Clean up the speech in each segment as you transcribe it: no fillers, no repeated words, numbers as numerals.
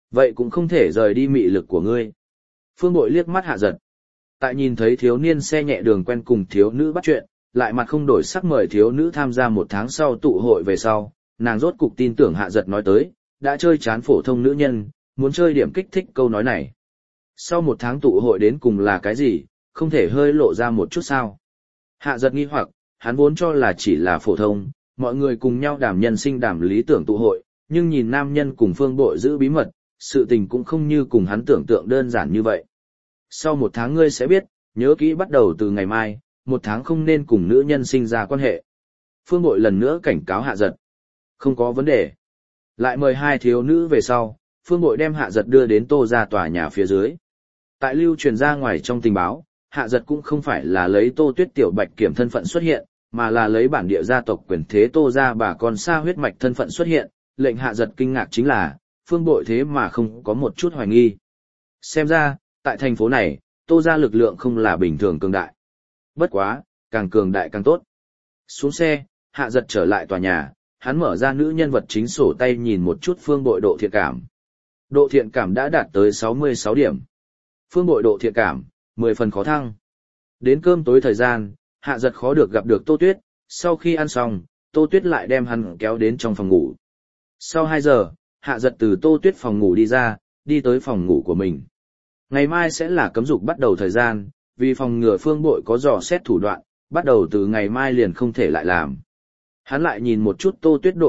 Vậy cũng không thể rời đi mị lực của ngươi. Phương Bội liếc mắt Hạ Giật. Tại nhìn thấy thiếu niên xe nhẹ đường quen cùng thiếu nữ bắt chuyện, lại mặt không đổi sắc mời thiếu nữ tham gia 1 tháng sau tụ hội về sau, nàng rốt cục tin tưởng Hạ Giật nói tới, đã chơi chán phổ thông nữ nhân, muốn chơi điểm kích thích câu nói này. Sau 1 tháng tụ hội đến cùng là cái gì, không thể hơi lộ ra một chút sao? Hạ Giật nghi hoặc, hắn vốn cho là chỉ là phổ thông, mọi người cùng nhau đảm nhân sinh đảm lý tưởng tụ hội, nhưng nhìn nam nhân cùng Phương Bội giữ bí mật, sự tình cũng không như cùng hắn tưởng tượng đơn giản như vậy. Sau 1 tháng ngươi sẽ biết, nhớ kỹ bắt đầu từ ngày mai, 1 tháng không nên cùng nữ nhân sinh ra quan hệ. Phương Bội lần nữa cảnh cáo Hạ Giật. Không có vấn đề. Lại mời 2 thiếu nữ về sau, Phương Bội đem Hạ Giật đưa đến Tô ra tòa nhà phía dưới. Tại lưu truyền ra ngoài trong tình báo, Hạ Giật cũng không phải là lấy Tô Tuyết tiểu bạch kiểm thân phận xuất hiện, mà là lấy bản địa gia tộc quyền thế Tô ra bà con xa huyết mạch thân phận xuất hiện. Lệnh Hạ Giật kinh ngạc chính là, Phương Bội thế mà không có một chút hoài nghi. Xem ra, tại thành phố này, Tô ra lực lượng không là bình thường cường đại. Bất quá, càng cường đại càng tốt. Xuống xe, Hạ Giật trở lại tòa nhà, hắn mở ra nữ nhân vật chính sổ tay nhìn một chút Phương Bội độ thiện cảm. Độ thiện cảm đã đạt tới 66 điểm. Phương Bội độ thiện cảm, 10 phần khó thăng. Đến cơm tối thời gian, Hạ Giật khó được gặp được Tô Tuyết, sau khi ăn xong, Tô Tuyết lại đem hắn kéo đến trong phòng ngủ. Sau 2 giờ, Hạ Giật từ Tô Tuyết phòng ngủ đi ra, đi tới phòng ngủ của mình. Ngày mai sẽ là cấm dục bắt đầu thời gian, vì phòng ngừa Phương Bội có dò xét thủ đoạn, bắt đầu từ ngày mai liền không thể lại làm. Hắn lại nhìn một chút Tô Tuyết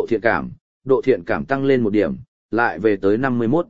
độ thiện cảm tăng lên 1 điểm, lại về tới 51.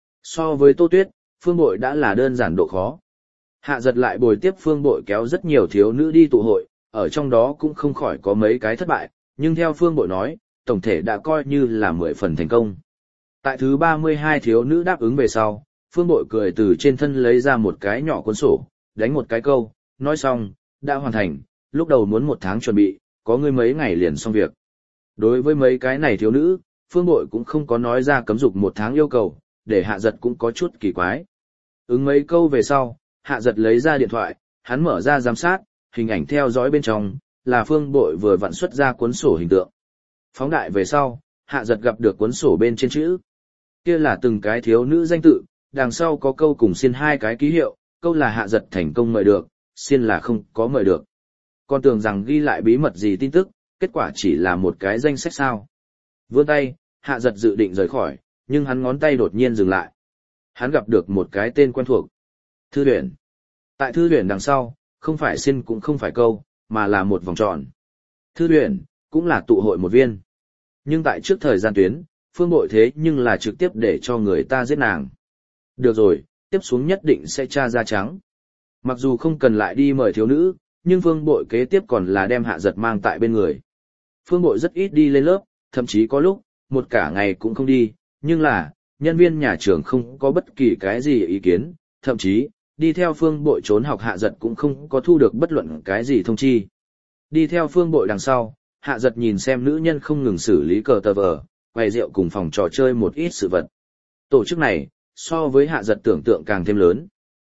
So với Tô Tuyết, Phương Bội đã là đơn giản độ khó. Hạ Giật lại bồi tiếp Phương Bội kéo rất nhiều thiếu nữ đi tụ hội, ở trong đó cũng không khỏi có mấy cái thất bại, nhưng theo Phương Bội nói, tổng thể đã coi như là 10 phần thành công. Tại thứ 32 thiếu nữ đáp ứng về sau, Phương Bội cười từ trên thân lấy ra một cái nhỏ cuốn sổ, đánh một cái câu, nói xong, đã hoàn thành, lúc đầu muốn 1 tháng chuẩn bị, có ngươi mấy ngày liền xong việc. Đối với mấy cái này thiếu nữ, Phương Bội cũng không có nói ra cấm dục 1 tháng yêu cầu, để Hạ Giật cũng có chút kỳ quái. Ứng mấy câu về sau, Hạ Giật lấy ra điện thoại, hắn mở ra giám sát, hình ảnh theo dõi bên trong, là Phương Bội vừa vặn xuất ra cuốn sổ hình tượng. Phóng đại về sau, Hạ Giật gặp được cuốn sổ bên trên chữ. Kia là từng cái thiếu nữ danh tự, đằng sau có câu cùng xiên 2 cái ký hiệu, câu là Hạ Giật thành công mời được, xiên là không có mời được. Còn tưởng rằng ghi lại bí mật gì tin tức, kết quả chỉ là một cái danh sách sao. Vươn tay, Hạ Giật dự định rời khỏi, nhưng hắn ngón tay đột nhiên dừng lại. Hắn gặp được một cái tên quen thuộc. Thư tuyển. Tại thư tuyển đằng sau, không phải xiên cũng không phải câu, mà là một vòng tròn. Thư tuyển, cũng là tụ hội một viên. Nhưng tại trước thời gian tuyến, Phương Bội thế nhưng là trực tiếp để cho người ta giết nàng. Được rồi, tiếp xuống nhất định sẽ tra ra trắng. Mặc dù không cần lại đi mời thiếu nữ, nhưng Phương Bội kế tiếp còn là đem Hạ Giật mang tại bên người. Phương Bội rất ít đi lên lớp, thậm chí có lúc, một cả ngày cũng không đi, nhưng là, nhân viên nhà trường không có bất kỳ cái gì ý kiến, thậm chí, đi theo Phương Bội trốn học Hạ Giật cũng không có thu được bất luận cái gì thông chi. Đi theo Phương Bội đằng sau, Hạ Giật nhìn xem nữ nhân không ngừng xử lý cờ tờ vờ, quay rượu cùng phòng trò chơi một ít sự vật. Tổ chức này, so với Hạ Giật tưởng tượng càng thêm lớn.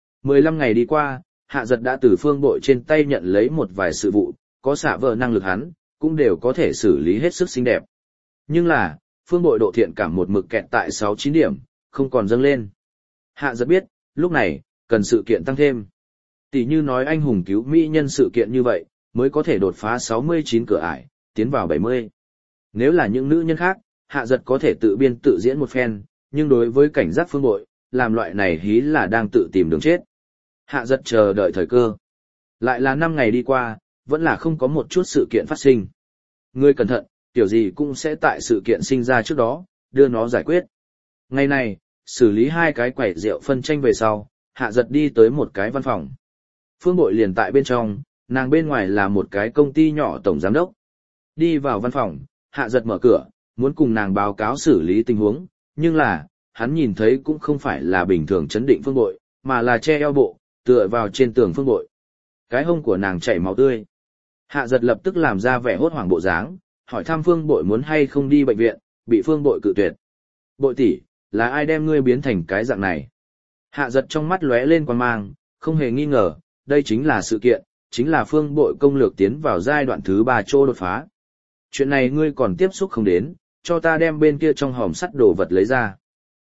15 ngày đi qua, Hạ Giật đã từ Phương Bội trên tay nhận lấy một vài sự vụ, có xả vờ năng lực hắn, cũng đều có thể xử lý hết sức xinh đẹp. Nhưng là, Phương Bội độ thiện cảm một mực kẹt tại 6-9 điểm, không còn dâng lên. Hạ Giật biết, lúc này, cần sự kiện tăng thêm. Tỷ như nói anh hùng cứu mỹ nhân sự kiện như vậy, mới có thể đột phá 69 cửa ải, tiến vào 70. Nếu là những nữ nhân khác, Hạ Giật có thể tự biên tự diễn một phen, nhưng đối với cảnh giác Phương Bội, làm loại này hí là đang tự tìm đường chết. Hạ Giật chờ đợi thời cơ. Lại là 5 ngày đi qua, vẫn là không có một chút sự kiện phát sinh. Ngươi cẩn thận, kiểu gì cũng sẽ tại sự kiện sinh ra trước đó, đưa nó giải quyết. Ngày này, xử lý 2 cái quẩy rượu phân tranh về sau, Hạ Giật đi tới một cái văn phòng. Phương Bội liền tại bên trong, nàng bên ngoài là một cái công ty nhỏ tổng giám đốc. Đi vào văn phòng, Hạ Giật mở cửa, muốn cùng nàng báo cáo xử lý tình huống, nhưng là, hắn nhìn thấy cũng không phải là bình thường chấn định Phương Bội, mà là che eo bộ, tựa vào trên tường Phương Bội. Cái hông của nàng chảy máu tươi. Hạ Giật lập tức làm ra vẻ hốt hoảng bộ dáng, hỏi thăm Phương Bội muốn hay không đi bệnh viện, bị Phương Bội cự tuyệt. Bội tỷ, là ai đem ngươi biến thành cái dạng này? Hạ Giật trong mắt lóe lên quan mang, không hề nghi ngờ, đây chính là sự kiện, chính là Phương Bội công lược tiến vào giai đoạn thứ 3 chỗ đột phá. Chuyện này ngươi còn tiếp xúc không đến, cho ta đem bên kia trong hòm sắt đồ vật lấy ra.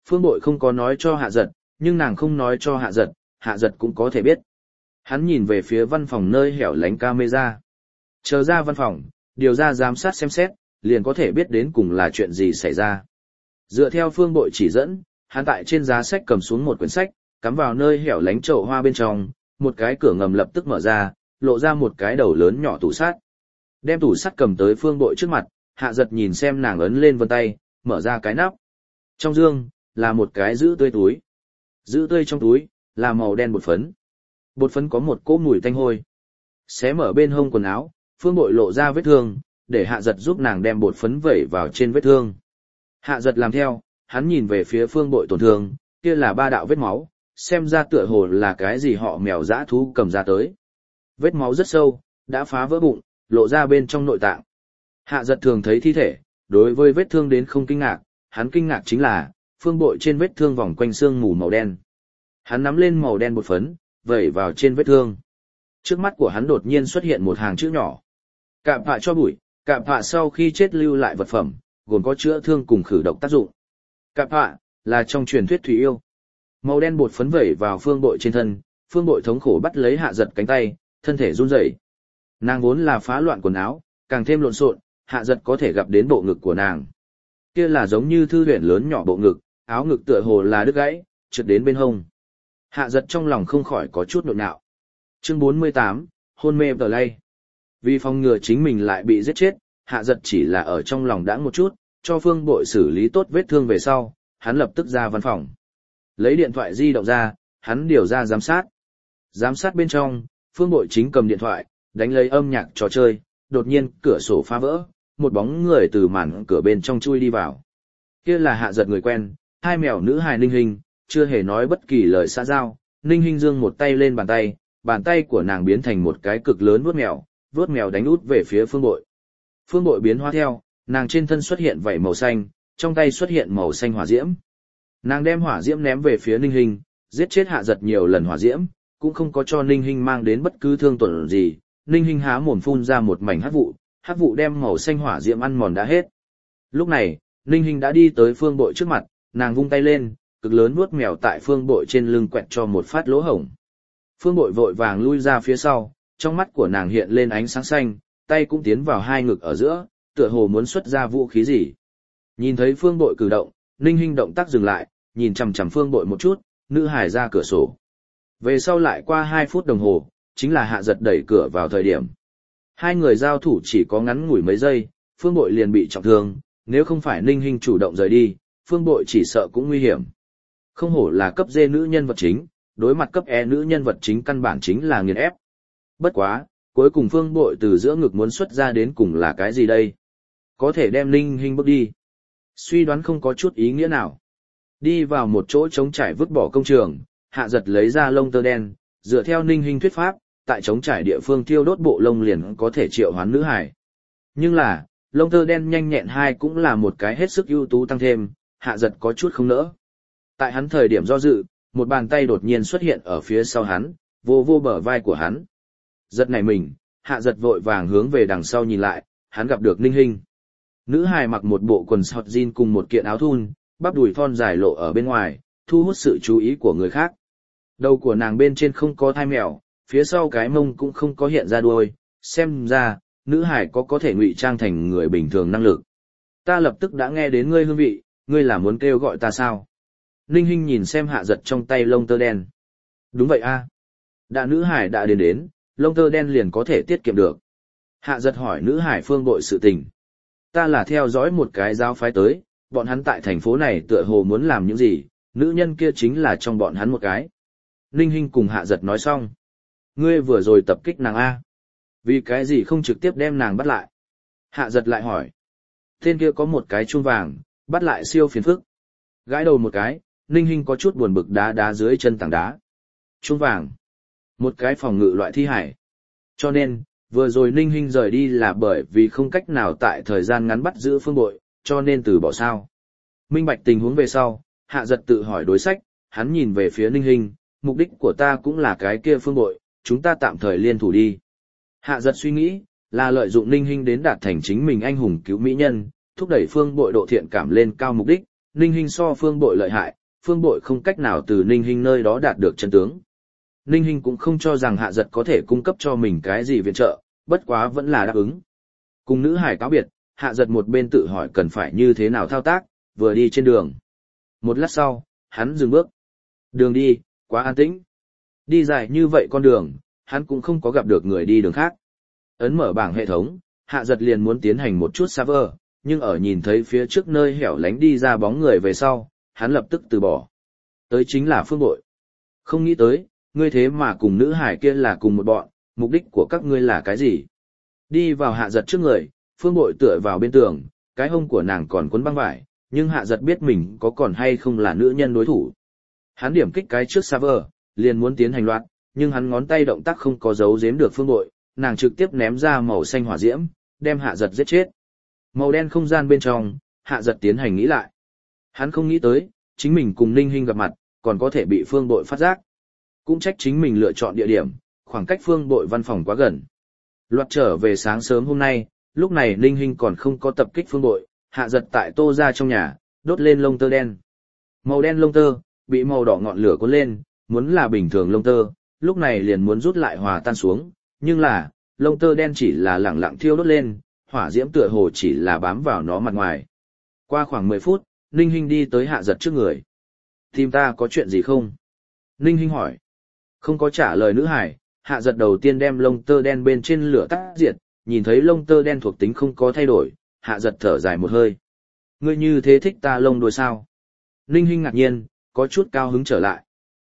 Phương Bội không có nói cho Hạ Giật, nhưng nàng không nói cho Hạ Giật cũng có thể biết. Hắn nhìn về phía văn phòng nơi hẻo lánh camera. Chờ ra văn phòng, điều ra giám sát xem xét, liền có thể biết đến cùng là chuyện gì xảy ra. Dựa theo Phương Bội chỉ dẫn, hắn tại trên giá sách cầm xuống một quyển sách, cắm vào nơi hẻo lánh chậu hoa bên trong, một cái cửa ngầm lập tức mở ra, lộ ra một cái đầu lớn nhỏ tủ sắt. Đem tủ sắt cầm tới Phương Bội trước mặt, Hạ Giật nhìn xem nàng ấn lên vân tay, mở ra cái nắp. Trong dương, là một cái giữ tươi túi. Giữ tươi trong túi, là màu đen bột phấn. Bột phấn có một cỗ mùi tanh hôi. Xé mở bên hông quần áo, Phương Bội lộ ra vết thương, để Hạ Giật giúp nàng đem bột phấn vẩy vào trên vết thương. Hạ Giật làm theo, hắn nhìn về phía Phương Bội tổn thương, kia là 3 đạo vết máu, xem ra tựa hồ là cái gì họ mèo dã thú cầm ra tới. Vết máu rất sâu, đã phá vỡ bụng, lộ ra bên trong nội tạng. Hạ Giật thường thấy thi thể, đối với vết thương đến không kinh ngạc, hắn kinh ngạc chính là, Phương Bội trên vết thương vòng quanh xương mù màu đen. Hắn nắm lên màu đen bột phấn, vẩy vào trên vết thương. Trước mắt của hắn đột nhiên xuất hiện một hàng chữ nhỏ. Cạm phạ cho bụi, cạm phạ sau khi chết lưu lại vật phẩm, gồm có chữa thương cùng khử độc tác dụng. Cạm phạ là trong truyền thuyết thủy yêu. Màu đen bột phấn vẩy vào Phương Bội trên thân, Phương Bội thống khổ bắt lấy Hạ Giật cánh tay, thân thể run rẩy. Nàng vốn là phá loạn quần áo, càng thêm lộn xộn, Hạ Giật có thể gặp đến bộ ngực của nàng. Kia là giống như thư viện lớn nhỏ bộ ngực, áo ngực tựa hồ là đứt gãy, trượt đến bên hông. Hạ Giật trong lòng không khỏi có chút nhộn nhạo. Chương 48, hôn mê tờ lay. Vì phòng ngừa chính mình lại bị giết chết, Hạ Giật chỉ là ở trong lòng đãng một chút, cho Phương Bội xử lý tốt vết thương về sau, hắn lập tức ra văn phòng. Lấy điện thoại di động ra, hắn điều ra giám sát. Giám sát bên trong, Phương Bội chính cầm điện thoại, đánh lấy âm nhạc trò chơi, đột nhiên cửa sổ phá vỡ, một bóng người từ màn cửa bên trong chui đi vào. Kia là Hạ Giật người quen, hai mèo nữ hài Ninh Hinh, chưa hề nói bất kỳ lời xã giao. Ninh Hinh giương một tay lên bàn tay của nàng biến thành một cái cực lớn vuốt mèo đánh út về phía Phương Bội. Phương Bội biến hóa theo, nàng trên thân xuất hiện vảy màu xanh, trong tay xuất hiện màu xanh hỏa diễm. Nàng đem hỏa diễm ném về phía Ninh Hinh, giết chết Hạ Giật nhiều lần hỏa diễm, cũng không có cho Ninh Hinh mang đến bất cứ thương tổn gì. Ninh Hinh há mồm phun ra một mảnh hắc vụ đem màu xanh hỏa diễm ăn mòn đã hết. Lúc này, Ninh Hinh đã đi tới Phương Bội trước mặt, nàng vung tay lên, cực lớn vuốt mèo tại Phương Bội trên lưng quẹt cho một phát lỗ hổng. Phương Bội vội vàng lui ra phía sau, trong mắt của nàng hiện lên ánh sáng xanh, tay cũng tiến vào hai ngực ở giữa, tựa hồ muốn xuất ra vũ khí gì. Nhìn thấy Phương Bội cử động, Ninh Hinh động tác dừng lại, nhìn chằm chằm Phương Bội một chút, nữ hài ra cửa sổ. Về sau lại qua 2 phút đồng hồ, chính là Hạ Giật đẩy cửa vào thời điểm. Hai người giao thủ chỉ có ngắn ngủi mấy giây, Phương Bội liền bị trọng thương, nếu không phải Ninh Hinh chủ động rời đi, Phương Bội chỉ sợ cũng nguy hiểm. Không hổ là cấp D nữ nhân vật chính, đối mặt cấp E nữ nhân vật chính căn bản chính là nghiền ép. Bất quá, cuối cùng Phương Bội từ giữa ngực muốn xuất ra đến cùng là cái gì đây? Có thể đem Ninh Hinh bước đi. Suy đoán không có chút ý nghĩa nào. Đi vào một chỗ trống trải vứt bỏ công trường, Hạ Giật lấy ra lông tơ đen, dựa theo Ninh Hinh thuyết pháp, tại trống trải địa phương thiêu đốt bộ lông liền có thể triệu hoán nữ hải. Nhưng là, lông tơ đen nhanh nhẹn hai cũng là một cái hết sức ưu tú tăng thêm, Hạ Giật có chút không nỡ. Tại hắn thời điểm do dự, một bàn tay đột nhiên xuất hiện ở phía sau hắn, vô bờ vai của hắn. Giật nảy mình, Hạ Giật vội vàng hướng về đằng sau nhìn lại, hắn gặp được Ninh Hinh. Nữ hài mặc một bộ quần sọt jean cùng một kiện áo thun, bắp đùi thon dài lộ ở bên ngoài, thu hút sự chú ý của người khác. Đầu của nàng bên trên không có thai mèo, phía sau cái mông cũng không có hiện ra đuôi, xem ra, nữ hải có thể ngụy trang thành người bình thường năng lực. Ta lập tức đã nghe đến ngươi hương vị, ngươi là muốn kêu gọi ta sao? Ninh Hinh nhìn xem Hạ Giật trong tay lông tơ đen. Đúng vậy a. Đã nữ hải đã đến, lông tơ đen liền có thể tiết kiệm được. Hạ Giật hỏi nữ hải Phương Bội sự tình. Ta là theo dõi một cái giáo phái tới, bọn hắn tại thành phố này tựa hồ muốn làm những gì, nữ nhân kia chính là trong bọn hắn một cái. Ninh Hinh cùng Hạ Giật nói xong. Ngươi vừa rồi tập kích nàng A. Vì cái gì không trực tiếp đem nàng bắt lại? Hạ Giật lại hỏi. Tên kia có một cái chuông vàng, bắt lại siêu phiền phức. Gãi đầu một cái, Ninh Hinh có chút buồn bực đá dưới chân tảng đá. Chuông vàng. Một cái phòng ngự loại thi hải. Cho nên, vừa rồi Ninh Hinh rời đi là bởi vì không cách nào tại thời gian ngắn bắt giữ Phương Bội, cho nên từ bỏ sao. Minh bạch tình huống về sau, Hạ Giật tự hỏi đối sách, hắn nhìn về phía Ninh Hinh, mục đích của ta cũng là cái kia Phương Bội, chúng ta tạm thời liên thủ đi. Hạ Giật suy nghĩ, là lợi dụng Ninh Hinh đến đạt thành chính mình anh hùng cứu mỹ nhân, thúc đẩy Phương Bội độ thiện cảm lên cao mục đích, Ninh Hinh so Phương Bội lợi hại, Phương Bội không cách nào từ Ninh Hinh nơi đó đạt được chân tướng. Ninh Hinh cũng không cho rằng Hạ Giật có thể cung cấp cho mình cái gì viện trợ, bất quá vẫn là đáp ứng. Cùng nữ hải cáo biệt, Hạ Giật một bên tự hỏi cần phải như thế nào thao tác, vừa đi trên đường. Một lát sau, hắn dừng bước. Đường đi, quá an tĩnh. Đi dài như vậy con đường, hắn cũng không có gặp được người đi đường khác. Ấn mở bảng hệ thống, Hạ Giật liền muốn tiến hành một chút server, nhưng ở nhìn thấy phía trước nơi hẻo lánh đi ra bóng người về sau, hắn lập tức từ bỏ. Tới chính là Phương Bội. Không nghĩ tới, ngươi thế mà cùng nữ hải kia là cùng một bọn, mục đích của các ngươi là cái gì? Đi vào Hạ Giật trước người, Phương Bội tựa vào bên tường, cái hông của nàng còn quấn băng vải, nhưng Hạ Giật biết mình có còn hay không là nữ nhân đối thủ. Hắn điểm kích cái trước server, liền muốn tiến hành loạt, nhưng hắn ngón tay động tác không có giấu giếm được Phương Bội, nàng trực tiếp ném ra màu xanh hỏa diễm, đem Hạ Giật giết chết. Màu đen không gian bên trong, Hạ Giật tiến hành nghĩ lại. Hắn không nghĩ tới, chính mình cùng Ninh Hinh gặp mặt, còn có thể bị Phương Bội phát giác. Cũng trách chính mình lựa chọn địa điểm, khoảng cách Phương Bội văn phòng quá gần. Loạt trở về sáng sớm hôm nay, lúc này Ninh Hinh còn không có tập kích Phương Bội, Hạ Giật tại Tô ra trong nhà, đốt lên lông tơ đen. Màu đen lông tơ, bị màu đỏ ngọn lửa cuốn lên, muốn là bình thường lông tơ, lúc này liền muốn rút lại hòa tan xuống, nhưng là, lông tơ đen chỉ là lẳng lặng thiêu đốt lên, hỏa diễm tựa hồ chỉ là bám vào nó mặt ngoài. Qua khoảng 10 phút, Ninh Hinh đi tới Hạ Giật trước người. Tìm ta có chuyện gì không? Ninh Hinh hỏi. Không có trả lời nữ hải, Hạ Giật đầu tiên đem lông tơ đen bên trên lửa tắt diệt, nhìn thấy lông tơ đen thuộc tính không có thay đổi, Hạ Giật thở dài một hơi. Ngươi như thế thích ta lông đuôi sao? Ninh Hinh ngạc nhiên, có chút cao hứng trở lại.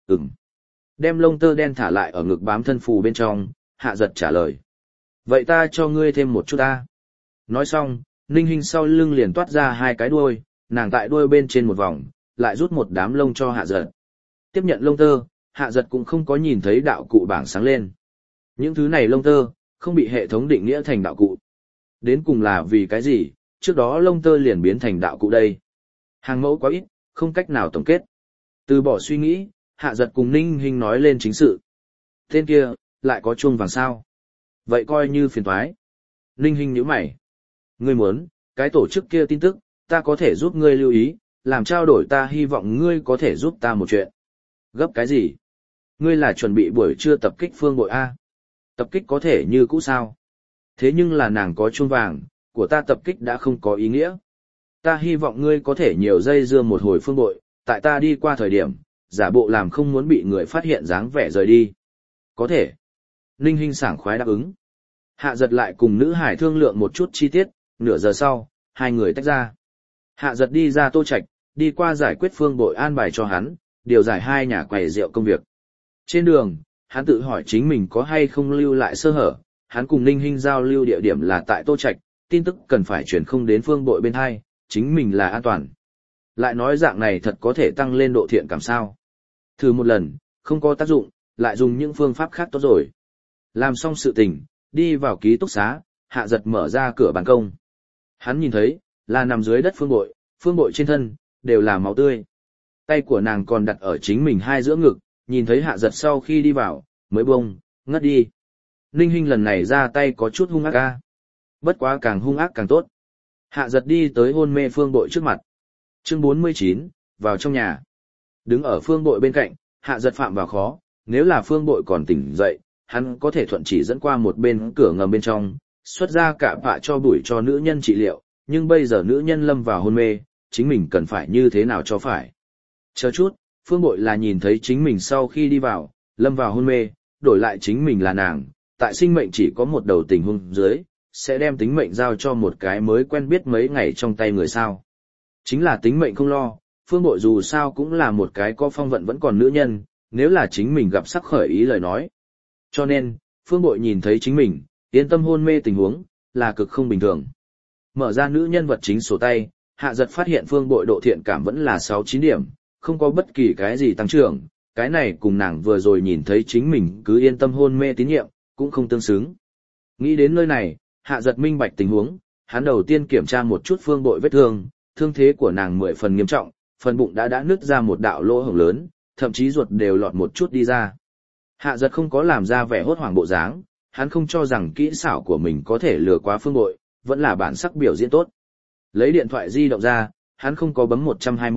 Đem lông tơ đen thả lại ở ngực bám thân phù bên trong, Hạ Giật trả lời. Vậy ta cho ngươi thêm một chút ta. Nói xong, Ninh Hinh sau lưng liền toát ra hai cái đuôi, nàng tại đuôi bên trên một vòng, lại rút một đám lông cho Hạ Giật. Tiếp nhận lông tơ, Hạ Giật cũng không có nhìn thấy đạo cụ bảng sáng lên. Những thứ này lông tơ, không bị hệ thống định nghĩa thành đạo cụ. Đến cùng là vì cái gì, trước đó lông tơ liền biến thành đạo cụ đây. Hàng mẫu quá ít, không cách nào tổng kết. Từ bỏ suy nghĩ, Hạ Giật cùng Ninh Hinh nói lên chính sự. Tên kia, lại có chuông vàng sao? Vậy coi như phiền toái. Ninh Hinh nhíu mày. Ngươi muốn, cái tổ chức kia tin tức, ta có thể giúp ngươi lưu ý, làm trao đổi ta hy vọng ngươi có thể giúp ta một chuyện. Gấp cái gì? Ngươi là chuẩn bị buổi trưa tập kích Phương Bội A. Tập kích có thể như cũ sao? Thế nhưng là nàng có chuông vàng, của ta tập kích đã không có ý nghĩa. Ta hy vọng ngươi có thể nhiều dây dưa một hồi Phương Bội, tại ta đi qua thời điểm, giả bộ làm không muốn bị người phát hiện dáng vẻ rời đi. Có thể. Ninh Hinh sảng khoái đáp ứng. Hạ Giật lại cùng nữ hải thương lượng một chút chi tiết, nửa giờ sau, hai người tách ra. Hạ Giật đi ra Tô Trạch, đi qua giải quyết Phương Bội an bài cho hắn, điều giải hai nhà quầy rượu công việc. Trên đường, hắn tự hỏi chính mình có hay không lưu lại sơ hở, hắn cùng Ninh Hinh giao lưu địa điểm là tại Tô Trạch, tin tức cần phải chuyển không đến Phương Bội bên hai, chính mình là an toàn. Lại nói dạng này thật có thể tăng lên độ thiện cảm sao. Thử một lần, không có tác dụng, lại dùng những phương pháp khác tốt rồi. Làm xong sự tình, đi vào ký túc xá, Hạ Giật mở ra cửa ban công. Hắn nhìn thấy, là nằm dưới đất Phương Bội trên thân, đều là máu tươi. Tay của nàng còn đặt ở chính mình hai giữa ngực, nhìn thấy Hạ Giật sau khi đi vào, mới bông, ngất đi. Ninh Hinh lần này ra tay có chút hung ác ca. Bất quá càng hung ác càng tốt. Hạ Giật đi tới hôn mê Phương Bội trước mặt. Chương 49, vào trong nhà. Đứng ở Phương Bội bên cạnh, Hạ Giật phạm vào khó, nếu là Phương Bội còn tỉnh dậy, hắn có thể thuận chỉ dẫn qua một bên cửa ngầm bên trong, xuất ra cả vạ cho bụi cho nữ nhân trị liệu, nhưng bây giờ nữ nhân lâm vào hôn mê, chính mình cần phải như thế nào cho phải. Chờ chút, Phương Bội là nhìn thấy chính mình sau khi đi vào, lâm vào hôn mê, đổi lại chính mình là nàng, tại sinh mệnh chỉ có một đầu tình huống dưới, sẽ đem tính mệnh giao cho một cái mới quen biết mấy ngày trong tay người sao. Chính là tính mệnh không lo, Phương Bội dù sao cũng là một cái có phong vận vẫn còn nữ nhân, nếu là chính mình gặp sắc khởi ý lời nói. Cho nên, Phương Bội nhìn thấy chính mình, yên tâm hôn mê tình huống, là cực không bình thường. Mở ra nữ nhân vật chính sổ tay, Hạ Giật phát hiện Phương Bội độ thiện cảm vẫn là 6-9 điểm, không có bất kỳ cái gì tăng trưởng, cái này cùng nàng vừa rồi nhìn thấy chính mình cứ yên tâm hôn mê tín nhiệm, cũng không tương xứng. Nghĩ đến nơi này, Hạ Giật minh bạch tình huống, hắn đầu tiên kiểm tra một chút Phương Bội vết thương, thương thế của nàng 10 phần nghiêm trọng, phần bụng đã nứt ra một đạo lỗ hổng lớn, thậm chí ruột đều lọt một chút đi ra. Hạ Giật không có làm ra vẻ hốt hoảng bộ dáng, hắn không cho rằng kỹ xảo của mình có thể lừa quá Phương Bội, vẫn là bản sắc biểu diễn tốt. Lấy điện thoại di động ra, hắn không có bấm 120,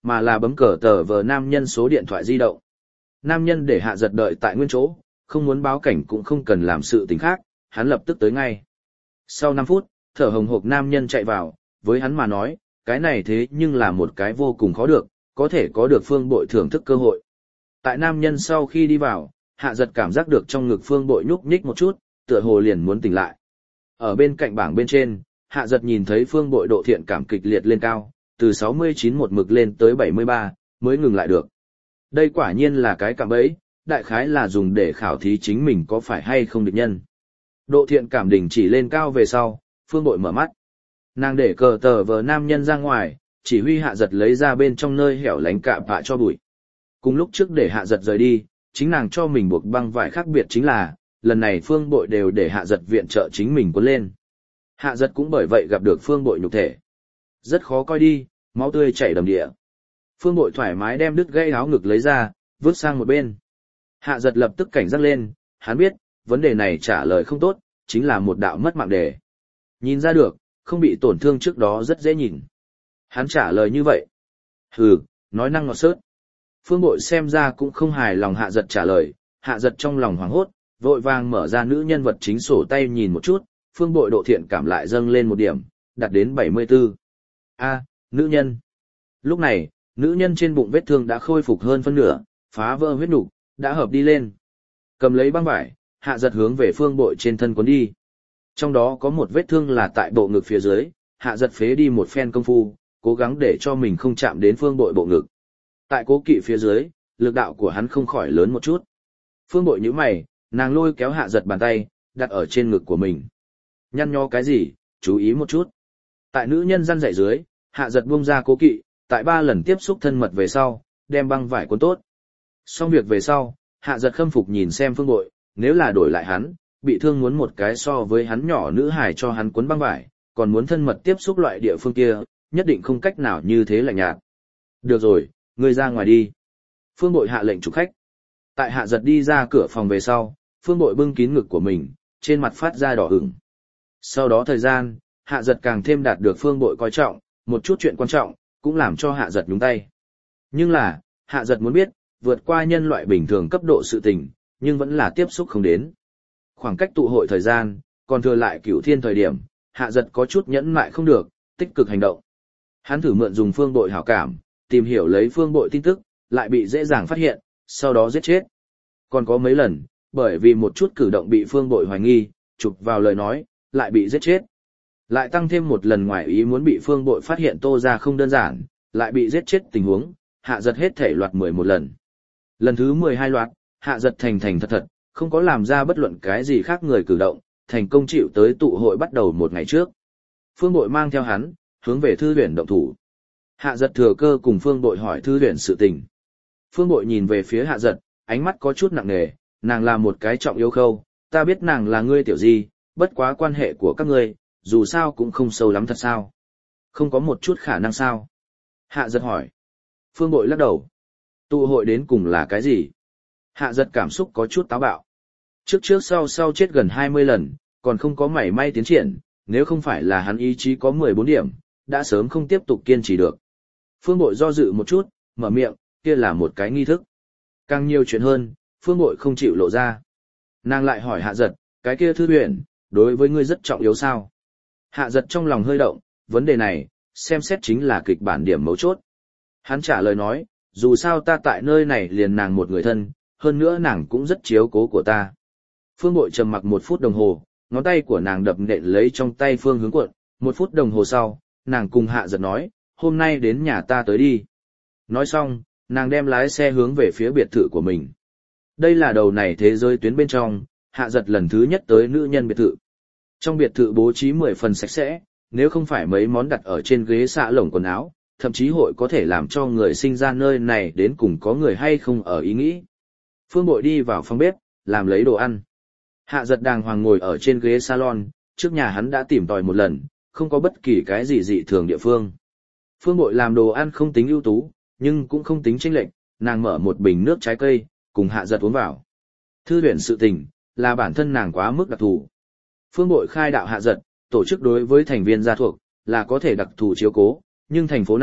mà là bấm cờ tờ vờ nam nhân số điện thoại di động. Nam nhân để Hạ Giật đợi tại nguyên chỗ, không muốn báo cảnh cũng không cần làm sự tình khác, hắn lập tức tới ngay. Sau 5 phút, thở hồng hộc nam nhân chạy vào, với hắn mà nói, cái này thế nhưng là một cái vô cùng khó được, có thể có được Phương Bội thưởng thức cơ hội. Tại nam nhân sau khi đi vào, Hạ Giật cảm giác được trong ngực Phương Bội nhúc nhích một chút, tựa hồ liền muốn tỉnh lại. Ở bên cạnh bảng bên trên, Hạ Giật nhìn thấy Phương Bội độ thiện cảm kịch liệt lên cao, từ 69 một mực lên tới 73, mới ngừng lại được. Đây quả nhiên là cái cạm bẫy, đại khái là dùng để khảo thí chính mình có phải hay không địch nhân. Độ thiện cảm đỉnh chỉ lên cao về sau, Phương Bội mở mắt. Nàng để cờ tờ vờ nam nhân ra ngoài, chỉ huy Hạ Giật lấy ra bên trong nơi hẻo lánh cạm vạ cho bụi. Cùng lúc trước để Hạ Giật rời đi, chính nàng cho mình buộc băng vải khác biệt chính là, lần này Phương Bội đều để Hạ Giật viện trợ chính mình cuốn lên. Hạ Giật cũng bởi vậy gặp được Phương Bội nhục thể. Rất khó coi đi, máu tươi chảy đầm địa. Phương Bội thoải mái đem đứt gãy áo ngực lấy ra, vứt sang một bên. Hạ Giật lập tức cảnh giác lên, hắn biết, vấn đề này trả lời không tốt, chính là một đạo mất mạng đề. Nhìn ra được, không bị tổn thương trước đó rất dễ nhìn. Hắn trả lời như vậy. Hừ, nói năng ngọt xớt. Phương Bội xem ra cũng không hài lòng Hạ Giật trả lời, Hạ Giật trong lòng hoảng hốt, vội vàng mở ra nữ nhân vật chính sổ tay nhìn một chút, Phương Bội độ thiện cảm lại dâng lên một điểm, đạt đến 74. Nữ nhân. Lúc này, nữ nhân trên bụng vết thương đã khôi phục hơn phân nửa, phá vỡ huyết nục, đã hợp đi lên. Cầm lấy băng vải, Hạ Giật hướng về Phương Bội trên thân cuốn đi. Trong đó có một vết thương là tại bộ ngực phía dưới, Hạ Giật phế đi một phen công phu, cố gắng để cho mình không chạm đến Phương Bội bộ ngực. Tại cố kỵ phía dưới, lực đạo của hắn không khỏi lớn một chút. Phương Bội nhíu mày, nàng lôi kéo Hạ Giật bàn tay, đặt ở trên ngực của mình. Nhăn nhó cái gì, chú ý một chút. Tại nữ nhân răn dạy dưới, Hạ Giật buông ra cố kỵ, tại 3 lần tiếp xúc thân mật về sau, đem băng vải cuốn tốt. Xong việc về sau, Hạ Giật khâm phục nhìn xem Phương Bội, nếu là đổi lại hắn, bị thương muốn một cái so với hắn nhỏ nữ hài cho hắn cuốn băng vải, còn muốn thân mật tiếp xúc loại địa phương kia, nhất định không cách nào như thế lạnh nhạt. Được rồi, ngươi ra ngoài đi. Phương Bội hạ lệnh chủ khách. Tại Hạ Giật đi ra cửa phòng về sau, Phương Bội bưng kín ngực của mình, trên mặt phát ra đỏ ửng. Sau đó thời gian, Hạ Giật càng thêm đạt được Phương Bội coi trọng, một chút chuyện quan trọng, cũng làm cho Hạ Giật nhúng tay. Nhưng là, Hạ Giật muốn biết, vượt qua nhân loại bình thường cấp độ sự tình, nhưng vẫn là tiếp xúc không đến. Khoảng cách tụ hội thời gian, còn thừa lại Cửu Thiên thời điểm, Hạ Giật có chút nhẫn mại không được, tích cực hành động. Hắn thử mượn dùng Phương Bội hảo cảm, tìm hiểu lấy Phương Bội tin tức, lại bị dễ dàng phát hiện, sau đó giết chết. Còn có mấy lần, bởi vì một chút cử động bị Phương Bội hoài nghi, chụp vào lời nói, lại bị giết chết. Lại tăng thêm một lần ngoài ý muốn bị Phương Bội phát hiện Tô ra không đơn giản, lại bị giết chết tình huống, Hạ Giật hết thể loạt 11 lần. Lần thứ 12 loạt, Hạ Giật thành thật thật, không có làm ra bất luận cái gì khác người cử động, thành công chịu tới tụ hội bắt đầu một ngày trước. Phương Bội mang theo hắn, hướng về Thư Huyền động thủ. Hạ Giật thừa cơ cùng Phương Bội hỏi Thư Huyền sự tình. Phương Bội nhìn về phía Hạ Giật, ánh mắt có chút nặng nề, nàng là một cái trọng yếu khâu, ta biết nàng là ngươi tiểu di, bất quá quan hệ của các ngươi, dù sao cũng không sâu lắm thật sao. Không có một chút khả năng sao. Hạ Giật hỏi. Phương Bội lắc đầu. Tụ hội đến cùng là cái gì? Hạ Giật cảm xúc có chút táo bạo. Trước sau chết gần 20 lần, còn không có mảy may tiến triển, nếu không phải là hắn ý chí có 14 điểm, đã sớm không tiếp tục kiên trì được. Phương Bội do dự một chút, mở miệng, kia là một cái nghi thức. Càng nhiều chuyện hơn, Phương Bội không chịu lộ ra. Nàng lại hỏi Hạ Giật, cái kia Thư Huyền, đối với ngươi rất trọng yếu sao? Hạ Giật trong lòng hơi động, vấn đề này, xem xét chính là kịch bản điểm mấu chốt. Hắn trả lời nói, dù sao ta tại nơi này liền nàng một người thân, hơn nữa nàng cũng rất chiếu cố của ta. Phương Bội trầm mặc 1 phút đồng hồ, ngón tay của nàng đập nện lấy trong tay phương hướng cuộn, 1 phút đồng hồ sau, nàng cùng Hạ Giật nói, hôm nay đến nhà ta tới đi. Nói xong, nàng đem lái xe hướng về phía biệt thự của mình. Đây là đầu này thế giới tuyến bên trong, Hạ Giật lần thứ nhất tới nữ nhân biệt thự. Trong biệt thự bố trí 10 phần sạch sẽ, nếu không phải mấy món đặt ở trên ghế xạ lồng quần áo, thậm chí hội có thể làm cho người sinh ra nơi này đến cùng có người hay không ở ý nghĩ. Phương Bội đi vào phòng bếp, làm lấy đồ ăn. Hạ Giật đàng hoàng ngồi ở trên ghế salon, trước nhà hắn đã tìm tòi một lần, không có bất kỳ cái gì dị thường địa phương. Phương Bội làm đồ ăn không tính ưu tú, nhưng cũng không tính chênh lệch, nàng mở một bình nước trái cây, cùng Hạ Giật uống vào. Thư Huyền sự tình, là bản thân nàng quá mức đặc thù. Phương Bội khai đạo Hạ Giật, tổ chức đối với thành viên gia thuộc, là có thể đặc thù chiếu cố, nhưng thành phố này,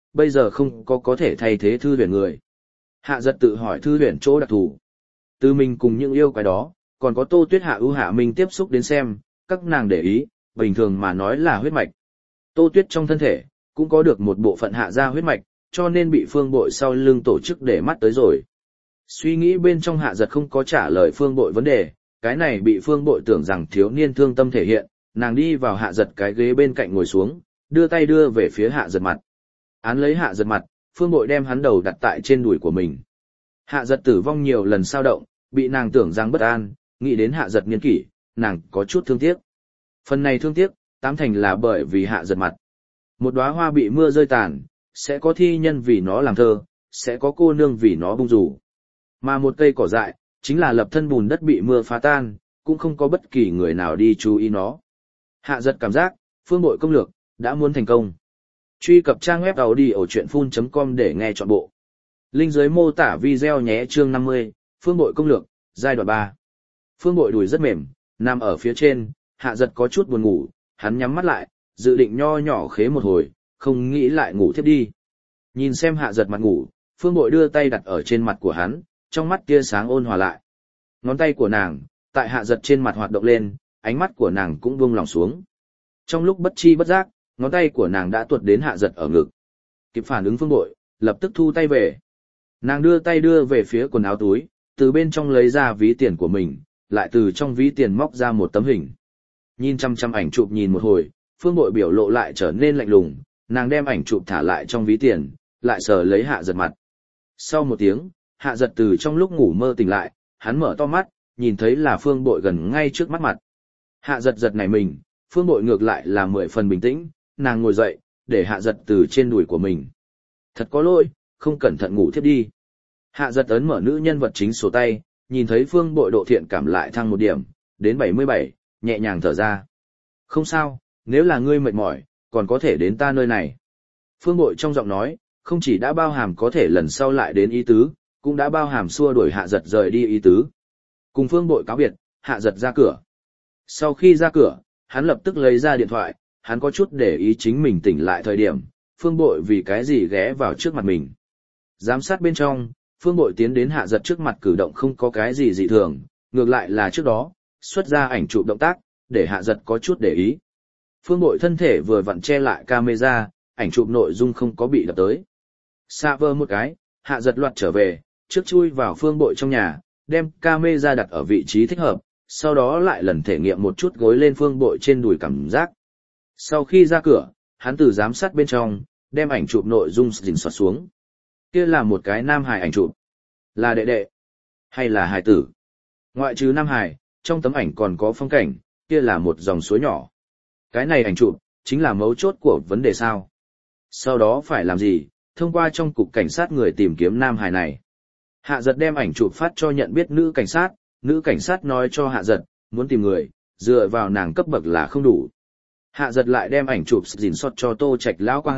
bây giờ không có thể thay thế Thư Huyền người. Hạ giật tự hỏi Thư Huyền chỗ đặc thù. Từ mình cùng những yêu quái đó, còn có Tô Tuyết Hạ ưu Hạ Minh tiếp xúc đến xem, các nàng để ý, bình thường mà nói là huyết mạch. Tô Tuyết trong thân thể, cũng có được một bộ phận hạ gia huyết mạch, cho nên bị Phương Bội sau lưng tổ chức để mắt tới rồi. Suy nghĩ bên trong Hạ giật không có trả lời Phương Bội vấn đề, cái này bị Phương Bội tưởng rằng thiếu niên thương tâm thể hiện, nàng đi vào Hạ giật cái ghế bên cạnh ngồi xuống, đưa tay đưa về phía Hạ giật mặt. Án lấy Hạ giật mặt, Phương Bội đem hắn đầu đặt tại trên đùi của mình. Hạ giật tử vong nhiều lần sao động, bị nàng tưởng rằng bất an, nghĩ đến Hạ giật niên kỷ, nàng có chút thương tiếc. Phần này thương tiếc, tám thành là bởi vì Hạ giật mặt. Một đóa hoa bị mưa rơi tàn, sẽ có thi nhân vì nó làm thơ, sẽ có cô nương vì nó bung rủ. Mà một cây cỏ dại, chính là lập thân bùn đất bị mưa phá tan, cũng không có bất kỳ người nào đi chú ý nó. Hạ giật cảm giác, Phương Bội công lược, đã muốn thành công. Truy cập trang web audiochuyenphun.com để nghe trọn bộ. Link dưới mô tả video nhé. Chương 50, Phương Bội công lược, giai đoạn 3. Phương Bội đùi rất mềm, nằm ở phía trên, Hạ giật có chút buồn ngủ, hắn nhắm mắt lại, dự định nho nhỏ khế một hồi, không nghĩ lại ngủ thiếp đi. Nhìn xem Hạ giật mặt ngủ, Phương Bội đưa tay đặt ở trên mặt của hắn, trong mắt tia sáng ôn hòa lại. Ngón tay của nàng, tại Hạ giật trên mặt hoạt động lên, ánh mắt của nàng cũng buông lòng xuống. Trong lúc bất chi bất giác, ngón tay của nàng đã tuột đến Hạ giật ở ngực. Kịp phản ứng Phương Bội, lập tức thu tay về. Nàng đưa tay đưa về phía quần áo túi, từ bên trong lấy ra ví tiền của mình, lại từ trong ví tiền móc ra một tấm hình. Nhìn chăm chăm ảnh chụp nhìn một hồi, Phương Bội biểu lộ lại trở nên lạnh lùng, nàng đem ảnh chụp thả lại trong ví tiền, lại sờ lấy Hạ giật mặt. Sau một tiếng, Hạ giật từ trong lúc ngủ mơ tỉnh lại, hắn mở to mắt, nhìn thấy là Phương Bội gần ngay trước mắt mặt. Hạ giật giật nảy mình, Phương Bội ngược lại là 10 phần bình tĩnh, nàng ngồi dậy, để Hạ giật từ trên đùi của mình. Thật có lỗi, không cẩn thận ngủ thiếp đi. Hạ giật ấn mở nữ nhân vật chính sổ tay, nhìn thấy Phương Bội độ thiện cảm lại thăng 1 điểm, đến 77, nhẹ nhàng thở ra. Không sao, nếu là ngươi mệt mỏi, còn có thể đến ta nơi này. Phương Bội trong giọng nói, không chỉ đã bao hàm có thể lần sau lại đến ý tứ, cũng đã bao hàm xua đuổi Hạ giật rời đi ý tứ. Cùng Phương Bội cáo biệt, Hạ giật ra cửa. Sau khi ra cửa, hắn lập tức lấy ra điện thoại, hắn có chút để ý chính mình tỉnh lại thời điểm, Phương Bội vì cái gì ghé vào trước mặt mình. Giám sát bên trong, Phương Bội tiến đến Hạ giật trước mặt cử động không có cái gì dị thường, ngược lại là trước đó, xuất ra ảnh chụp động tác, để Hạ giật có chút để ý. Phương Bội thân thể vừa vặn che lại camera, ảnh chụp nội dung không có bị đập tới. Xa vơ một cái, Hạ giật loạt trở về, trước chui vào Phương Bội trong nhà, đem camera đặt ở vị trí thích hợp, sau đó lại lần thể nghiệm một chút gối lên Phương Bội trên đùi cảm giác. Sau khi ra cửa, hắn từ giám sát bên trong, đem ảnh chụp nội dung dình soát xuống. Kia là một cái nam hài ảnh chụp. Là đệ đệ, hay là hài tử? Ngoại trừ nam hài, trong tấm ảnh còn có phong cảnh, kia là một dòng suối nhỏ. Cái này ảnh chụp, chính là mấu chốt của vấn đề sao. Sau đó phải làm gì, thông qua trong cục cảnh sát người tìm kiếm nam hài này. Hạ giật đem ảnh chụp phát cho nhận biết nữ cảnh sát nói cho Hạ giật, muốn tìm người, dựa vào nàng cấp bậc là không đủ. Hạ giật lại đem ảnh chụp dình xót cho Tô Trạch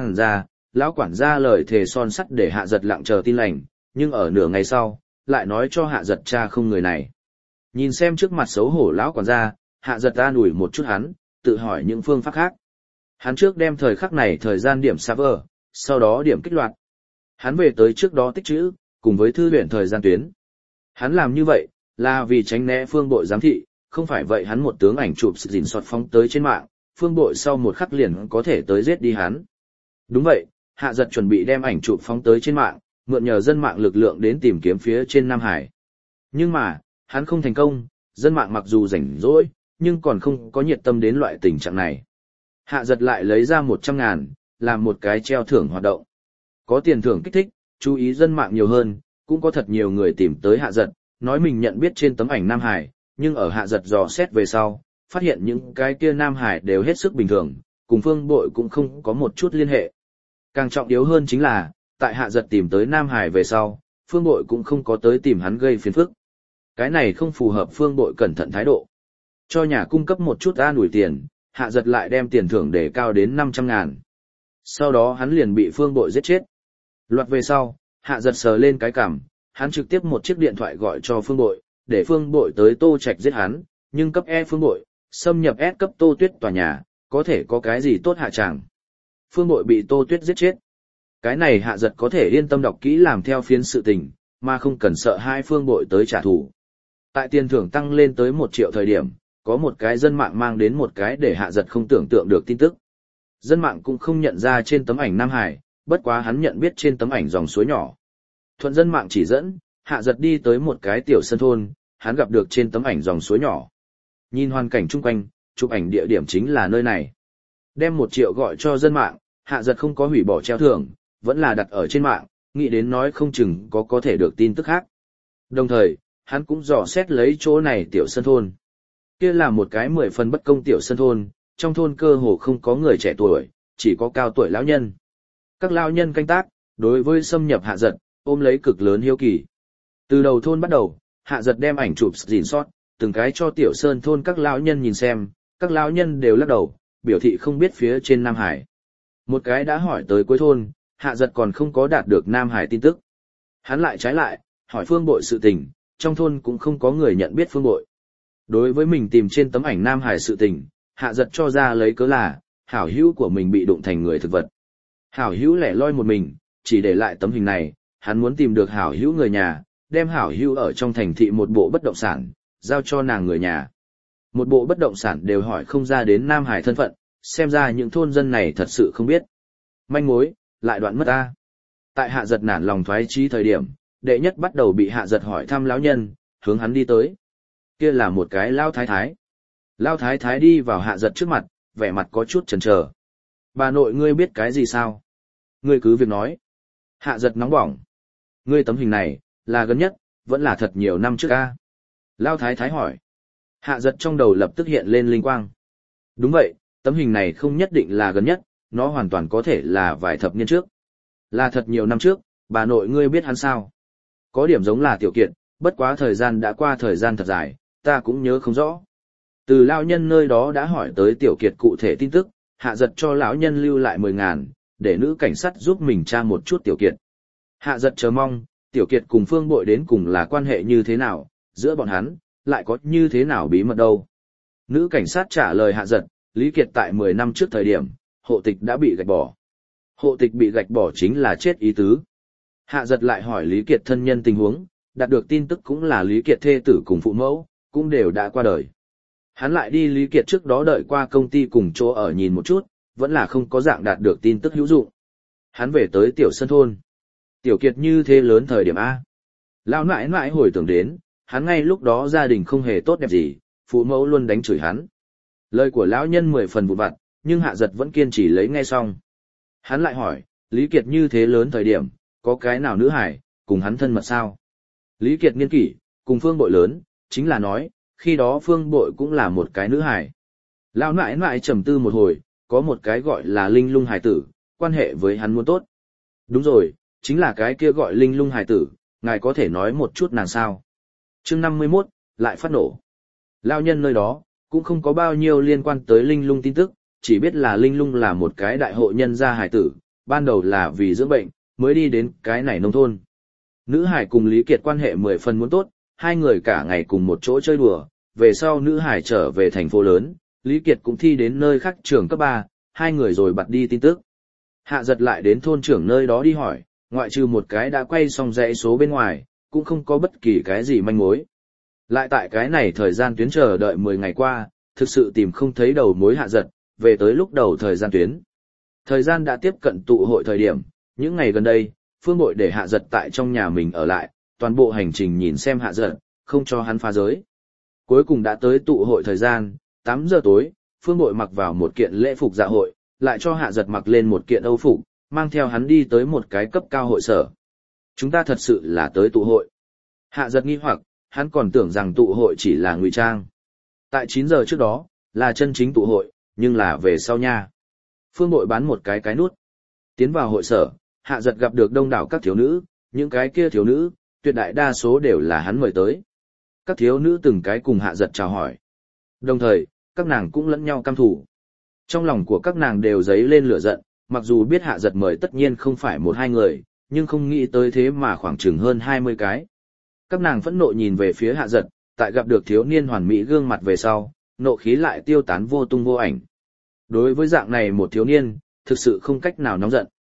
lão quản gia lời thề son sắt để Hạ giật lặng chờ tin lành, nhưng ở nửa ngày sau, lại nói cho Hạ giật cha không người này. Nhìn xem trước mặt xấu hổ lão quản gia, Hạ giật an ủi một chút hắn, tự hỏi những phương pháp khác. Hắn trước đem thời khắc này thời gian điểm server, sau đó điểm kích loạt. Hắn về tới trước đó tích trữ, cùng với thư luyện thời gian tuyến. Hắn làm như vậy, là vì tránh né Phương Bội giám thị, không phải vậy hắn một tướng ảnh chụp dình soát phóng tới trên mạng, Phương Bội sau một khắc liền có thể tới giết đi hắn. Đúng vậy, Hạ giật chuẩn bị đem ảnh chụp phóng tới trên mạng, mượn nhờ dân mạng lực lượng đến tìm kiếm phía trên Nam Hải. Nhưng mà, hắn không thành công, dân mạng mặc dù rảnh rỗi, nhưng còn không có nhiệt tâm đến loại tình trạng này. Hạ giật lại lấy ra 100.000, làm một cái treo thưởng hoạt động. Có tiền thưởng kích thích, chú ý dân mạng nhiều hơn, cũng có thật nhiều người tìm tới Hạ giật, nói mình nhận biết trên tấm ảnh Nam Hải, nhưng ở Hạ giật dò xét về sau, phát hiện những cái kia Nam Hải đều hết sức bình thường, cùng Phương Bội cũng không có một chút liên hệ. Càng trọng yếu hơn chính là, tại Hạ giật tìm tới Nam Hải về sau, Phương Bội cũng không có tới tìm hắn gây phiền phức. Cái này không phù hợp Phương Bội cẩn thận thái độ. Cho nhà cung cấp một chút an ủi tiền, Hạ giật lại đem tiền thưởng để cao đến 500.000. Sau đó hắn liền bị Phương Bội giết chết. Loạt về sau, Hạ giật sờ lên cái cằm, hắn trực tiếp một chiếc điện thoại gọi cho Phương Bội, để Phương Bội tới Tô Trạch giết hắn, nhưng cấp E Phương Bội, xâm nhập S cấp Tô Tuyết tòa nhà, có thể có cái gì tốt hạ tràng. Phương Bội bị Tô Tuyết giết chết. Cái này Hạ Giật có thể yên tâm đọc kỹ làm theo phiến sự tình, mà không cần sợ hai phương bội tới trả thù. Tại tiền thưởng tăng lên tới 1 triệu thời điểm, có một cái dân mạng mang đến một cái để Hạ Giật không tưởng tượng được tin tức. Dân mạng cũng không nhận ra trên tấm ảnh Nam Hải, bất quá hắn nhận biết trên tấm ảnh dòng suối nhỏ. Thuận dân mạng chỉ dẫn, Hạ Giật đi tới một cái tiểu sân thôn, hắn gặp được trên tấm ảnh dòng suối nhỏ. Nhìn hoàn cảnh chung quanh, chụp ảnh địa điểm chính là nơi này. Đem 1 triệu gọi cho dân mạng, Hạ Giật không có hủy bỏ treo thưởng, vẫn là đặt ở trên mạng, nghĩ đến nói không chừng có thể được tin tức khác. Đồng thời, hắn cũng dò xét lấy chỗ này tiểu sân thôn. Kia là một cái 10 phần bất công tiểu sân thôn, trong thôn cơ hồ không có người trẻ tuổi, chỉ có cao tuổi lão nhân. Các lão nhân canh tác, đối với xâm nhập Hạ Giật, ôm lấy cực lớn hiếu kỳ. Từ đầu thôn bắt đầu, Hạ Giật đem ảnh chụp gìn sót, từng cái cho tiểu sơn thôn các lão nhân nhìn xem, các lão nhân đều lắc đầu, biểu thị không biết phía trên Nam Hải. Một cái đã hỏi tới cuối thôn, Hạ Giật còn không có đạt được Nam Hải tin tức. Hắn lại trái lại, hỏi Phương Bội sự tình, trong thôn cũng không có người nhận biết Phương Bội. Đối với mình tìm trên tấm ảnh Nam Hải sự tình, Hạ Giật cho ra lấy cớ là, hảo hữu của mình bị đụng thành người thực vật. Hảo hữu lẻ loi một mình, chỉ để lại tấm hình này, hắn muốn tìm được hảo hữu người nhà, đem hảo hữu ở trong thành thị một bộ bất động sản, giao cho nàng người nhà. Một bộ bất động sản đều hỏi không ra đến Nam Hải thân phận, xem ra những thôn dân này thật sự không biết. Manh mối, lại đoạn mất ta. Tại Hạ Giật nản lòng thoái chí thời điểm, đệ nhất bắt đầu bị Hạ Giật hỏi thăm lão nhân, hướng hắn đi tới. Kia là một cái lao thái thái. Lao thái thái đi vào Hạ Giật trước mặt, vẻ mặt có chút chần chờ. Bà nội ngươi biết cái gì sao? Ngươi cứ việc nói. Hạ Giật nóng bỏng. Ngươi tấm hình này, là gần nhất, vẫn là thật nhiều năm trước a. Lao thái thái hỏi. Hạ Giật trong đầu lập tức hiện lên linh quang. Đúng vậy, tấm hình này không nhất định là gần nhất, nó hoàn toàn có thể là vài thập niên trước. Là thật nhiều năm trước, bà nội ngươi biết hắn sao? Có điểm giống là Tiểu Kiệt, bất quá thời gian đã qua thời gian thật dài, ta cũng nhớ không rõ. Từ lão nhân nơi đó đã hỏi tới Tiểu Kiệt cụ thể tin tức, Hạ Giật cho lão nhân lưu lại 10.000, để nữ cảnh sát giúp mình tra một chút Tiểu Kiệt. Hạ Giật chờ mong, Tiểu Kiệt cùng Phương Bội đến cùng là quan hệ như thế nào, giữa bọn hắn, lại có như thế nào bí mật đâu. Nữ cảnh sát trả lời Hạ Giật, Lý Kiệt tại 10 năm trước thời điểm, hộ tịch đã bị gạch bỏ. Hộ tịch bị gạch bỏ chính là chết ý tứ. Hạ Giật lại hỏi Lý Kiệt thân nhân tình huống, đạt được tin tức cũng là Lý Kiệt thê tử cùng phụ mẫu, cũng đều đã qua đời. Hắn lại đi Lý Kiệt trước đó đợi qua công ty cùng chỗ ở nhìn một chút, vẫn là không có dạng đạt được tin tức hữu dụng. Hắn về tới tiểu sân thôn. Tiểu Kiệt như thế lớn thời điểm A. Lão nãi nãi hồi tưởng đến, hắn ngay lúc đó gia đình không hề tốt đẹp gì, phụ mẫu luôn đánh chửi hắn. Lời của lão nhân 10 phần vụn vặt, nhưng Hạ Giật vẫn kiên trì lấy nghe xong. Hắn lại hỏi, Lý Kiệt như thế lớn thời điểm, có cái nào nữ hải, cùng hắn thân mật sao? Lý Kiệt niên kỷ, cùng Phương Bội lớn, chính là nói, khi đó Phương Bội cũng là một cái nữ hải. Lão nãi nãi trầm tư một hồi, có một cái gọi là Linh Lung hải tử, quan hệ với hắn muốn tốt. Đúng rồi, chính là cái kia gọi Linh Lung hải tử, ngài có thể nói một chút nàng sao? Chương 51, lại phát nổ. Lão nhân nơi đó, cũng không có bao nhiêu liên quan tới Linh Lung tin tức, chỉ biết là Linh Lung là một cái đại hội nhân gia hải tử, ban đầu là vì dưỡng bệnh, mới đi đến cái này nông thôn. Nữ hải cùng Lý Kiệt quan hệ 10 phần muốn tốt, hai người cả ngày cùng một chỗ chơi đùa, về sau nữ hải trở về thành phố lớn, Lý Kiệt cũng thi đến nơi khác trường cấp 3, hai người rồi bật đi tin tức. Hạ Giật lại đến thôn trưởng nơi đó đi hỏi, ngoại trừ một cái đã quay xong dãy số bên ngoài, cũng không có bất kỳ cái gì manh mối. Lại tại cái này thời gian tuyến chờ đợi 10 ngày qua, thực sự tìm không thấy đầu mối Hạ Giật, về tới lúc đầu thời gian tuyến. Thời gian đã tiếp cận tụ hội thời điểm, những ngày gần đây, Phương Bội để Hạ Giật tại trong nhà mình ở lại, toàn bộ hành trình nhìn xem Hạ Giật, không cho hắn phá giới. Cuối cùng đã tới tụ hội thời gian, 8 giờ tối, Phương Bội mặc vào một kiện lễ phục dạ hội, lại cho Hạ Giật mặc lên một kiện âu phục, mang theo hắn đi tới một cái cấp cao hội sở. Chúng ta thật sự là tới tụ hội. Hạ Giật nghi hoặc, hắn còn tưởng rằng tụ hội chỉ là ngụy trang. Tại 9 giờ trước đó, là chân chính tụ hội, nhưng là về sau nha. Phương Bội bán một cái nút. Tiến vào hội sở, Hạ Giật gặp được đông đảo các thiếu nữ, những cái kia thiếu nữ, tuyệt đại đa số đều là hắn mời tới. Các thiếu nữ từng cái cùng Hạ Giật chào hỏi. Đồng thời, các nàng cũng lẫn nhau căm thù. Trong lòng của các nàng đều dấy lên lửa giận, mặc dù biết Hạ Giật mời tất nhiên không phải một hai người, nhưng không nghĩ tới thế mà khoảng chừng hơn 20 cái. Các nàng phẫn nộ nhìn về phía Hạ Giật, tại gặp được thiếu niên hoàn mỹ gương mặt về sau, nộ khí lại tiêu tán vô tung vô ảnh. Đối với dạng này một thiếu niên, thực sự không cách nào nóng giận.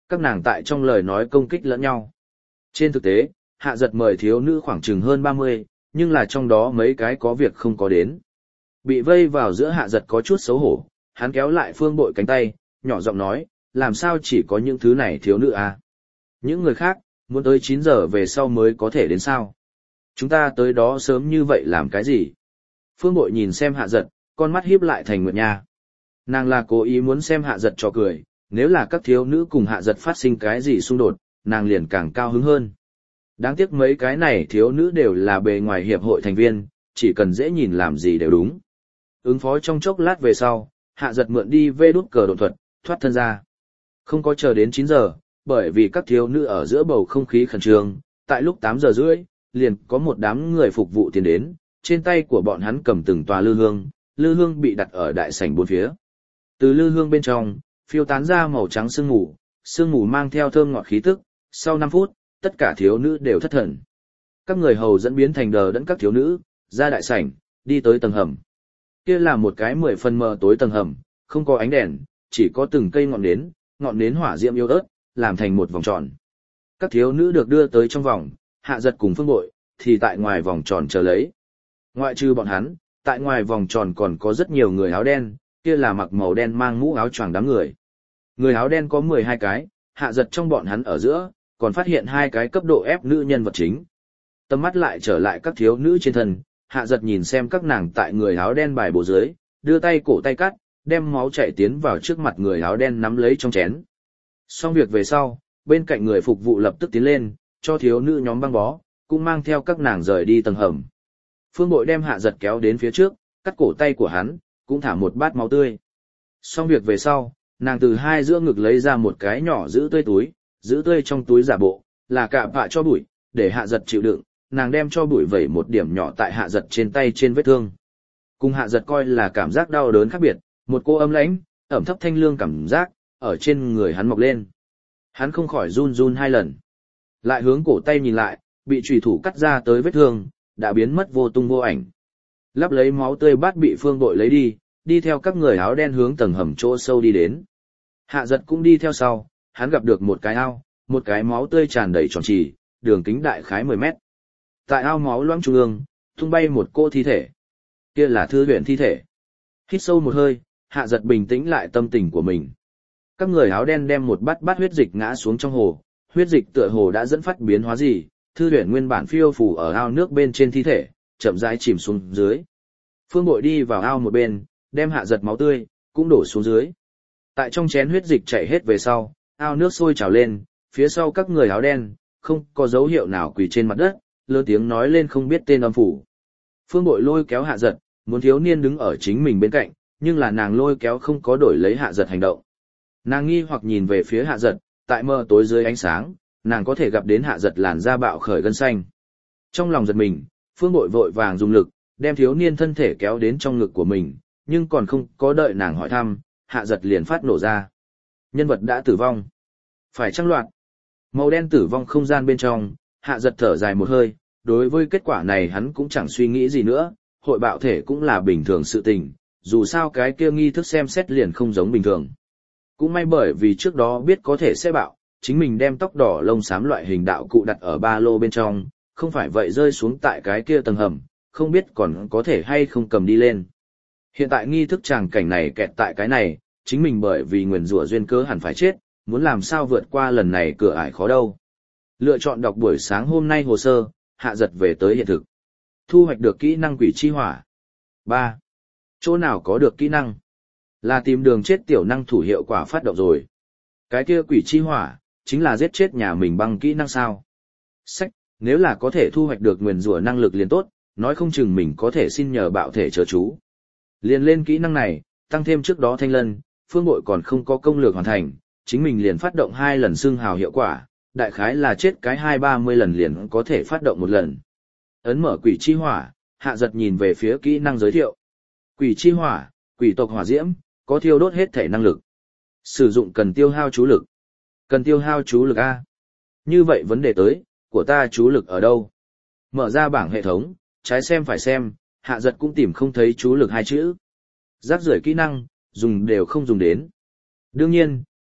Các nàng tại trong lời nói công kích lẫn nhau. Trên thực tế, hạ giật mời thiếu nữ khoảng chừng hơn 30, nhưng là trong đó mấy cái có việc không có đến. Bị vây vào giữa hạ giật có chút xấu hổ, hắn kéo lại Phương Bội cánh tay, nhỏ giọng nói, làm sao chỉ có những thứ này thiếu nữ à? Những người khác, muốn tới 9 giờ về sau mới có thể đến sao? Chúng ta tới đó sớm như vậy làm cái gì? Phương Bội nhìn xem hạ giật, con mắt híp lại thành nguyệt nha. Nàng là cố ý muốn xem hạ giật cho cười, nếu là các thiếu nữ cùng hạ giật phát sinh cái gì xung đột, nàng liền càng cao hứng hơn. Đáng tiếc mấy cái này thiếu nữ đều là bề ngoài hiệp hội thành viên, chỉ cần dễ nhìn làm gì đều đúng. Ứng phó trong chốc lát về sau, hạ giật mượn đi vê đút cờ độn thuật, thoát thân ra. Không có chờ đến 9 giờ, bởi vì các thiếu nữ ở giữa bầu không khí khẩn trương, tại lúc 8 giờ rưỡi, liền có một đám người phục vụ tiến đến, trên tay của bọn hắn cầm từng tòa lư hương bị đặt ở đại sảnh bốn phía. Từ lư hương bên trong, phiêu tán ra màu trắng sương mù mang theo thơm ngọt khí tức, sau 5 phút, tất cả thiếu nữ đều thất thần. Các người hầu dẫn biến thành đờ đẫn các thiếu nữ, ra đại sảnh, đi tới tầng hầm. Kia là một cái 10 phần mờ tối tầng hầm, không có ánh đèn, chỉ có từng cây ngọn nến hỏa diễm yếu ớt, làm thành một vòng tròn. Các thiếu nữ được đưa tới trong vòng, hạ giật cùng Phương Bội, thì tại ngoài vòng tròn chờ lấy. Ngoại trừ bọn hắn, tại ngoài vòng tròn còn có rất nhiều người áo đen, kia là mặc màu đen mang mũ áo choàng đám người. Người áo đen có 12 cái, hạ giật trong bọn hắn ở giữa, còn phát hiện 2 cái cấp độ ép nữ nhân vật chính. Tầm mắt lại trở lại các thiếu nữ trên thân, hạ giật nhìn xem các nàng tại người áo đen bài bố dưới, đưa tay cổ tay cắt, đem máu chảy tiến vào trước mặt người áo đen nắm lấy trong chén. Xong việc về sau, bên cạnh người phục vụ lập tức tiến lên, cho thiếu nữ nhóm băng bó, cũng mang theo các nàng rời đi tầng hầm. Phương Bội đem hạ giật kéo đến phía trước, cắt cổ tay của hắn, cũng thả một bát máu tươi. Xong việc về sau, nàng từ hai giữa ngực lấy ra một cái nhỏ giữ tươi trong túi giả bộ, là cạ vạ cho bụi, để hạ giật chịu đựng, nàng đem cho bụi vẩy một điểm nhỏ tại hạ giật trên tay trên vết thương. Cùng hạ giật coi là cảm giác đau đớn khác biệt, một cô ấm lãnh, ẩm thấp thanh lương cảm giác, ở trên người hắn mọc lên. Hắn không khỏi run run 2 lần. Lại hướng cổ tay nhìn lại, bị chùy thủ cắt ra tới vết thương, đã biến mất vô tung vô ảnh. Lắp lấy máu tươi bát bị Phương Bội lấy đi theo các người áo đen hướng tầng hầm chỗ sâu đi đến. Hạ giật cũng đi theo sau, hắn gặp được một cái ao, một cái máu tươi tràn đầy tròn trì, đường kính đại khái 10 mét. Tại ao máu loãng trung ương, tung bay một cô thi thể. Kia là Thư Huyền thi thể. Hít sâu một hơi, hạ giật bình tĩnh lại tâm tình của mình. Các người áo đen đem một bát huyết dịch ngã xuống trong hồ, huyết dịch tựa hồ đã dẫn phát biến hóa gì, Thư Huyền nguyên bản phiêu phù ở ao nước bên trên thi thể, chậm rãi chìm xuống dưới. Phương Bội đi vào ao một bên, đem hạ giật máu tươi, cũng đổ xuống dưới. Tại trong chén huyết dịch chảy hết về sau, ao nước sôi trào lên, phía sau các người áo đen, không có dấu hiệu nào quỳ trên mặt đất, lớn tiếng nói lên không biết tên âm phủ. Phương Bội lôi kéo hạ giật, muốn thiếu niên đứng ở chính mình bên cạnh, nhưng là nàng lôi kéo không có đổi lấy hạ giật hành động. Nàng nghi hoặc nhìn về phía hạ giật, tại mờ tối dưới ánh sáng, nàng có thể gặp đến hạ giật làn da bạo khởi gân xanh. Trong lòng giật mình, Phương Bội vội vàng dùng lực, đem thiếu niên thân thể kéo đến trong ngực của mình, nhưng còn không có đợi nàng hỏi thăm, hạ giật liền phát nổ ra. Nhân vật đã tử vong. Phải chăng loạt? Màu đen tử vong không gian bên trong, hạ giật thở dài một hơi, đối với kết quả này hắn cũng chẳng suy nghĩ gì nữa, hội bạo thể cũng là bình thường sự tình, dù sao cái kia nghi thức xem xét liền không giống bình thường. Cũng may bởi vì trước đó biết có thể sẽ bạo, chính mình đem tóc đỏ lông xám loại hình đạo cụ đặt ở ba lô bên trong, không phải vậy rơi xuống tại cái kia tầng hầm, không biết còn có thể hay không cầm đi lên. Hiện tại nghi thức tràng cảnh này kẹt tại cái này, chính mình bởi vì nguyền rủa duyên cớ hẳn phải chết, muốn làm sao vượt qua lần này cửa ải khó đâu. Lựa chọn đọc buổi sáng hôm nay hồ sơ, hạ giật về tới hiện thực. Thu hoạch được kỹ năng quỷ chi hỏa. 3. Chỗ nào có được kỹ năng? Là tìm đường chết tiểu năng thủ hiệu quả phát động rồi. Cái kia quỷ chi hỏa, chính là giết chết nhà mình bằng kỹ năng sao. Sách, nếu là có thể thu hoạch được nguyền rủa năng lực liền tốt, nói không chừng mình có thể xin nhờ bạo thể chớ chú. Liền lên kỹ năng này, tăng thêm trước đó thanh lân, Phương Bội còn không có công lược hoàn thành, chính mình liền phát động 2 lần xưng hào hiệu quả, đại khái là chết cái 20-30 lần liền có thể phát động một lần. Ấn mở quỷ chi hỏa, hạ giật nhìn về phía kỹ năng giới thiệu. Quỷ chi hỏa, quỷ tộc hỏa diễm, có thiêu đốt hết thể năng lực. Sử dụng cần tiêu hao chú lực. Cần tiêu hao chú lực A. Như vậy vấn đề tới, của ta chú lực ở đâu? Mở ra bảng hệ thống, trái xem phải xem, hạ giật cũng tìm không thấy chú lực 2 chữ. Rác rưởi kỹ năng, dùng đều không dùng đến. Đương nhiên,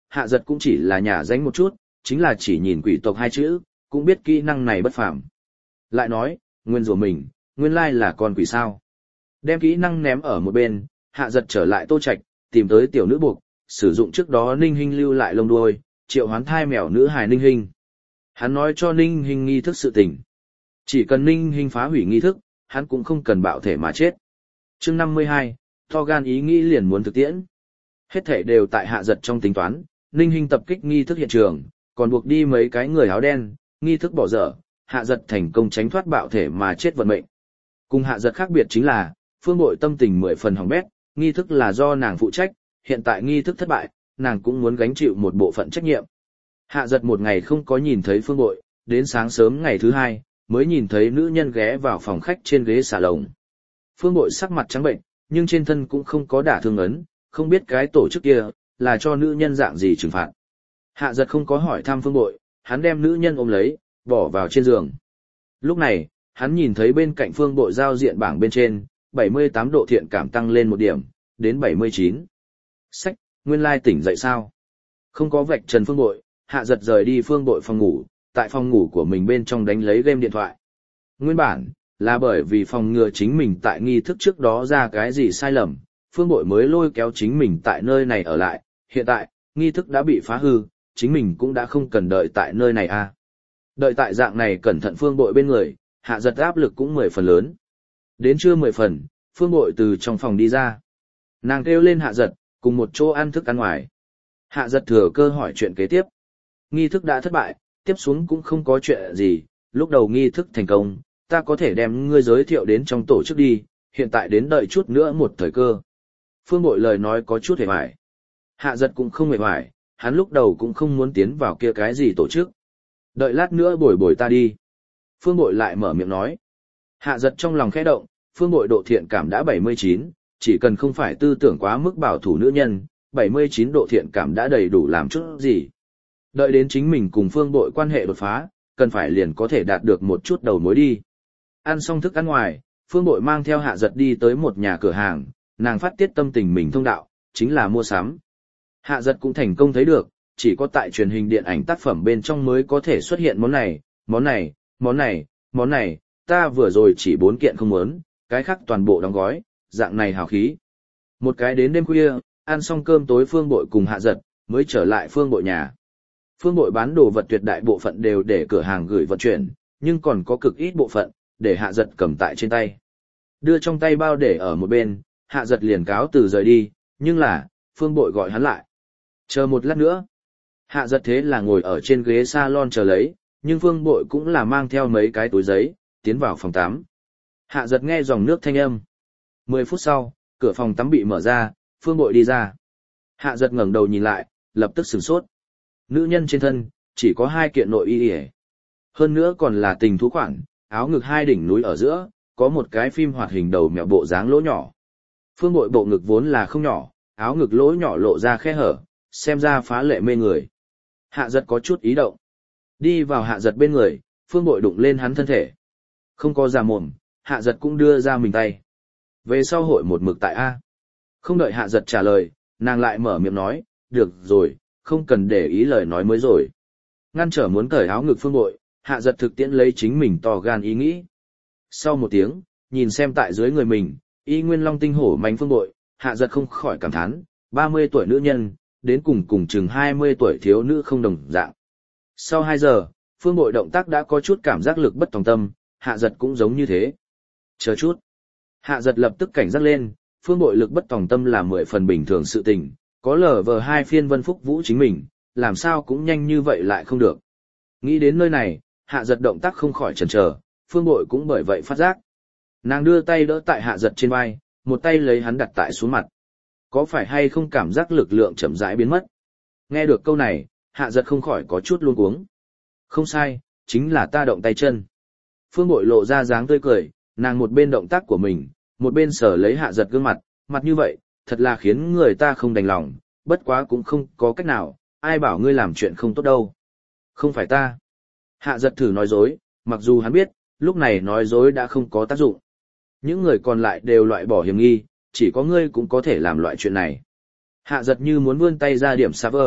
hạ giật cũng chỉ là nhả danh một chút, chính là chỉ nhìn quỷ tộc hai chữ, cũng biết kỹ năng này bất phàm. Lại nói, nguyên rủa mình, nguyên lai là con quỷ sao. Đem kỹ năng ném ở một bên, hạ giật trở lại Tô Trạch, tìm tới tiểu nữ buộc, sử dụng trước đó Ninh Hinh lưu lại lông đuôi, triệu hoán thai mèo nữ hài Ninh Hinh. Hắn nói cho Ninh Hinh nghi thức sự tình. Chỉ cần Ninh Hinh phá hủy nghi thức, hắn cũng không cần bạo thể mà chết. Chương 52, to gan ý nghĩ liền muốn thực tiễn. Hết thể đều tại hạ giật trong tính toán, Ninh Hinh tập kích nghi thức hiện trường, còn buộc đi mấy cái người áo đen, nghi thức bỏ dở, hạ giật thành công tránh thoát bạo thể mà chết vận mệnh. Cùng hạ giật khác biệt chính là, Phương Bội tâm tình 10 phần hỏng bét, nghi thức là do nàng phụ trách, hiện tại nghi thức thất bại, nàng cũng muốn gánh chịu một bộ phận trách nhiệm. Hạ giật một ngày không có nhìn thấy Phương Bội, đến sáng sớm ngày thứ hai, mới nhìn thấy nữ nhân ghé vào phòng khách trên ghế xà lồng. Phương Bội sắc mặt trắng bệnh, nhưng trên thân cũng không có đả thương ấn, không biết cái tổ chức kia, là cho nữ nhân dạng gì trừng phạt. Hạ giật không có hỏi thăm Phương Bội, hắn đem nữ nhân ôm lấy, bỏ vào trên giường. Lúc này, hắn nhìn thấy bên cạnh Phương Bội giao diện bảng bên trên, 78 độ thiện cảm tăng lên 1 điểm, đến 79. Sách, nguyên lai tỉnh dậy sao? Không có vạch trần Phương Bội, hạ giật rời đi Phương Bội phòng ngủ, tại phòng ngủ của mình bên trong đánh lấy game điện thoại. Nguyên bản, là bởi vì phòng ngừa chính mình tại nghi thức trước đó ra cái gì sai lầm, Phương Bội mới lôi kéo chính mình tại nơi này ở lại, hiện tại, nghi thức đã bị phá hư, chính mình cũng đã không cần đợi tại nơi này à. Đợi tại dạng này cẩn thận Phương Bội bên người, hạ giật áp lực cũng 10 phần lớn. Đến trưa 10 phần, Phương Bội từ trong phòng đi ra. Nàng kêu lên hạ giật, cùng một chỗ ăn thức ăn ngoài. Hạ giật thừa cơ hỏi chuyện kế tiếp. Nghi thức đã thất bại, tiếp xuống cũng không có chuyện gì, lúc đầu nghi thức thành công, ta có thể đem ngươi giới thiệu đến trong tổ chức đi, hiện tại đến đợi chút nữa một thời cơ. Phương Bội lời nói có chút hề hoài. Hạ giật cũng không hề hoài, hắn lúc đầu cũng không muốn tiến vào kia cái gì tổ chức. Đợi lát nữa bồi bồi ta đi. Phương Bội lại mở miệng nói. Hạ giật trong lòng khẽ động, Phương Bội độ thiện cảm đã 79, chỉ cần không phải tư tưởng quá mức bảo thủ nữ nhân, 79 độ thiện cảm đã đầy đủ làm chút gì. Đợi đến chính mình cùng Phương Bội quan hệ đột phá, cần phải liền có thể đạt được một chút đầu mối đi. Ăn xong thức ăn ngoài, Phương Bội mang theo hạ giật đi tới một nhà cửa hàng, nàng phát tiết tâm tình mình thông đạo, chính là mua sắm. Hạ giật cũng thành công thấy được, chỉ có tại truyền hình điện ảnh tác phẩm bên trong mới có thể xuất hiện món này, món này, món này, món này, ta vừa rồi chỉ 4 kiện không muốn, cái khác toàn bộ đóng gói, dạng này hào khí. Một cái đến đêm khuya, ăn xong cơm tối Phương Bội cùng hạ giật, mới trở lại Phương Bội nhà. Phương Bội bán đồ vật tuyệt đại bộ phận đều để cửa hàng gửi vận chuyển, nhưng còn có cực ít bộ phận, để hạ giật cầm tại trên tay. Đưa trong tay bao để ở một bên, hạ giật liền cáo từ rời đi, nhưng là, Phương Bội gọi hắn lại. Chờ một lát nữa. Hạ giật thế là ngồi ở trên ghế salon chờ lấy, nhưng Phương Bội cũng là mang theo mấy cái túi giấy, tiến vào phòng tắm. Hạ giật nghe dòng nước thanh âm. 10 phút sau, cửa phòng tắm bị mở ra, Phương Bội đi ra. Hạ giật ngẩng đầu nhìn lại, lập tức sửng sốt. Nữ nhân trên thân, chỉ có 2 kiện nội y y. Hơn nữa còn là tình thú khoản, áo ngực 2 đỉnh núi ở giữa, có một cái phim hoạt hình đầu mèo bộ dáng lỗ nhỏ. Phương Bội bộ ngực vốn là không nhỏ, áo ngực lỗ nhỏ lộ ra khe hở, xem ra phá lệ mê người. Hạ giật có chút ý động. Đi vào hạ giật bên người, Phương Bội đụng lên hắn thân thể. Không có ra mồm, hạ giật cũng đưa ra mình tay. Về sau hội một mực tại A. Không đợi hạ giật trả lời, nàng lại mở miệng nói, được rồi, không cần để ý lời nói mới rồi. Ngăn trở muốn cởi áo ngực Phương Bội, hạ giật thực tiễn lấy chính mình to gan ý nghĩ. Sau một tiếng, nhìn xem tại dưới người mình, y nguyên long tinh hổ manh Phương Bội, hạ giật không khỏi cảm thán, 30 tuổi nữ nhân, đến cùng chừng 20 tuổi thiếu nữ không đồng dạng. Sau 2 giờ, Phương Bội động tác đã có chút cảm giác lực bất tòng tâm, hạ giật cũng giống như thế. Chờ chút. Hạ giật lập tức cảnh giác lên, Phương Bội lực bất tòng tâm là 10 phần bình thường sự tình, có LV2 phiên Vân Phúc Vũ chính mình, làm sao cũng nhanh như vậy lại không được. Nghĩ đến nơi này, hạ giật động tác không khỏi chần chờ, Phương Bội cũng bởi vậy phát giác. Nàng đưa tay đỡ tại hạ giật trên vai, một tay lấy hắn đặt tại xuống mặt. Có phải hay không cảm giác lực lượng chậm rãi biến mất? Nghe được câu này, hạ giật không khỏi có chút luống cuống. Không sai, chính là ta động tay chân. Phương Bội lộ ra dáng tươi cười, nàng một bên động tác của mình, một bên sở lấy hạ giật gương mặt, mặt như vậy, thật là khiến người ta không đành lòng, bất quá cũng không có cách nào, ai bảo ngươi làm chuyện không tốt đâu. Không phải ta. Hạ giật thử nói dối, mặc dù hắn biết, lúc này nói dối đã không có tác dụng. Những người còn lại đều loại bỏ hiểm nghi, chỉ có ngươi cũng có thể làm loại chuyện này. Hạ giật như muốn vươn tay ra điểm server,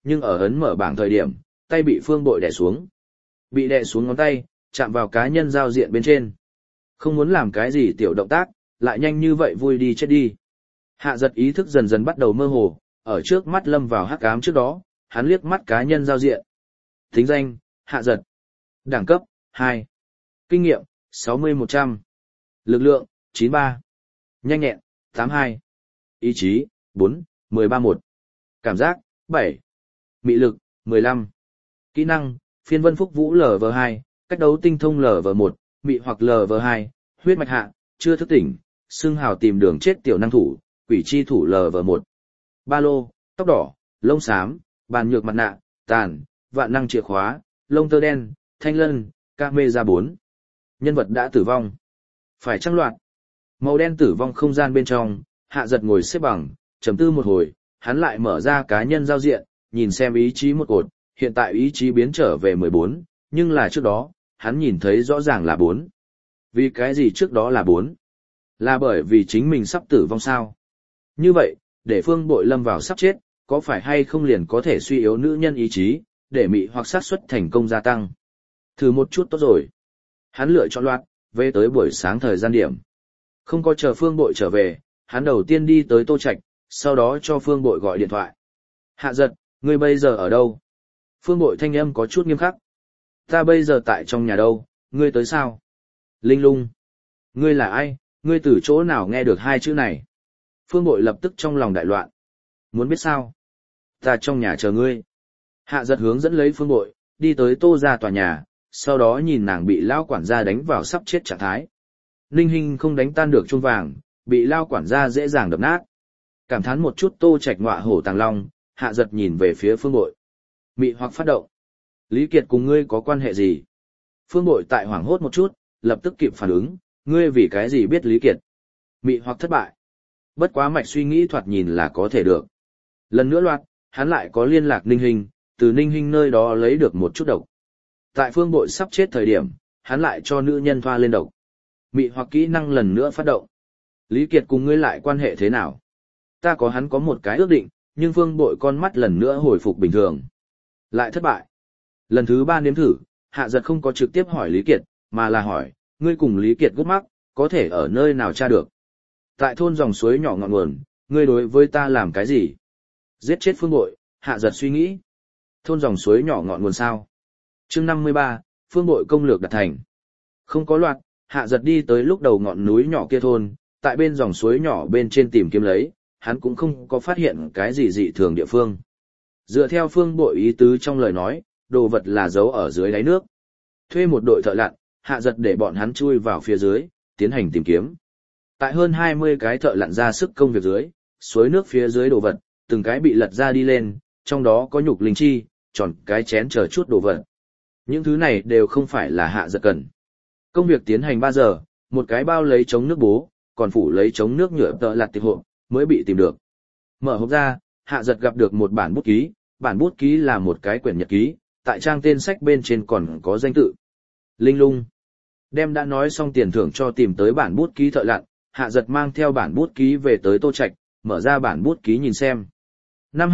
nhưng ở ấn mở bảng thời điểm, tay bị Phương Bội đè xuống. Bị đè xuống ngón tay, chạm vào cá nhân giao diện bên trên. Không muốn làm cái gì tiểu động tác, lại nhanh như vậy vui đi chết đi. Hạ giật ý thức dần dần bắt đầu mơ hồ, ở trước mắt lâm vào hắc ám trước đó, hắn liếc mắt cá nhân giao diện. Tính danh, Hạ giật. Đẳng cấp, 2. Kinh nghiệm, 60-100. Lực lượng, 93. Nhanh nhẹn, 82. Ý chí, 4, 13-1. Cảm giác, 7. Mị lực, 15. Kỹ năng, phiên vân phúc vũ LV2, cách đấu tinh thông LV1, mị hoặc LV2, huyết mạch hạ, chưa thức tỉnh, xưng hào tìm đường chết tiểu năng thủ, quỷ chi thủ LV1. Ba lô, tóc đỏ, lông xám, bàn nhược mặt nạ, tàn, vạn năng chìa khóa, lông tơ đen, thanh lân, camera 4. Nhân vật đã tử vong. Phải trăng loạt. Màu đen tử vong không gian bên trong, Hạ giật ngồi xếp bằng, trầm tư một hồi, hắn lại mở ra cá nhân giao diện, nhìn xem ý chí một cột, hiện tại ý chí biến trở về 14, nhưng là trước đó, hắn nhìn thấy rõ ràng là 4. Vì cái gì trước đó là 4? Là bởi vì chính mình sắp tử vong sao? Như vậy, để Phương Bội lâm vào sắp chết, có phải hay không liền có thể suy yếu nữ nhân ý chí, để mị hoặc xác suất thành công gia tăng? Thử một chút tốt rồi. Hắn lựa chọn loạt, về tới buổi sáng thời gian điểm. Không có chờ Phương Bội trở về, hắn đầu tiên đi tới Tô Trạch, sau đó cho Phương Bội gọi điện thoại. Hạ giật, ngươi bây giờ ở đâu? Phương Bội thanh âm có chút nghiêm khắc. Ta bây giờ tại trong nhà đâu, ngươi tới sao? Linh lung. Ngươi là ai, ngươi từ chỗ nào nghe được hai chữ này? Phương Bội lập tức trong lòng đại loạn. Muốn biết sao? Ta trong nhà chờ ngươi. Hạ giật hướng dẫn lấy Phương Bội, đi tới Tô ra tòa nhà, sau đó nhìn nàng bị lao quản gia đánh vào sắp chết trạng thái. Ninh Hinh không đánh tan được chuông vàng, bị lao quản gia dễ dàng đập nát. Cảm thán một chút Tô Trạch ngọa hổ tàng long, Hạ giật nhìn về phía Phương Bội. Mị hoặc phát động. Lý Kiệt cùng ngươi có quan hệ gì? Phương Bội tại hoảng hốt một chút, lập tức kịp phản ứng, ngươi vì cái gì biết Lý Kiệt? Mị hoặc thất bại. Bất quá mạch suy nghĩ thoạt nhìn là có thể được. Lần nữa loạt, hắn lại có liên lạc Ninh Hinh, từ Ninh Hinh nơi đó lấy được một chút độc. Tại Phương Bội sắp chết thời điểm, hắn lại cho nữ nhân thoa lên độc. Mị hoặc kỹ năng lần nữa phát động. Lý Kiệt cùng ngươi lại quan hệ thế nào? Ta có hắn có một cái ước định, nhưng Phương Bội con mắt lần nữa hồi phục bình thường. Lại thất bại. Lần thứ 3 nếm thử, Hạ giật không có trực tiếp hỏi Lý Kiệt, mà là hỏi, ngươi cùng Lý Kiệt gút mắc, có thể ở nơi nào tra được? Tại thôn dòng suối nhỏ ngọn nguồn, ngươi đối với ta làm cái gì? Giết chết Phương Bội, Hạ giật suy nghĩ. Thôn dòng suối nhỏ ngọn nguồn sao? Chương 53, Phương Bội công lược đạt thành. Không có loạt, Hạ giật đi tới lúc đầu ngọn núi nhỏ kia thôn, tại bên dòng suối nhỏ bên trên tìm kiếm lấy, hắn cũng không có phát hiện cái gì dị thường địa phương. Dựa theo Phương Bội ý tứ trong lời nói, đồ vật là giấu ở dưới đáy nước. Thuê một đội thợ lặn, Hạ giật để bọn hắn chui vào phía dưới, tiến hành tìm kiếm. Tại hơn 20 cái thợ lặn ra sức công việc dưới, suối nước phía dưới đồ vật, từng cái bị lật ra đi lên, trong đó có nhục linh chi, tròn cái chén chờ chút đồ vật. Những thứ này đều không phải là Hạ giật cần. Công việc tiến hành 3 giờ, một cái bao lấy chống nước bố, còn phủ lấy chống nước nhựa tợ lặt tiệp hộp, mới bị tìm được. Mở hộp ra, Hạ giật gặp được một bản bút ký, bản bút ký là một cái quyển nhật ký, tại trang tên sách bên trên còn có danh tự. Linh lung. Đem đã nói xong tiền thưởng cho tìm tới bản bút ký thợ lặn, Hạ giật mang theo bản bút ký về tới Tô Trạch, mở ra bản bút ký nhìn xem. Năm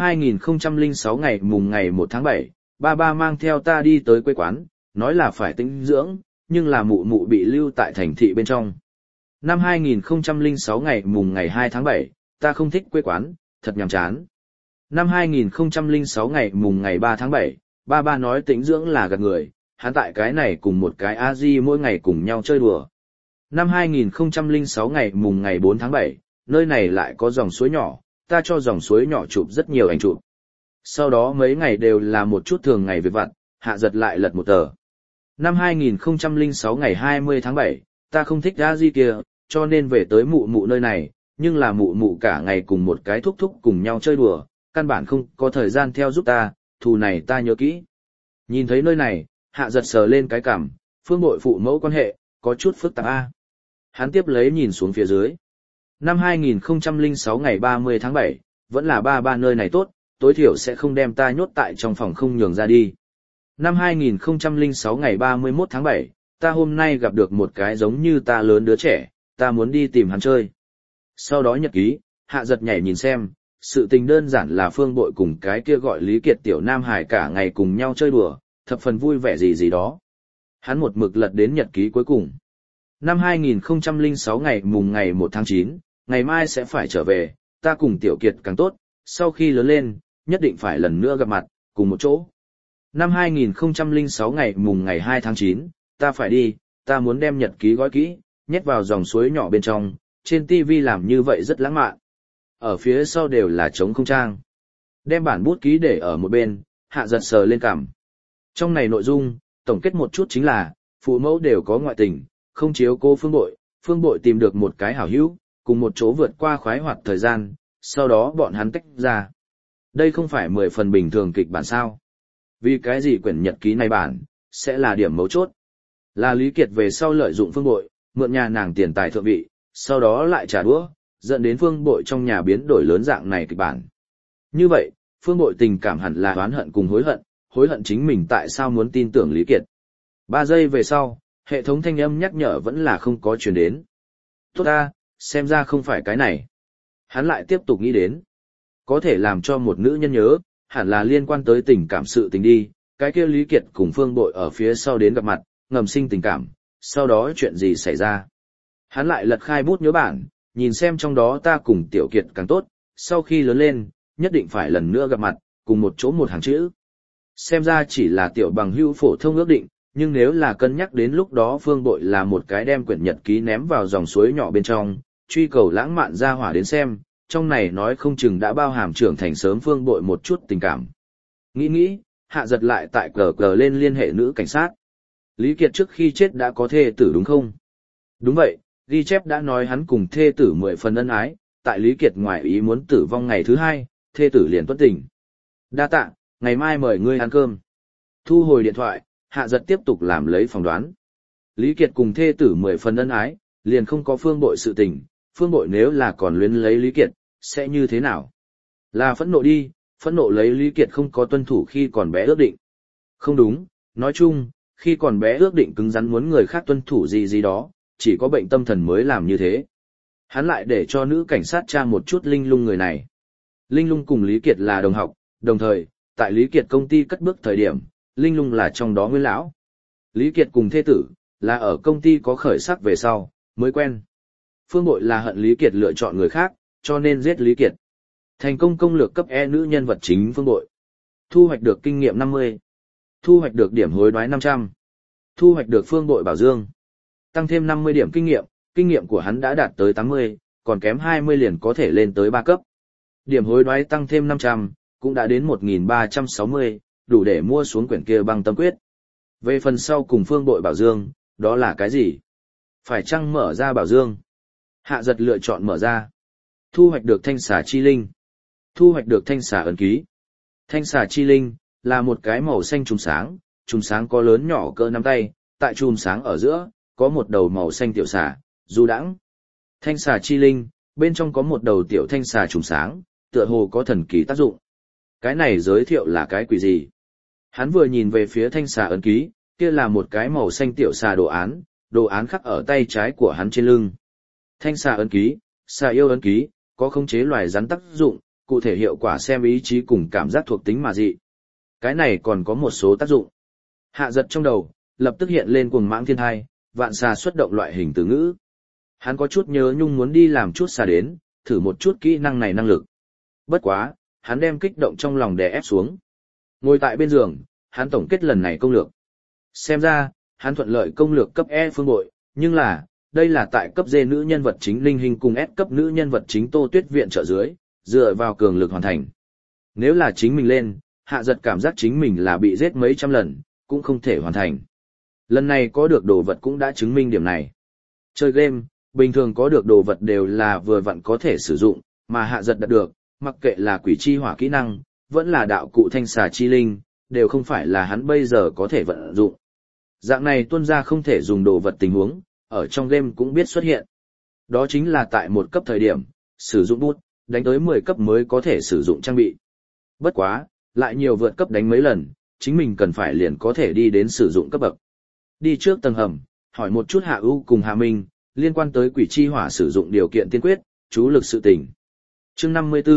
2006 ngày mùng ngày 1 tháng 7, ba mang theo ta đi tới quê quán, nói là phải tĩnh dưỡng, nhưng là mụ mụ bị lưu tại thành thị bên trong. Năm 2006 ngày mùng ngày 2 tháng 7, ta không thích quê quán, thật nhàm chán. Năm 2006 ngày mùng ngày 3 tháng 7, ba nói tĩnh dưỡng là gạt người, hắn tại cái này cùng một cái A-di mỗi ngày cùng nhau chơi đùa. Năm 2006 ngày mùng ngày 4 tháng 7, nơi này lại có dòng suối nhỏ, ta cho dòng suối nhỏ chụp rất nhiều ảnh chụp. Sau đó mấy ngày đều là một chút thường ngày việc vặt, Hạ giật lại lật một tờ. Năm 2006 ngày 20 tháng 7, ta không thích A-di kia, cho nên về tới mụ mụ nơi này, nhưng là mụ mụ cả ngày cùng một cái thúc thúc cùng nhau chơi đùa, căn bản không có thời gian theo giúp ta, thù này ta nhớ kỹ. Nhìn thấy nơi này, Hạ giật sờ lên cái cằm, Phương Bội phụ mẫu quan hệ, có chút phức tạp a. Hắn tiếp lấy nhìn xuống phía dưới. Năm 2006 ngày 30 tháng 7, vẫn là ba nơi này tốt, tối thiểu sẽ không đem ta nhốt tại trong phòng không nhường ra đi. Năm 2006 ngày 31 tháng 7, ta hôm nay gặp được một cái giống như ta lớn đứa trẻ, ta muốn đi tìm hắn chơi. Sau đó nhật ký, Hạ giật nhảy nhìn xem, sự tình đơn giản là Phương Bội cùng cái kia gọi Lý Kiệt tiểu Nam Hải cả ngày cùng nhau chơi đùa, thập phần vui vẻ gì gì đó. Hắn một mực lật đến nhật ký cuối cùng. Năm 2006 ngày 1 tháng 9, ngày mai sẽ phải trở về, ta cùng Tiểu Kiệt càng tốt, sau khi lớn lên, nhất định phải lần nữa gặp mặt, cùng một chỗ. Năm 2006 ngày 2 tháng 9, ta phải đi, ta muốn đem nhật ký gói kỹ, nhét vào dòng suối nhỏ bên trong, trên TV làm như vậy rất lãng mạn. Ở phía sau đều là trống không trang. Đem bản bút ký để ở một bên, Hạ Giật sờ lên cằm. Trong này nội dung, tổng kết một chút chính là, phụ mẫu đều có ngoại tình, không chiếu cố Phương Bội tìm được một cái hảo hữu, cùng một chỗ vượt qua khoái hoạt thời gian, sau đó bọn hắn tách ra. Đây không phải 10 phần bình thường kịch bản sao. Vì cái gì quyển nhật ký này bản, sẽ là điểm mấu chốt. Là Lý Kiệt về sau lợi dụng Phương Bội, mượn nhà nàng tiền tài thượng vị, sau đó lại trả đũa, dẫn đến Phương Bội trong nhà biến đổi lớn dạng này kịch bản. Như vậy, Phương Bội tình cảm hẳn là oán hận cùng hối hận chính mình tại sao muốn tin tưởng Lý Kiệt. 3 giây về sau, hệ thống thanh âm nhắc nhở vẫn là không có truyền đến. Tốt ta, xem ra không phải cái này. Hắn lại tiếp tục nghĩ đến. Có thể làm cho một nữ nhân nhớ, hẳn là liên quan tới tình cảm sự tình đi, cái kia Lý Kiệt cùng Phương Bội ở phía sau đến gặp mặt, ngầm sinh tình cảm, sau đó chuyện gì xảy ra. Hắn lại lật khai bút nhớ bản, nhìn xem trong đó ta cùng Tiểu Kiệt càng tốt, sau khi lớn lên, nhất định phải lần nữa gặp mặt, cùng một chỗ một hàng chữ. Xem ra chỉ là tiểu bằng hữu phổ thông ước định, nhưng nếu là cân nhắc đến lúc đó Phương Bội là một cái đem quyển nhật ký ném vào dòng suối nhỏ bên trong, truy cầu lãng mạn ra hỏa đến xem, trong này nói không chừng đã bao hàm trưởng thành sớm Phương Bội một chút tình cảm. Nghĩ, Hạ Giật lại tại cờ lên liên hệ nữ cảnh sát. Lý Kiệt trước khi chết đã có thê tử đúng không? Đúng vậy, ghi chép đã nói hắn cùng thê tử 10 phần ân ái, tại Lý Kiệt ngoài ý muốn tử vong ngày thứ 2, thê tử liền tuất tình. Đa tạ, ngày mai mời ngươi ăn cơm. Thu hồi điện thoại, Hạ Giật tiếp tục làm lấy phỏng đoán. Lý Kiệt cùng thê tử 10 phần ân ái, liền không có Phương Bội sự tình, Phương Bội nếu là còn luyến lấy Lý Kiệt, sẽ như thế nào? Là phẫn nộ đi, phẫn nộ lấy Lý Kiệt không có tuân thủ khi còn bé ước định. Không đúng, nói chung, khi còn bé ước định cứng rắn muốn người khác tuân thủ gì gì đó, chỉ có bệnh tâm thần mới làm như thế. Hắn lại để cho nữ cảnh sát tra một chút Linh Lung người này. Linh Lung cùng Lý Kiệt là đồng học, đồng thời, tại Lý Kiệt công ty cất bước thời điểm, Linh Lung là trong đó nguyên lão. Lý Kiệt cùng thê tử, là ở công ty có khởi sắc về sau, mới quen. Phương Bội là hận Lý Kiệt lựa chọn người khác, cho nên giết Lý Kiệt. Thành công công lược cấp E nữ nhân vật chính Phương Bội. Thu hoạch được kinh nghiệm 50. Thu hoạch được điểm hối đoái 500. Thu hoạch được Phương Bội bảo dương. Tăng thêm 50 điểm kinh nghiệm của hắn đã đạt tới 80, còn kém 20 liền có thể lên tới 3 cấp. Điểm hối đoái tăng thêm 500, cũng đã đến 1360, đủ để mua xuống quyển kia băng tâm quyết. Về phần sau cùng Phương Bội bảo dương, đó là cái gì? Phải chăng mở ra bảo dương? Hạ Giật lựa chọn mở ra. Thu hoạch được thanh xà chi linh. Thu hoạch được thanh xà ấn ký. Thanh xà chi linh là một cái màu xanh chùm sáng có lớn nhỏ cỡ nắm tay, tại chùm sáng ở giữa có một đầu màu xanh tiểu xà, du đãng. Thanh xà chi linh, bên trong có một đầu tiểu thanh xà chùm sáng, tựa hồ có thần kỳ tác dụng. Cái này giới thiệu là cái quỷ gì? Hắn vừa nhìn về phía thanh xà ấn ký, kia là một cái màu xanh tiểu xà đồ án khắc ở tay trái của hắn trên lưng. Thanh xà ấn ký, xà yêu ấn ký, có khống chế loài rắn tác dụng, cụ thể hiệu quả xem ý chí cùng cảm giác thuộc tính mà dị. Cái này còn có một số tác dụng. Hạ Giật trong đầu, lập tức hiện lên cuồng mãng thiên thai, vạn xà xuất động loại hình từ ngữ. Hắn có chút nhớ nhung muốn đi làm chút xà đến, thử một chút kỹ năng này năng lực. Bất quá, hắn đem kích động trong lòng đè ép xuống. Ngồi tại bên giường, hắn tổng kết lần này công lược. Xem ra, hắn thuận lợi công lược cấp E Phương Bội, nhưng là, đây là tại cấp D nữ nhân vật chính Linh Hình cùng S cấp nữ nhân vật chính Tô Tuyết viện trợ dưới, dựa vào cường lực hoàn thành. Nếu là chính mình lên, Hạ Giật cảm giác chính mình là bị giết mấy trăm lần, cũng không thể hoàn thành. Lần này có được đồ vật cũng đã chứng minh điểm này. Chơi game, bình thường có được đồ vật đều là vừa vặn có thể sử dụng, mà Hạ Giật đạt được, mặc kệ là quỷ chi hỏa kỹ năng, vẫn là đạo cụ thanh xà chi linh, đều không phải là hắn bây giờ có thể vận dụng. Dạng này tuân ra không thể dùng đồ vật tình huống, ở trong game cũng biết xuất hiện. Đó chính là tại một cấp thời điểm, sử dụng bút, đánh tới 10 cấp mới có thể sử dụng trang bị. Bất quá, lại nhiều vượt cấp đánh mấy lần, chính mình cần phải liền có thể đi đến sử dụng cấp bậc. Đi trước tầng hầm, hỏi một chút Hạ U cùng Hạ Minh, liên quan tới quỷ chi hỏa sử dụng điều kiện tiên quyết, chú lực sự tình. Chương 54,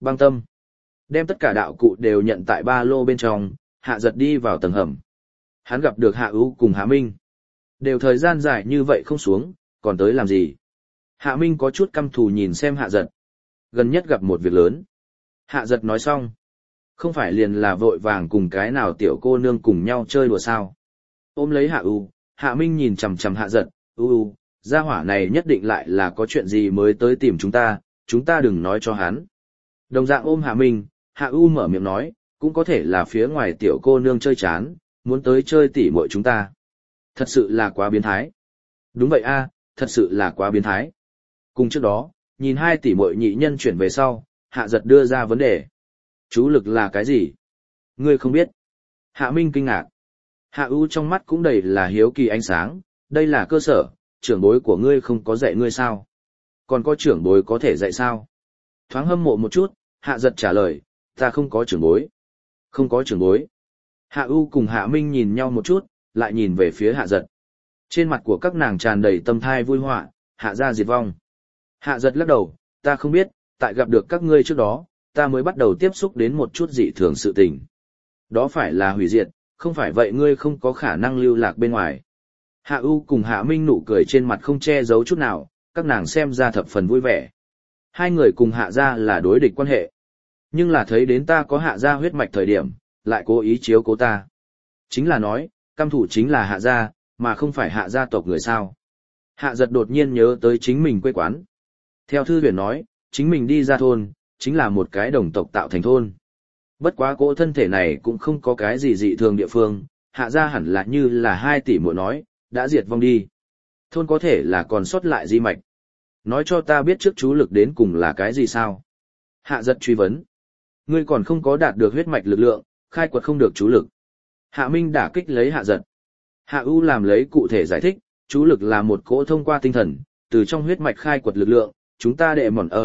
Băng tâm. Đem tất cả đạo cụ đều nhận tại ba lô bên trong, Hạ Giật đi vào tầng hầm. Hắn gặp được Hạ Ưu cùng Hạ Minh. Đều thời gian dài như vậy không xuống, còn tới làm gì? Hạ Minh có chút căm thù nhìn xem Hạ Giật. Gần nhất gặp một việc lớn. Hạ Giật nói xong. Không phải liền là vội vàng cùng cái nào tiểu cô nương cùng nhau chơi đùa sao? Ôm lấy Hạ Ưu, Hạ Minh nhìn chằm chằm Hạ Giật. Ưu, gia hỏa này nhất định lại là có chuyện gì mới tới tìm chúng ta đừng nói cho hắn. Đồng dạng ôm Hạ Minh, Hạ Ưu mở miệng nói, cũng có thể là phía ngoài tiểu cô nương chơi chán, muốn tới chơi tỉ muội chúng ta. Thật sự là quá biến thái. Đúng vậy a, thật sự là quá biến thái. Cùng trước đó, nhìn hai tỷ muội nhị nhân chuyển về sau, Hạ Giật đưa ra vấn đề. Chú lực là cái gì? Ngươi không biết. Hạ Minh kinh ngạc. Hạ Ưu trong mắt cũng đầy là hiếu kỳ ánh sáng, đây là cơ sở, trưởng bối của ngươi không có dạy ngươi sao? Còn có trưởng bối có thể dạy sao? Thoáng hâm mộ một chút, Hạ Giật trả lời, ta không có trưởng bối. Không có trưởng bối. Hạ Ưu cùng Hạ Minh nhìn nhau một chút, lại nhìn về phía Hạ Giật. Trên mặt của các nàng tràn đầy tâm thai vui họa, Hạ gia diệt vong. Hạ Giật lắc đầu, ta không biết, tại gặp được các ngươi trước đó, ta mới bắt đầu tiếp xúc đến một chút dị thường sự tình. Đó phải là hủy diệt, không phải vậy ngươi không có khả năng lưu lạc bên ngoài. Hạ Ưu cùng Hạ Minh nụ cười trên mặt không che giấu chút nào, các nàng xem ra thập phần vui vẻ. Hai người cùng Hạ gia là đối địch quan hệ. Nhưng là thấy đến ta có Hạ gia huyết mạch thời điểm, lại cố ý chiếu cố ta. Chính là nói, căm thủ chính là Hạ gia, mà không phải Hạ gia tộc người sao. Hạ Giật đột nhiên nhớ tới chính mình quê quán. Theo thư huyền nói, chính mình đi ra thôn, chính là một cái đồng tộc tạo thành thôn. Bất quá cỗ thân thể này cũng không có cái gì dị thường địa phương, Hạ gia hẳn là như là 2 tỷ muội nói, đã diệt vong đi. Thôn có thể là còn sót lại di mạch. Nói cho ta biết trước chú lực đến cùng là cái gì sao? Hạ Giật truy vấn. Ngươi còn không có đạt được huyết mạch lực lượng, khai quật không được chú lực. Hạ Minh đả kích lấy Hạ Giật. Hạ Ưu làm lấy cụ thể giải thích, chú lực là một cỗ thông qua tinh thần, từ trong huyết mạch khai quật lực lượng, chúng ta đệ mòn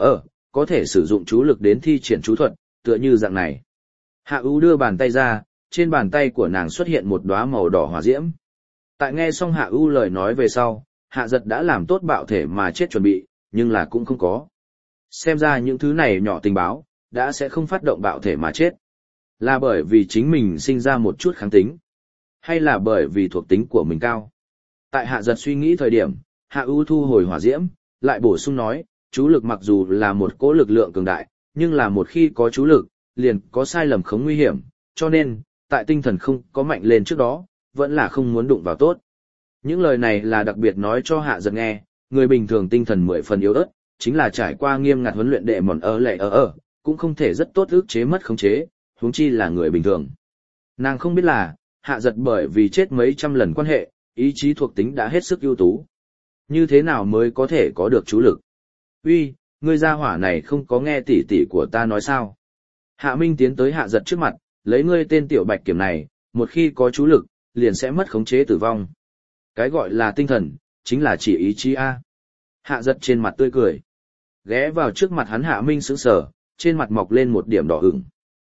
có thể sử dụng chú lực đến thi triển chú thuật, tựa như dạng này. Hạ Ưu đưa bàn tay ra, trên bàn tay của nàng xuất hiện một đóa màu đỏ hỏa diễm. Tại nghe xong Hạ Ưu lời nói về sau, Hạ Giật đã làm tốt bạo thể mà chết chuẩn bị, nhưng là cũng không có. Xem ra những thứ này nhỏ tình báo, đã sẽ không phát động bạo thể mà chết. Là bởi vì chính mình sinh ra một chút kháng tính, hay là bởi vì thuộc tính của mình cao. Tại Hạ Giật suy nghĩ thời điểm, Hạ Ưu thu hồi hỏa diễm, lại bổ sung nói, chú lực mặc dù là một cỗ lực lượng cường đại, nhưng là một khi có chú lực, liền có sai lầm khống nguy hiểm, cho nên, tại tinh thần không có mạnh lên trước đó, vẫn là không muốn đụng vào tốt. Những lời này là đặc biệt nói cho Hạ Giật nghe, người bình thường tinh thần 10 phần yếu ớt, chính là trải qua nghiêm ngặt huấn luyện đệ mòn cũng không thể rất tốt ức chế mất khống chế, huống chi là người bình thường. Nàng không biết là, Hạ Giật bởi vì chết mấy trăm lần quan hệ, ý chí thuộc tính đã hết sức ưu tú. Như thế nào mới có thể có được chú lực? Uy, ngươi gia hỏa này không có nghe tỉ tỉ của ta nói sao? Hạ Minh tiến tới Hạ Giật trước mặt, lấy ngươi tên tiểu bạch kiểm này, một khi có chú lực, liền sẽ mất khống chế tử vong. Cái gọi là tinh thần, chính là chỉ ý chí A. Hạ Giật trên mặt tươi cười. Ghé vào trước mặt hắn Hạ Minh sững sờ, trên mặt mọc lên một điểm đỏ ửng.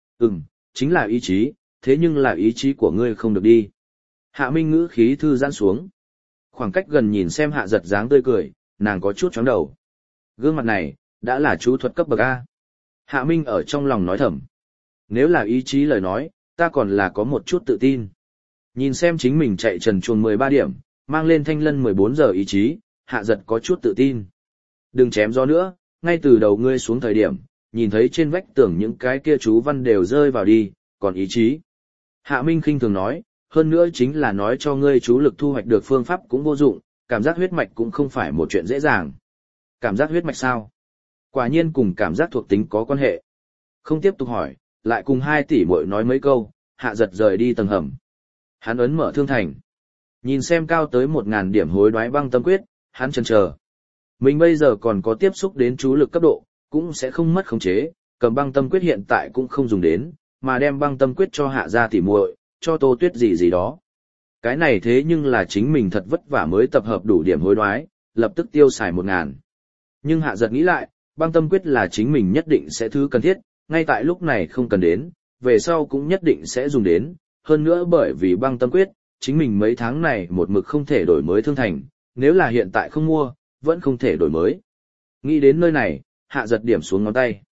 Chính là ý chí, thế nhưng là ý chí của ngươi không được đi. Hạ Minh ngữ khí thư giãn xuống. Khoảng cách gần nhìn xem Hạ Giật dáng tươi cười, nàng có chút chóng đầu. Gương mặt này, đã là chú thuật cấp bậc A. Hạ Minh ở trong lòng nói thầm. Nếu là ý chí lời nói, ta còn là có một chút tự tin. Nhìn xem chính mình chạy trần truồng 13 điểm, mang lên thanh lân 14 giờ ý chí, Hạ Giật có chút tự tin. Đừng chém gió nữa, ngay từ đầu ngươi xuống thời điểm, nhìn thấy trên vách tường những cái kia chú văn đều rơi vào đi, còn ý chí. Hạ Minh khinh thường nói, hơn nữa chính là nói cho ngươi chú lực thu hoạch được phương pháp cũng vô dụng, cảm giác huyết mạch cũng không phải một chuyện dễ dàng. Cảm giác huyết mạch sao? Quả nhiên cùng cảm giác thuộc tính có quan hệ. Không tiếp tục hỏi, lại cùng 2 tỷ muội nói mấy câu, Hạ Giật rời đi tầng hầm. Hắn ấn mở thương thành. Nhìn xem cao tới 1000 điểm hối đoái băng tâm quyết, hắn chần chờ. Mình bây giờ còn có tiếp xúc đến chú lực cấp độ, cũng sẽ không mất khống chế, cầm băng tâm quyết hiện tại cũng không dùng đến, mà đem băng tâm quyết cho Hạ gia tỷ muội, cho Tô Tuyết gì đó. Cái này thế nhưng là chính mình thật vất vả mới tập hợp đủ điểm hối đoái, lập tức tiêu xài 1000. Nhưng Hạ Giật nghĩ lại, băng tâm quyết là chính mình nhất định sẽ thứ cần thiết, ngay tại lúc này không cần đến, về sau cũng nhất định sẽ dùng đến, hơn nữa bởi vì băng tâm quyết, chính mình mấy tháng này một mực không thể đổi mới thương thành, nếu là hiện tại không mua, vẫn không thể đổi mới. Nghĩ đến nơi này, Hạ Giật điểm xuống ngón tay.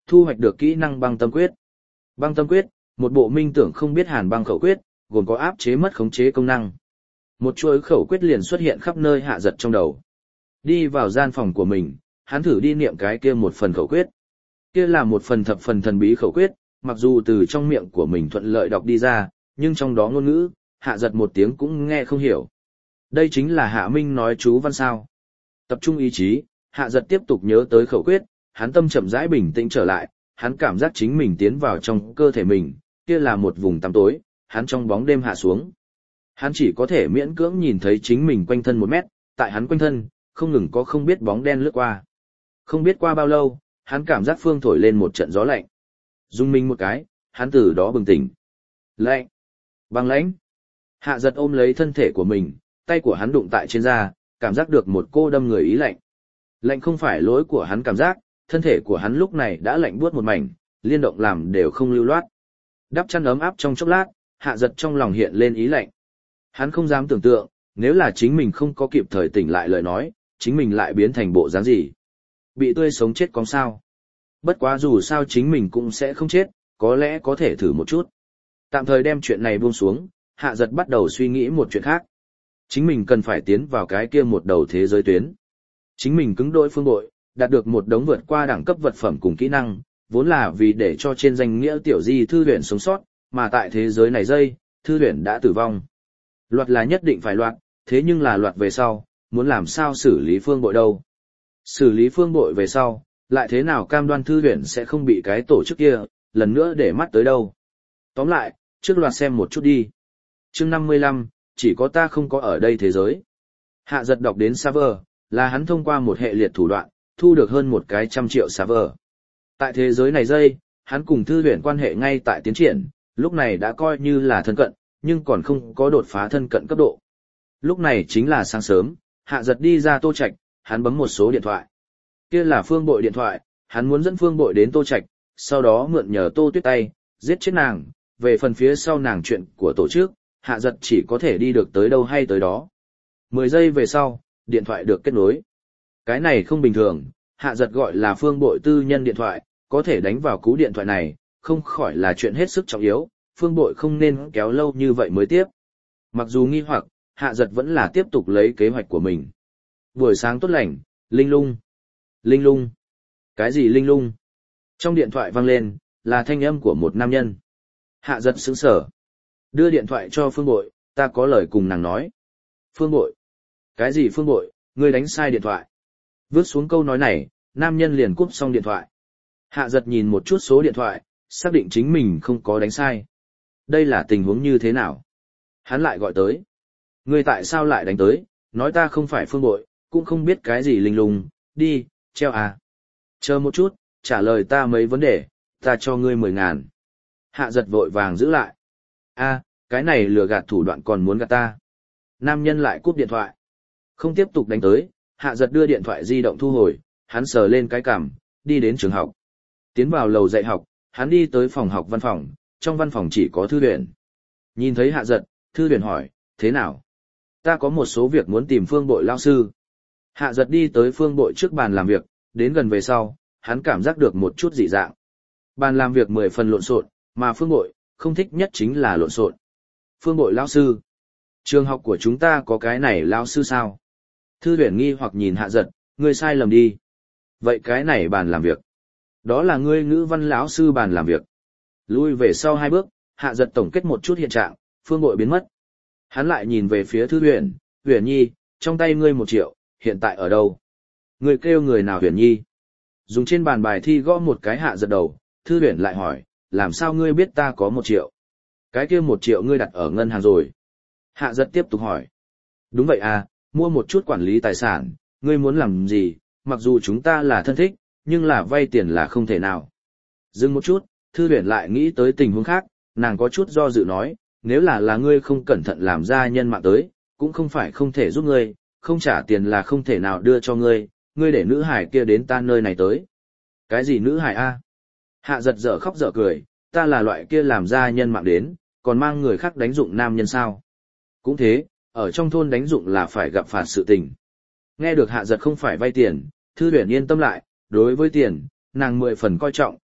Thu hoạch được kỹ năng băng tâm quyết. Băng tâm quyết, một bộ minh tưởng không biết hàn băng khẩu quyết, gồm có áp chế mất khống chế công năng. Một chuỗi khẩu quyết liền xuất hiện khắp nơi Hạ Giật trong đầu. Đi vào gian phòng của mình, hắn thử đi niệm cái kia một phần khẩu quyết. Kia là một phần thập phần thần bí khẩu quyết, mặc dù từ trong miệng của mình thuận lợi đọc đi ra, nhưng trong đó ngôn ngữ, Hạ Giật một tiếng cũng nghe không hiểu. Đây chính là Hạ Minh nói chú văn sao. Tập trung ý chí, Hạ Giật tiếp tục nhớ tới khẩu quyết, hắn tâm chậm rãi bình tĩnh trở lại, hắn cảm giác chính mình tiến vào trong cơ thể mình, kia là một vùng tăm tối, hắn trong bóng đêm hạ xuống. Hắn chỉ có thể miễn cưỡng nhìn thấy chính mình quanh thân 1 mét, tại hắn quanh thân, không ngừng có không biết bóng đen lướt qua. Không biết qua bao lâu, hắn cảm giác phương thổi lên một trận gió lạnh. Rung mình một cái, hắn từ đó bừng tỉnh. Lạnh! Băng lãnh! Hạ Giật ôm lấy thân thể của mình, tay của hắn đụng tại trên da, cảm giác được một cô đâm người ý lạnh. Lạnh không phải lỗi của hắn cảm giác, thân thể của hắn lúc này đã lạnh buốt một mảnh, liên động làm đều không lưu loát. Đắp chăn ấm áp trong chốc lát, Hạ Giật trong lòng hiện lên ý lạnh. Hắn không dám tưởng tượng, nếu là chính mình không có kịp thời tỉnh lại lời nói, chính mình lại biến thành bộ dáng gì. Bị tươi sống chết có sao. Bất quá dù sao chính mình cũng sẽ không chết, có lẽ có thể thử một chút. Tạm thời đem chuyện này buông xuống, Hạ Giật bắt đầu suy nghĩ một chuyện khác. Chính mình cần phải tiến vào cái kia một đầu thế giới tuyến. Chính mình cứng đôi phương bội, đạt được một đống vượt qua đẳng cấp vật phẩm cùng kỹ năng, vốn là vì để cho trên danh nghĩa tiểu di thư luyện sống sót, mà tại thế giới này thư luyện đã tử vong. Loạt là nhất định phải loạt, thế nhưng là loạt về sau, muốn làm sao xử lý phương bội đâu. Xử lý phương bội về sau, lại thế nào cam đoan thư luyện sẽ không bị cái tổ chức kia, lần nữa để mắt tới đâu. Tóm lại, trước loạt xem một chút đi. Chương 55, chỉ có ta không có ở đây thế giới. Hạ Giật đọc đến server, là hắn thông qua một hệ liệt thủ đoạn, thu được hơn 100 triệu server. Tại thế giới này hắn cùng thư luyện quan hệ ngay tại tiến triển, lúc này đã coi như là thân cận, nhưng còn không có đột phá thân cận cấp độ. Lúc này chính là sáng sớm, Hạ Giật đi ra Tô Trạch, hắn bấm một số điện thoại. Kia là Phương Bội điện thoại, hắn muốn dẫn Phương Bội đến Tô Trạch, sau đó mượn nhờ Tô Tuyết tay, giết chết nàng, về phần phía sau nàng chuyện của tổ chức, Hạ Giật chỉ có thể đi được tới đâu hay tới đó. 10 giây về sau, điện thoại được kết nối. Cái này không bình thường, Hạ Giật gọi là Phương Bội tư nhân điện thoại, có thể đánh vào cú điện thoại này, không khỏi là chuyện hết sức trọng yếu, Phương Bội không nên kéo lâu như vậy mới tiếp. Mặc dù nghi hoặc, Hạ Giật vẫn là tiếp tục lấy kế hoạch của mình. Buổi sáng tốt lành, linh lung. Linh lung. Cái gì linh lung? Trong điện thoại vang lên, là thanh âm của một nam nhân. Hạ Giật sững sờ. Đưa điện thoại cho Phương Bội, ta có lời cùng nàng nói. Phương Bội. Cái gì Phương Bội, ngươi đánh sai điện thoại. Vứt xuống câu nói này, nam nhân liền cúp xong điện thoại. Hạ Giật nhìn một chút số điện thoại, xác định chính mình không có đánh sai. Đây là tình huống như thế nào? Hắn lại gọi tới. Ngươi tại sao lại đánh tới, nói ta không phải Phương Bội, cũng không biết cái gì linh lung, đi, treo à. Chờ một chút, trả lời ta mấy vấn đề, ta cho ngươi 10.000. Hạ Giật vội vàng giữ lại. A, cái này lừa gạt thủ đoạn còn muốn gạt ta. Nam nhân lại cúp điện thoại. Không tiếp tục đánh tới, Hạ Giật đưa điện thoại di động thu hồi, hắn sờ lên cái cằm, đi đến trường học. Tiến vào lầu dạy học, hắn đi tới phòng học văn phòng, trong văn phòng chỉ có Thư Huyền. Nhìn thấy Hạ Giật, Thư Huyền hỏi, thế nào? Ta có một số việc muốn tìm Phương Bội lao sư. Hạ Giật đi tới Phương Bội trước bàn làm việc, đến gần về sau, hắn cảm giác được một chút dị dạng. Bàn làm việc 10 phần lộn xộn, mà Phương Bội không thích nhất chính là lộn xộn. Phương Bội lao sư, trường học của chúng ta có cái này lao sư sao? Thư Huyền nghi hoặc nhìn Hạ Giật, ngươi sai lầm đi. Vậy cái này bàn làm việc, đó là ngươi ngữ văn lão sư bàn làm việc. Lui về sau 2 bước, Hạ Giật tổng kết một chút hiện trạng, Phương Bội biến mất. Hắn lại nhìn về phía Thư Huyền, Huyền Nhi, trong tay ngươi 1 triệu, hiện tại ở đâu? Ngươi kêu người nào Huyền Nhi? Dùng trên bàn bài thi gõ một cái Hạ Giật đầu, Thư Huyền lại hỏi, làm sao ngươi biết ta có 1 triệu? Cái kia 1 triệu ngươi đặt ở ngân hàng rồi. Hạ Giật tiếp tục hỏi. Đúng vậy à, mua một chút quản lý tài sản, ngươi muốn làm gì, mặc dù chúng ta là thân thích, nhưng là vay tiền là không thể nào. Dừng một chút, Thư Huyền lại nghĩ tới tình huống khác, nàng có chút do dự nói, nếu là ngươi không cẩn thận làm ra nhân mạng tới, cũng không phải không thể giúp ngươi, không trả tiền là không thể nào đưa cho ngươi, ngươi để nữ hải kia đến ta nơi này tới. Cái gì nữ hải a? Hạ Giật dở khóc dở cười, ta là loại kia làm ra nhân mạng đến, còn mang người khác đánh dụng nam nhân sao? Cũng thế, ở trong thôn đánh dụng là phải gặp phạt sự tình. Nghe được Hạ Giật không phải vay tiền, Thư Huyền yên tâm lại, đối với tiền, nàng 10 phần coi trọng,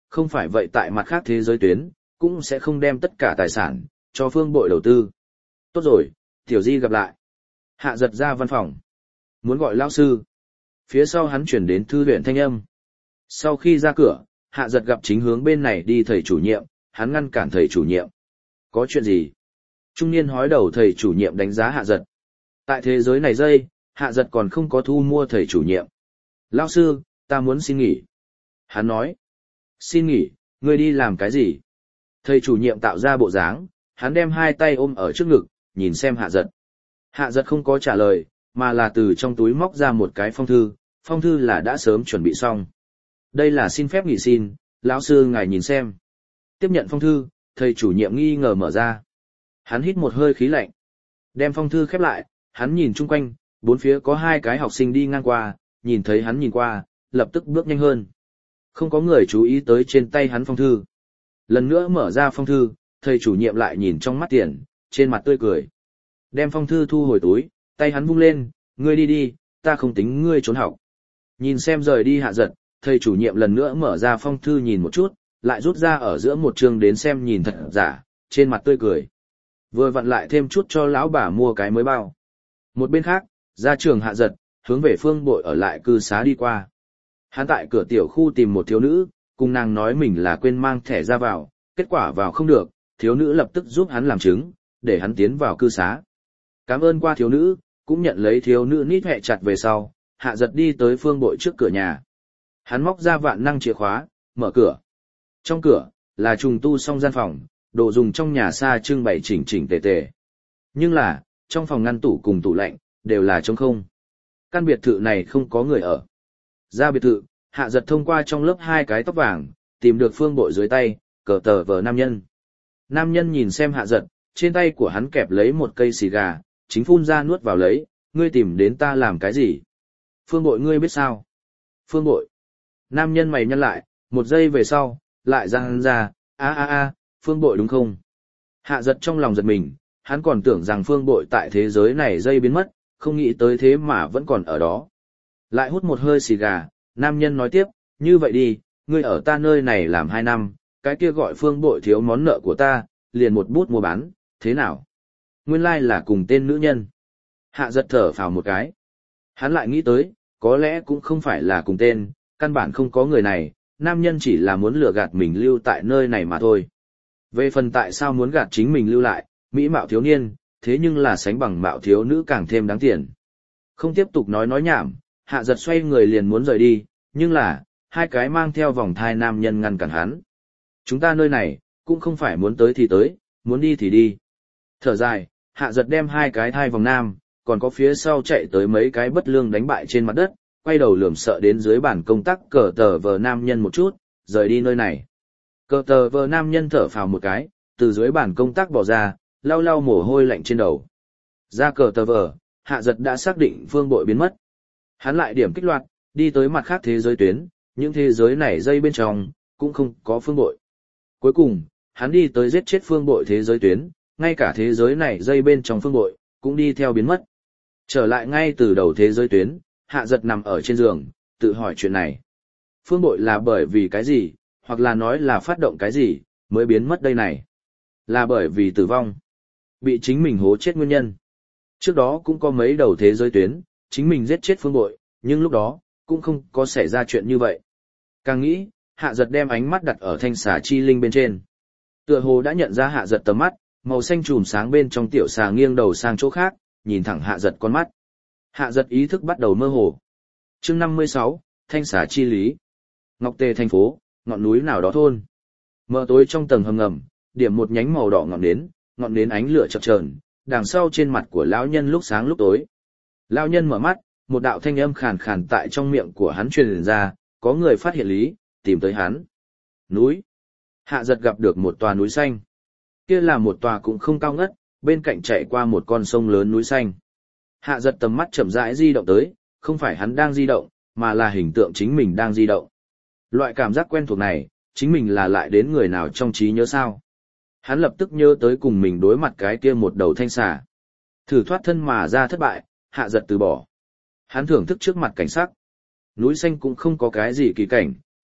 không phải vậy tại mặt khác thế giới tuyến, cũng sẽ không đem tất cả tài sản cho phương bội đầu tư. Tốt rồi, Tiểu Di gặp lại. Hạ giật ra văn phòng. Muốn gọi lão sư. Phía sau hắn chuyển đến thư viện thanh âm. Sau khi ra cửa, Hạ giật gặp chính hướng bên này đi thầy chủ nhiệm, hắn ngăn cản thầy chủ nhiệm. Có chuyện gì? Trung niên hói đầu thầy chủ nhiệm đánh giá Hạ giật. Tại thế giới này Hạ giật còn không có thu mua thầy chủ nhiệm. Lão sư, ta muốn xin nghỉ. Hắn nói. Xin nghỉ, ngươi đi làm cái gì? Thầy chủ nhiệm tạo ra bộ dáng, hắn đem hai tay ôm ở trước ngực, nhìn xem Hạ giật. Hạ giật không có trả lời, mà là từ trong túi móc ra một cái phong thư là đã sớm chuẩn bị xong. Đây là xin phép nghỉ xin, lão sư ngài nhìn xem. Tiếp nhận phong thư, thầy chủ nhiệm nghi ngờ mở ra. Hắn hít một hơi khí lạnh. Đem phong thư khép lại, hắn nhìn chung quanh, bốn phía có hai cái học sinh đi ngang qua, nhìn thấy hắn nhìn qua, lập tức bước nhanh hơn. Không có người chú ý tới trên tay hắn phong thư. Lần nữa mở ra phong thư, thầy chủ nhiệm lại nhìn trong mắt tiền, trên mặt tươi cười. Đem phong thư thu hồi túi, tay hắn vung lên, ngươi đi đi, ta không tính ngươi trốn học. Nhìn xem rời đi Hạ giật, thầy chủ nhiệm lần nữa mở ra phong thư nhìn một chút, lại rút ra ở giữa một chương đến xem nhìn thật giả, trên mặt tươi cười. Vừa vặn lại thêm chút cho lão bà mua cái mới bao. Một bên khác, ra trường Hạ giật, hướng về phương bội ở lại cư xá đi qua. Hắn tại cửa tiểu khu tìm một thiếu nữ, cùng nàng nói mình là quên mang thẻ ra vào, kết quả vào không được, thiếu nữ lập tức giúp hắn làm chứng, để hắn tiến vào cư xá. Cảm ơn qua thiếu nữ, cũng nhận lấy thiếu nữ nít hẹ chặt về sau, Hạ giật đi tới phương bội trước cửa nhà. Hắn móc ra vạn năng chìa khóa, mở cửa. Trong cửa, là trùng tu xong gian phòng, đồ dùng trong nhà xa trưng bày chỉnh chỉnh tề tề. Nhưng là, trong phòng ngăn tủ cùng tủ lạnh, đều là trống không. Căn biệt thự này không có người ở. Ra biệt thự, Hạ giật thông qua trong lớp hai cái tóc vàng, tìm được phương bội dưới tay, cờ tờ vờ nam nhân. Nam nhân nhìn xem Hạ giật, trên tay của hắn kẹp lấy một cây xì gà, chính phun ra nuốt vào lấy, ngươi tìm đến ta làm cái gì? Phương bội ngươi biết sao? Phương bội. Nam nhân mày nhăn lại, một giây về sau, lại răng ra, Phương bội đúng không? Hạ giật trong lòng giật mình, hắn còn tưởng rằng phương bội tại thế giới này dây biến mất, không nghĩ tới thế mà vẫn còn ở đó. Lại hút một hơi xì gà, nam nhân nói tiếp, như vậy đi, ngươi ở ta nơi này làm 2 năm, cái kia gọi phương bội thiếu món nợ của ta, liền một bút mua bán, thế nào? Nguyên lai là cùng tên nữ nhân. Hạ giật thở phào một cái. Hắn lại nghĩ tới, có lẽ cũng không phải là cùng tên, căn bản không có người này, nam nhân chỉ là muốn lừa gạt mình lưu tại nơi này mà thôi. Về phần tại sao muốn gạt chính mình lưu lại, mỹ mạo thiếu niên, thế nhưng là sánh bằng mạo thiếu nữ càng thêm đáng tiền. Không tiếp tục nói nhảm, Hạ giật xoay người liền muốn rời đi, nhưng là, hai cái mang theo vòng thai nam nhân ngăn cản hắn. Chúng ta nơi này, cũng không phải muốn tới thì tới, muốn đi thì đi. Thở dài, Hạ giật đem hai cái thai vòng nam, còn có phía sau chạy tới mấy cái bất lương đánh bại trên mặt đất, quay đầu lườm sợ đến dưới bàn công tác cờ tờ vờ nam nhân một chút, rời đi nơi này. Cờ tờ vờ nam nhân thở phào một cái, từ dưới bàn công tác bỏ ra, lau lau mồ hôi lạnh trên đầu. Ra cờ tờ vờ, Hạ giật đã xác định phương bội biến mất. Hắn lại điểm kích loạt, đi tới mặt khác thế giới tuyến, những thế giới này dây bên trong, cũng không có phương bội. Cuối cùng, hắn đi tới giết chết phương bội thế giới tuyến, ngay cả thế giới này dây bên trong phương bội, cũng đi theo biến mất. Trở lại ngay từ đầu thế giới tuyến, Hạ giật nằm ở trên giường, tự hỏi chuyện này. Phương bội là bởi vì cái gì, hoặc là nói là phát động cái gì, mới biến mất đây này. Là bởi vì tử vong. Bị chính mình hố chết nguyên nhân. Trước đó cũng có mấy đầu thế giới tuyến, chính mình giết chết phương bội, nhưng lúc đó, cũng không có xảy ra chuyện như vậy. Càng nghĩ, Hạ giật đem ánh mắt đặt ở thanh xà chi linh bên trên. Tựa hồ đã nhận ra Hạ giật tầm mắt, màu xanh chùm sáng bên trong tiểu xà nghiêng đầu sang chỗ khác, nhìn thẳng Hạ giật con mắt. Hạ giật ý thức bắt đầu mơ hồ. Chương 56, thanh xà chi lý. Ngọc Tề thành phố, ngọn núi nào đó thôn. Mờ tối trong tầng hầm ngầm, điểm một nhánh màu đỏ ngọn nến ánh lửa chập chờn, đằng sau trên mặt của lão nhân lúc sáng lúc tối. Lão nhân mở mắt, một đạo thanh âm khàn khàn tại trong miệng của hắn truyền ra, có người phát hiện lý, tìm tới hắn. Núi. Hạ giật gặp được một tòa núi xanh. Kia là một tòa cũng không cao ngất, bên cạnh chạy qua một con sông lớn núi xanh. Hạ giật tầm mắt chậm rãi di động tới, không phải hắn đang di động, mà là hình tượng chính mình đang di động. Loại cảm giác quen thuộc này, chính mình là lại đến người nào trong trí nhớ sao. Hắn lập tức nhớ tới cùng mình đối mặt cái kia một đầu thanh xà. Thử thoát thân mà ra thất bại, Hạ giật từ bỏ. Hắn thưởng thức trước mặt cảnh sắc. Núi xanh cũng không có cái gì kỳ cảnh,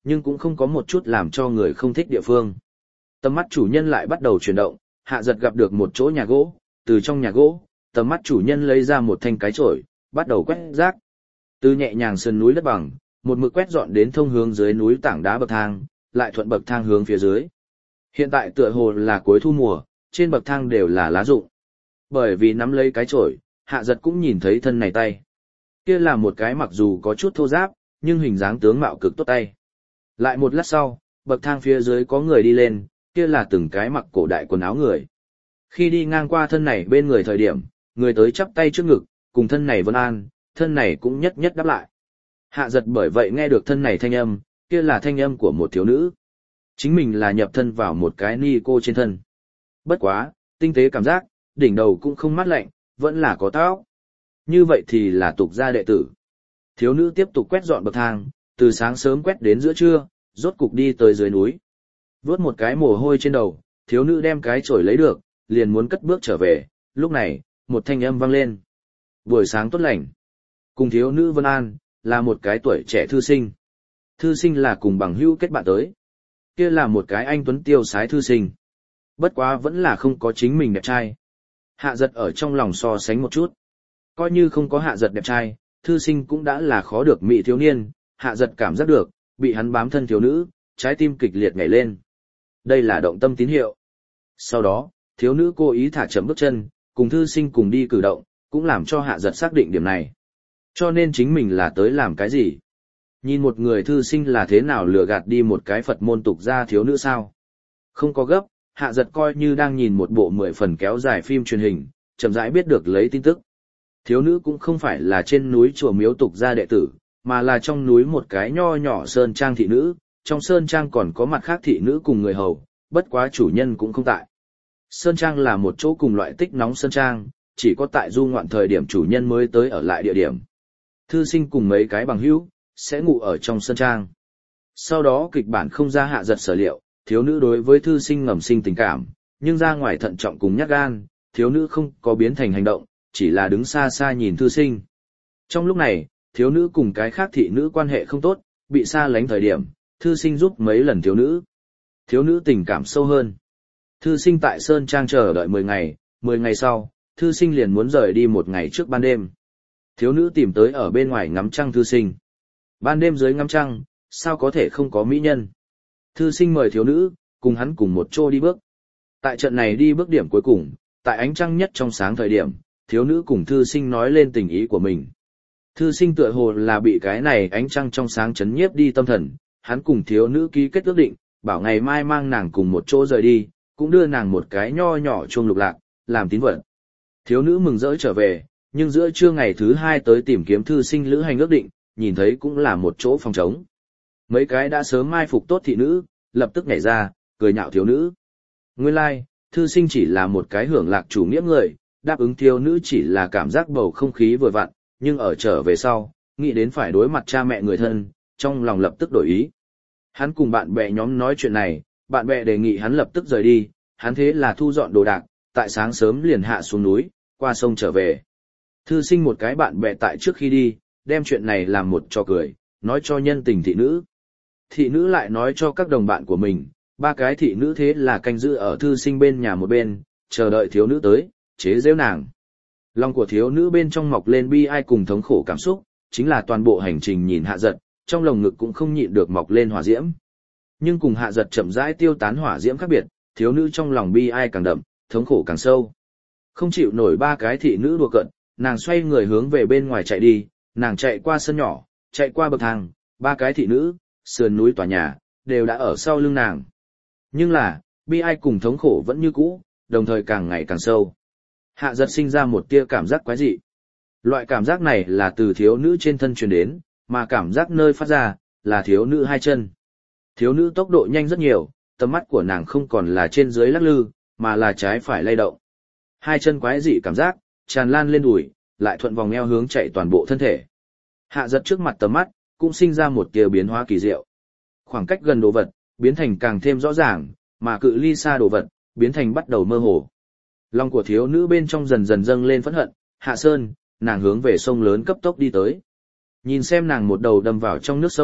nhưng cũng không có một chút làm cho người không thích địa phương. Tầm mắt chủ nhân lại bắt đầu chuyển động, Hạ Giật gặp được một chỗ nhà gỗ, từ trong nhà gỗ, tầm mắt chủ nhân lấy ra một thanh cái chổi, bắt đầu quét rác. Từ nhẹ nhàng sườn núi đất bằng, một mực quét dọn đến thông hướng dưới núi tảng đá bậc thang, lại thuận bậc thang hướng phía dưới. Hiện tại tựa hồ là cuối thu mùa, trên bậc thang đều là lá rụng. Bởi vì nắm lấy cái chổi, Hạ Giật cũng nhìn thấy thân này tay. Kia là một cái mặc dù có chút thô ráp, nhưng hình dáng tướng mạo cực tốt tay. Lại một lát sau, bậc thang phía dưới có người đi lên, kia là từng cái mặc cổ đại quần áo người. Khi đi ngang qua thân này bên người thời điểm, người tới chắp tay trước ngực, cùng thân này vân an, thân này cũng nhất nhất đáp lại. Hạ Giật bởi vậy nghe được thân này thanh âm, kia là thanh âm của một thiếu nữ. Chính mình là nhập thân vào một cái ni cô trên thân. Bất quá, tinh tế cảm giác, đỉnh đầu cũng không mát lạnh, vẫn là có tóc. Như vậy thì là tục gia đệ tử. Thiếu nữ tiếp tục quét dọn bậc thang, từ sáng sớm quét đến giữa trưa, rốt cục đi tới dưới núi. Vớt một cái mồ hôi trên đầu, thiếu nữ đem cái chổi lấy được, liền muốn cất bước trở về, lúc này, một thanh âm vang lên. Buổi sáng tốt lành. Cùng thiếu nữ Vân An, là một cái tuổi trẻ thư sinh. Thư sinh là cùng bằng hữu kết bạn tới. Kia là một cái anh tuấn tiêu sái thư sinh. Bất quá vẫn là không có chính mình đẹp trai. Hạ Giật ở trong lòng so sánh một chút. Coi như không có Hạ Giật đẹp trai, thư sinh cũng đã là khó được mỹ thiếu niên, Hạ Giật cảm giác được, bị hắn bám thân thiếu nữ, trái tim kịch liệt nhảy lên. Đây là động tâm tín hiệu. Sau đó, thiếu nữ cố ý thả chậm bước chân, cùng thư sinh cùng đi cử động, cũng làm cho Hạ Giật xác định điểm này. Cho nên chính mình là tới làm cái gì? Nhìn một người thư sinh là thế nào lừa gạt đi một cái Phật môn tục gia thiếu nữ sao? Không có gấp, Hạ Giật coi như đang nhìn một bộ 10 phần kéo dài phim truyền hình, chậm rãi biết được lấy tin tức. Thiếu nữ cũng không phải là trên núi chùa miếu tục gia đệ tử, mà là trong núi một cái nho nhỏ sơn trang thị nữ, trong sơn trang còn có mặt khác thị nữ cùng người hầu, bất quá chủ nhân cũng không tại. Sơn trang là một chỗ cùng loại tích nóng sơn trang, chỉ có tại du ngoạn thời điểm chủ nhân mới tới ở lại địa điểm. Thư sinh cùng mấy cái bằng hữu sẽ ngủ ở trong sơn trang. Sau đó kịch bản không ra Hạ Giật sở liệu, thiếu nữ đối với thư sinh ngầm sinh tình cảm, nhưng ra ngoài thận trọng cùng nhát gan, thiếu nữ không có biến thành hành động, chỉ là đứng xa xa nhìn thư sinh. Trong lúc này, thiếu nữ cùng cái khác thị nữ quan hệ không tốt, bị xa lánh thời điểm, thư sinh giúp mấy lần thiếu nữ. Thiếu nữ tình cảm sâu hơn. Thư sinh tại sơn trang chờ đợi 10 ngày sau, thư sinh liền muốn rời đi một ngày trước ban đêm. Thiếu nữ tìm tới ở bên ngoài ngắm trăng thư sinh. Ban đêm dưới ngắm trăng, sao có thể không có mỹ nhân? Thư sinh mời thiếu nữ, cùng hắn cùng một chỗ đi bước. Tại trận này đi bước điểm cuối cùng, tại ánh trăng nhất trong sáng thời điểm, thiếu nữ cùng thư sinh nói lên tình ý của mình. Thư sinh tựa hồ là bị cái này ánh trăng trong sáng chấn nhiếp đi tâm thần, hắn cùng thiếu nữ ký kết ước định, bảo ngày mai mang nàng cùng một chỗ rời đi, cũng đưa nàng một cái nho nhỏ chuông lục lạc, làm tín vật. Thiếu nữ mừng rỡ trở về, nhưng giữa trưa ngày thứ 2 tới tìm kiếm thư sinh lữ hành ước định, nhìn thấy cũng là một chỗ phòng trống. Mấy cái đã sớm mai phục tốt thị nữ, lập tức nhảy ra, cười nhạo thiếu nữ. Nguyên lai, thư sinh chỉ là một cái hưởng lạc chủ nghĩa người, đáp ứng thiếu nữ chỉ là cảm giác bầu không khí vừa vặn, nhưng ở trở về sau, nghĩ đến phải đối mặt cha mẹ người thân, trong lòng lập tức đổi ý. Hắn cùng bạn bè nhóm nói chuyện này, bạn bè đề nghị hắn lập tức rời đi, hắn thế là thu dọn đồ đạc, tại sáng sớm liền hạ xuống núi, qua sông trở về. Thư sinh một cái bạn bè tại trước khi đi, đem chuyện này làm một trò cười, nói cho nhân tình thị nữ. Thị nữ lại nói cho các đồng bạn của mình, 3 cái thị nữ thế là canh giữ ở thư sinh bên nhà một bên, chờ đợi thiếu nữ tới, chế giễu nàng. Lòng của thiếu nữ bên trong mọc lên bi ai cùng thống khổ cảm xúc, chính là toàn bộ hành trình nhìn Hạ Giật, trong lồng ngực cũng không nhịn được mọc lên hỏa diễm. Nhưng cùng Hạ Giật chậm rãi tiêu tán hỏa diễm khác biệt, thiếu nữ trong lòng bi ai càng đậm, thống khổ càng sâu. Không chịu nổi 3 cái thị nữ đùa cợt, nàng xoay người hướng về bên ngoài chạy đi, nàng chạy qua sân nhỏ, chạy qua bậc thang, 3 cái thị nữ, sườn núi tòa nhà, đều đã ở sau lưng nàng. Nhưng là, bi ai cùng thống khổ vẫn như cũ, đồng thời càng ngày càng sâu. Hạ Giật sinh ra một tia cảm giác quái dị. Loại cảm giác này là từ thiếu nữ trên thân truyền đến, mà cảm giác nơi phát ra, là thiếu nữ 2 chân. Thiếu nữ tốc độ nhanh rất nhiều, tầm mắt của nàng không còn là trên dưới lắc lư, mà là trái phải lay động. 2 chân quái dị cảm giác, tràn lan lên đùi, lại thuận vòng eo hướng chạy toàn bộ thân thể. Hạ Giật trước mặt tầm mắt, cũng sinh ra một tia biến hóa kỳ diệu. Khoảng cách gần đồ vật, biến thành càng thêm rõ ràng, mà cự ly xa đồ vật, biến thành bắt đầu mơ hồ. Lòng của thiếu nữ bên trong dần dần dâng lên phẫn hận, hạ sơn, nàng hướng về sông lớn cấp tốc đi tới. Nhìn xem nàng một đầu đâm vào trong nước sông,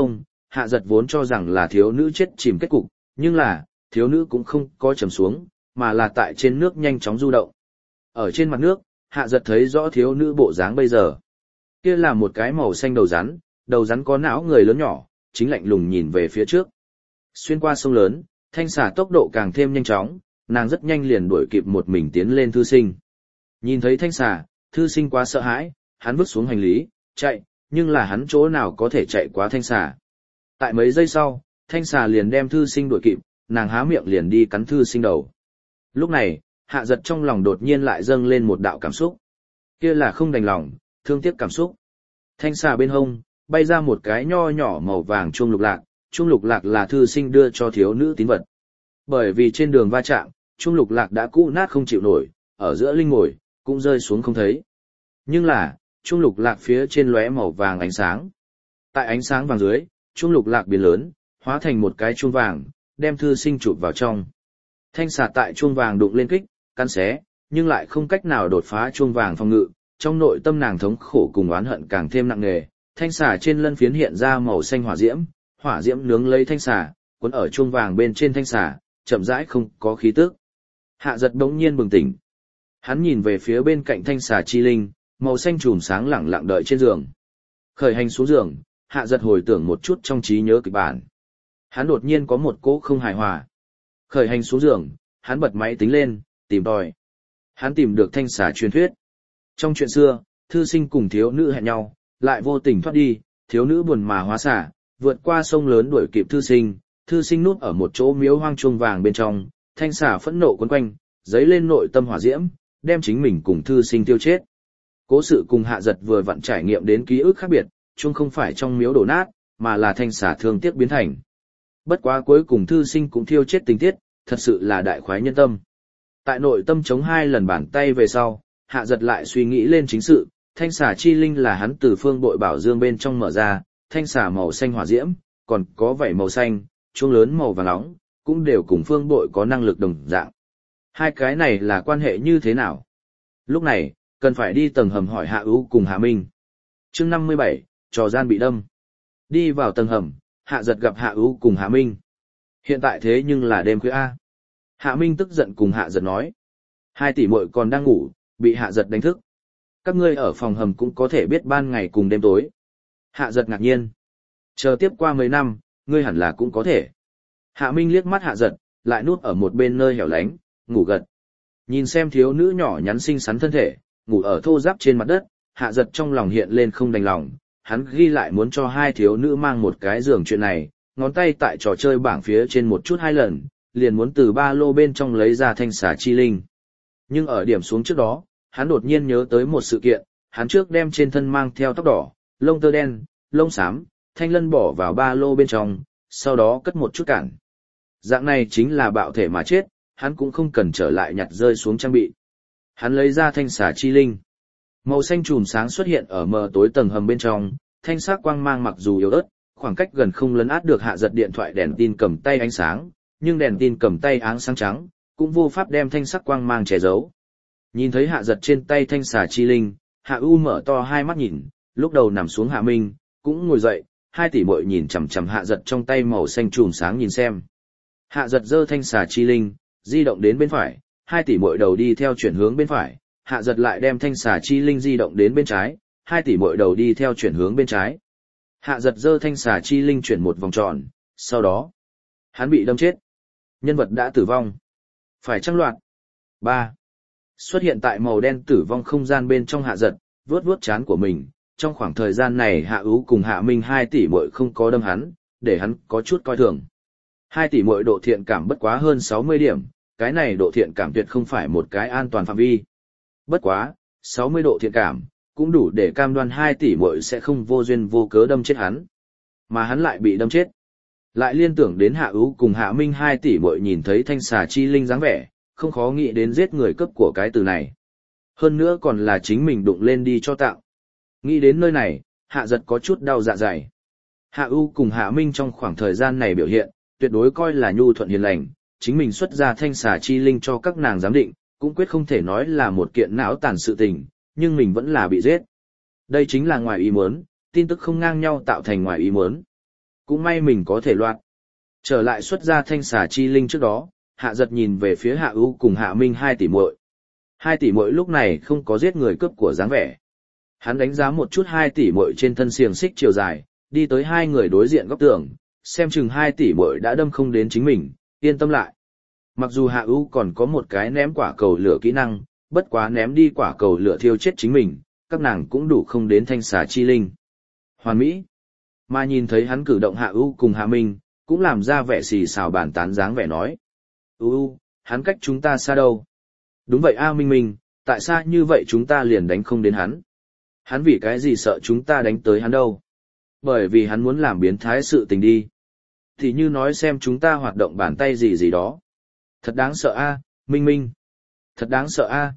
hạ giật vốn cho rằng là thiếu nữ chết chìm kết cục, nhưng là, thiếu nữ cũng không có chầm xuống, mà là tại trên nước nhanh chóng du động. Ở trên mặt nước, hạ giật thấy rõ thiếu nữ bộ dáng bây giờ. Kia là một cái màu xanh đầu rắn có não người lớn nhỏ, chính lạnh lùng nhìn về phía trước. Xuyên qua sông lớn, thanh xà tốc độ càng thêm nhanh chóng, nàng rất nhanh liền đuổi kịp một mình tiến lên thư sinh. Nhìn thấy thanh xà, thư sinh quá sợ hãi, hắn vứt xuống hành lý, chạy, nhưng là hắn chỗ nào có thể chạy quá thanh xà. Tại mấy giây sau, thanh xà liền đem thư sinh đuổi kịp, nàng há miệng liền đi cắn thư sinh đầu. Lúc này, hạ giật trong lòng đột nhiên lại dâng lên một đạo cảm xúc. Kia là không đành lòng, thương tiếc cảm xúc. Thanh xà bên hông, bay ra một cái nho nhỏ màu vàng chuông lục lạc, chuông lục lạc là thư sinh đưa cho thiếu nữ tín vật. Bởi vì trên đường va chạm, chuông lục lạc đã cũ nát không chịu nổi, ở giữa linh ngồi, cũng rơi xuống không thấy. Nhưng là, chuông lục lạc phía trên lóe màu vàng ánh sáng. Tại ánh sáng vàng dưới, chuông lục lạc biến lớn, hóa thành một cái chuông vàng, đem thư sinh chụp vào trong. Thanh xà tại chuông vàng đụng lên kích, cắn xé, nhưng lại không cách nào đột phá chuông vàng phòng ngự, trong nội tâm nàng thống khổ cùng oán hận càng thêm nặng nề. Thanh xà trên lân phiến hiện ra màu xanh hỏa diễm nướng lấy thanh xà, cuốn ở chuông vàng bên trên thanh xà, chậm rãi không có khí tức. Hạ giật bỗng nhiên bừng tỉnh. Hắn nhìn về phía bên cạnh thanh xà chi linh, màu xanh chùm sáng lẳng lặng đợi trên giường. Khởi hành xuống giường, hạ giật hồi tưởng một chút trong trí nhớ kịch bản. Hắn đột nhiên có một cỗ không hài hòa. Khởi hành xuống giường, hắn bật máy tính lên, tìm tòi. Hắn tìm được thanh xà truyền thuyết. Trong chuyện xưa, thư sinh cùng thiếu nữ hẹn nhau, lại vô tình thoát đi, thiếu nữ buồn mà hóa xả, vượt qua sông lớn đuổi kịp thư sinh núp ở một chỗ miếu hoang chuông vàng bên trong, thanh xà phẫn nộ quấn quanh, dấy lên nội tâm hỏa diễm, đem chính mình cùng thư sinh tiêu chết. Cố sự cùng hạ giật vừa vặn trải nghiệm đến ký ức khác biệt, chuông không phải trong miếu đổ nát, mà là thanh xà thương tiếc biến thành. Bất quá cuối cùng thư sinh cũng thiêu chết tình tiết, thật sự là đại khoái nhân tâm. Tại nội tâm chống 2 lần bàn tay về sau, hạ giật lại suy nghĩ lên chính sự, thanh xà chi linh là hắn từ phương bội bảo dương bên trong mở ra, thanh xà màu xanh hỏa diễm, còn có vảy màu xanh, chuông lớn màu vàng nóng, cũng đều cùng phương bội có năng lực đồng dạng. Hai cái này là quan hệ như thế nào? Lúc này, cần phải đi tầng hầm hỏi Hạ Ú cùng Hạ Minh. Chương 57, trò gian bị đâm. Đi vào tầng hầm, Hạ giật gặp Hạ Ú cùng Hạ Minh. Hiện tại thế nhưng là đêm khuya A. Hạ Minh tức giận cùng Hạ giật nói. 2 tỷ muội còn đang ngủ, bị Hạ giật đánh thức. Các ngươi ở phòng hầm cũng có thể biết ban ngày cùng đêm tối. Hạ giật ngạc nhiên. Chờ tiếp qua mấy năm, ngươi hẳn là cũng có thể. Hạ Minh liếc mắt Hạ giật, lại nuốt ở một bên nơi hẻo lánh, ngủ gật. Nhìn xem thiếu nữ nhỏ nhắn xinh xắn thân thể, ngủ ở thô ráp trên mặt đất, Hạ giật trong lòng hiện lên không đành lòng. Hắn ghi lại muốn cho 2 thiếu nữ mang một cái giường chuyện này, ngón tay tại trò chơi bảng phía trên một chút 2 lần, liền muốn từ ba lô bên trong lấy ra thanh xà chi linh. Nhưng ở điểm xuống trước đó, hắn đột nhiên nhớ tới một sự kiện, hắn trước đem trên thân mang theo tóc đỏ, lông tơ đen, lông xám, thanh lân bỏ vào ba lô bên trong, sau đó cất một chút cản. Dạng này chính là bạo thể mà chết, hắn cũng không cần trở lại nhặt rơi xuống trang bị. Hắn lấy ra thanh xà chi linh. Màu xanh chùm sáng xuất hiện ở mờ tối tầng hầm bên trong, thanh sắc quang mang mặc dù yếu ớt, khoảng cách gần không lấn át được Hạ giật điện thoại đèn tin cầm tay ánh sáng, nhưng đèn tin cầm tay áng sáng trắng, cũng vô pháp đem thanh sắc quang mang che giấu. Nhìn thấy Hạ giật trên tay thanh xà chi linh, Hạ U mở to hai mắt nhìn, lúc đầu nằm xuống Hạ Minh, cũng ngồi dậy, 2 tỷ muội nhìn chằm chằm Hạ giật trong tay màu xanh chùm sáng nhìn xem. Hạ giật giơ thanh xà chi linh, di động đến bên phải, 2 tỷ muội đầu đi theo chuyển hướng bên phải, Hạ giật lại đem thanh xà chi linh di động đến bên trái, 2 tỷ muội đầu đi theo chuyển hướng bên trái. Hạ giật giơ thanh xà chi linh chuyển một vòng tròn, sau đó, hắn bị đâm chết. Nhân vật đã tử vong. Phải chăng loạt? 3. Xuất hiện tại màu đen tử vong không gian bên trong Hạ giật, vuốt trán của mình. Trong khoảng thời gian này Hạ Ú cùng Hạ Minh 2 tỷ muội không có đâm hắn, để hắn có chút coi thường. 2 tỷ muội độ thiện cảm bất quá hơn 60 điểm, cái này độ thiện cảm tuyệt không phải một cái an toàn phạm vi. Bất quá, 60 độ thiện cảm, cũng đủ để cam đoan 2 tỷ muội sẽ không vô duyên vô cớ đâm chết hắn. Mà hắn lại bị đâm chết. Lại liên tưởng đến Hạ Ú cùng Hạ Minh 2 tỷ muội nhìn thấy thanh xà chi linh dáng vẻ, không khó nghĩ đến giết người cướp của cái từ này. Hơn nữa còn là chính mình đụng lên đi cho tạo. Nghĩ đến nơi này, Hạ giật có chút đau dạ dày. Hạ Ú cùng Hạ Minh trong khoảng thời gian này biểu hiện, tuyệt đối coi là nhu thuận hiền lành, chính mình xuất ra thanh xà chi linh cho các nàng giám định, cũng quyết không thể nói là một kiện não tàn sự tình, nhưng mình vẫn là bị giết. Đây chính là ngoài ý muốn, tin tức không ngang nhau tạo thành ngoài ý muốn. Cũng may mình có thể loạt. Trở lại xuất ra thanh xà chi linh trước đó, Hạ Giật nhìn về phía Hạ ưu cùng Hạ Minh 2 tỷ muội. 2 tỷ muội lúc này không có giết người cướp của dáng vẻ. Hắn đánh giá một chút 2 tỷ muội trên thân xiềng xích chiều dài, đi tới hai người đối diện góc tường, xem chừng 2 tỷ muội đã đâm không đến chính mình, yên tâm lại. Mặc dù Hạ ưu còn có một cái ném quả cầu lửa kỹ năng, bất quá ném đi quả cầu lửa thiêu chết chính mình, các nàng cũng đủ không đến thanh xà chi linh. Hoàn mỹ. Mà nhìn thấy hắn cử động Hạ ưu cùng Hạ Minh, cũng làm ra vẻ xì xào bàn tán dáng vẻ nói. Hắn cách chúng ta xa đâu? Đúng vậy a Minh Minh, tại sao như vậy chúng ta liền đánh không đến hắn? Hắn vì cái gì sợ chúng ta đánh tới hắn đâu? Bởi vì hắn muốn làm biến thái sự tình đi. Thì như nói xem chúng ta hoạt động bàn tay gì gì đó. Thật đáng sợ a, Minh Minh. Thật đáng sợ a,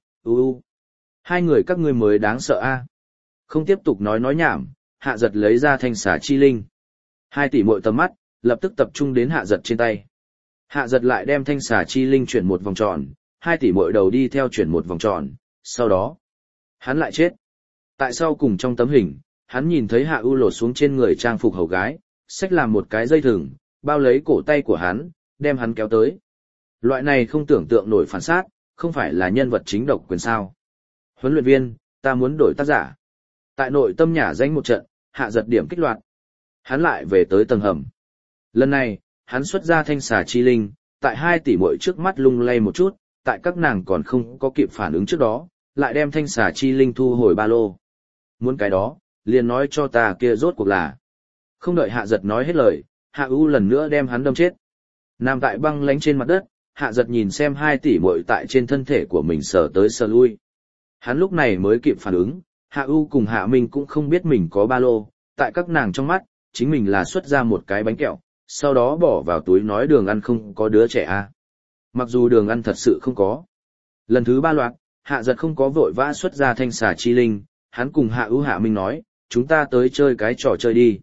Hai người các ngươi mới đáng sợ a. Không tiếp tục nói nhảm, Hạ Giật lấy ra thanh xà chi linh. 2 tỷ muội tầm mắt, lập tức tập trung đến Hạ Giật trên tay. Hạ Giật lại đem thanh xà chi linh chuyển một vòng tròn, 2 tỷ muội đầu đi theo chuyển một vòng tròn, sau đó, hắn lại chết. Tại sau cùng trong tấm hình, hắn nhìn thấy Hạ ưu lột xuống trên người trang phục hầu gái, xách làm một cái dây thừng, bao lấy cổ tay của hắn, đem hắn kéo tới. Loại này không tưởng tượng nổi phản sát, không phải là nhân vật chính độc quyền sao. Huấn luyện viên, ta muốn đổi tác giả. Tại nội tâm nhả danh một trận, Hạ Giật điểm kích loạt. Hắn lại về tới tầng hầm. Lần này, hắn xuất ra thanh xà chi linh, tại 2 tỷ muội trước mắt lung lay một chút, tại các nàng còn không có kịp phản ứng trước đó, lại đem thanh xà chi linh thu hồi ba lô. Muốn cái đó, liền nói cho ta kia rốt cuộc là. Không đợi Hạ Giật nói hết lời, Hạ ưu lần nữa đem hắn đâm chết. Nằm tại băng lánh trên mặt đất, Hạ Giật nhìn xem 2 tỷ muội tại trên thân thể của mình sờ tới sờ lui. Hắn lúc này mới kịp phản ứng, Hạ ưu cùng Hạ Minh cũng không biết mình có ba lô, tại các nàng trong mắt, chính mình là xuất ra một cái bánh kẹo, sau đó bỏ vào túi nói đường ăn không có đứa trẻ a. Mặc dù đường ăn thật sự không có. Lần thứ 3 loạt, Hạ Giật không có vội vã xuất ra thanh xà chi linh, hắn cùng Hạ ưu Hạ Minh nói, chúng ta tới chơi cái trò chơi đi.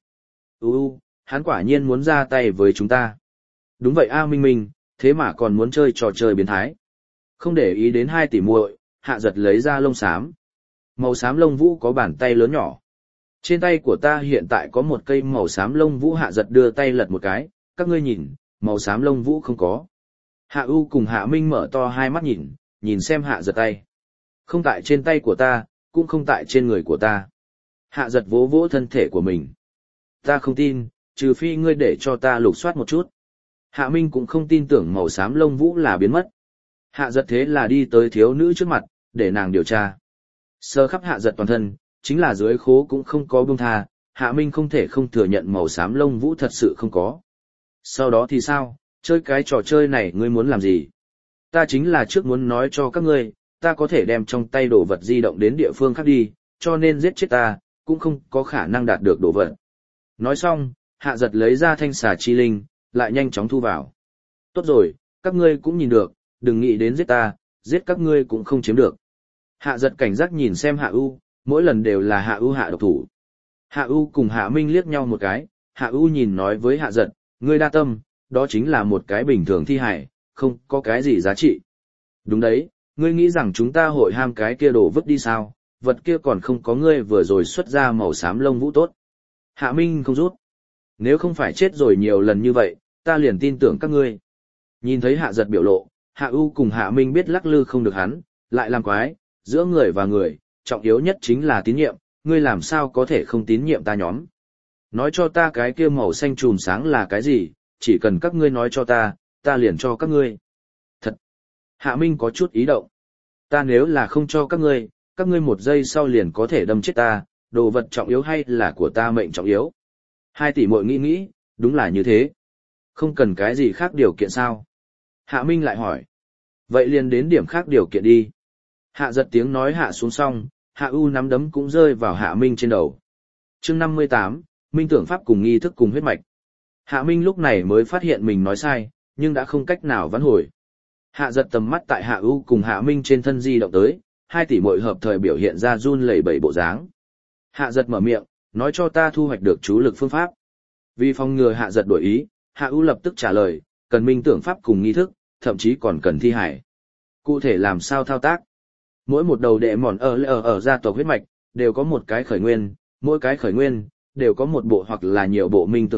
Hắn quả nhiên muốn ra tay với chúng ta. Đúng vậy a Minh Minh, thế mà còn muốn chơi trò chơi biến thái. Không để ý đến 2 tỷ muội, Hạ Giật lấy ra lông xám. Màu xám lông vũ có bàn tay lớn nhỏ. Trên tay của ta hiện tại có một cây màu xám lông vũ. Hạ Giật đưa tay lật một cái, các ngươi nhìn, màu xám lông vũ không có. Hạ ưu cùng Hạ Minh mở to hai mắt nhìn xem Hạ Giật tay. Không tại trên tay của ta, cũng không tại trên người của ta. Hạ Giật vỗ vỗ thân thể của mình. Ta không tin, trừ phi ngươi để cho ta lục soát một chút. Hạ Minh cũng không tin tưởng màu xám lông vũ là biến mất. Hạ Giật thế là đi tới thiếu nữ trước mặt, để nàng điều tra. Sơ khắp Hạ Giật toàn thân, chính là dưới khố cũng không có buông tha, Hạ Minh không thể không thừa nhận màu xám lông vũ thật sự không có. Sau đó thì sao, chơi cái trò chơi này ngươi muốn làm gì? Ta chính là trước muốn nói cho các ngươi, ta có thể đem trong tay đồ vật di động đến địa phương khác đi, cho nên giết chết ta, cũng không có khả năng đạt được đồ vật. Nói xong, Hạ Giật lấy ra thanh xà chi linh, lại nhanh chóng thu vào. Tốt rồi, các ngươi cũng nhìn được, đừng nghĩ đến giết ta, giết các ngươi cũng không chiếm được. Hạ Giật cảnh giác nhìn xem Hạ ưu, mỗi lần đều là Hạ ưu hạ độc thủ. Hạ ưu cùng Hạ Minh liếc nhau một cái, Hạ ưu nhìn nói với Hạ Giật, ngươi đa tâm, đó chính là một cái bình thường thi hải, không có cái gì giá trị. Đúng đấy, ngươi nghĩ rằng chúng ta hội ham cái kia đồ vứt đi sao, vật kia còn không có ngươi vừa rồi xuất ra màu xám lông vũ tốt. Hạ Minh không rút. Nếu không phải chết rồi nhiều lần như vậy, ta liền tin tưởng các ngươi. Nhìn thấy Hạ Giật biểu lộ, Hạ ưu cùng Hạ Minh biết lắc lư không được hắn, lại làm quái, giữa người và người, trọng yếu nhất chính là tín nhiệm, ngươi làm sao có thể không tín nhiệm ta nhóm. Nói cho ta cái kia màu xanh chùm sáng là cái gì, chỉ cần các ngươi nói cho ta liền cho các ngươi. Thật! Hạ Minh có chút ý động. Ta nếu là không cho các ngươi 1 giây sau liền có thể đâm chết ta, đồ vật trọng yếu hay là của ta mệnh trọng yếu? 2 tỷ muội nghĩ, đúng là như thế. Không cần cái gì khác điều kiện sao? Hạ Minh lại hỏi. Vậy liền đến điểm khác điều kiện đi. Hạ Giật tiếng nói hạ xuống xong, Hạ ưu nắm đấm cũng rơi vào Hạ Minh trên đầu. Chương 58, Minh tưởng pháp cùng nghi thức cùng huyết mạch. Hạ Minh lúc này mới phát hiện mình nói sai, nhưng đã không cách nào vãn hồi. Hạ Giật tầm mắt tại Hạ ưu cùng Hạ Minh trên thân di động tới, 2 tỷ muội hợp thời biểu hiện ra run lẩy bẩy bộ dáng. Hạ Giật mở miệng, nói cho ta thu hoạch được chú lực phương pháp. Vì phòng ngừa Hạ Giật đổi ý, Hạ ưu lập tức trả lời, cần minh tưởng pháp cùng nghi thức, thậm chí còn cần thi hải. Cụ thể làm sao thao tác? Mỗi một đầu đệ mòn ở gia tộc huyết mạch, đều có một cái khởi nguyên, mỗi cái khởi nguyên, đều có một bộ hoặc là nhiều bộ minh tưởng pháp,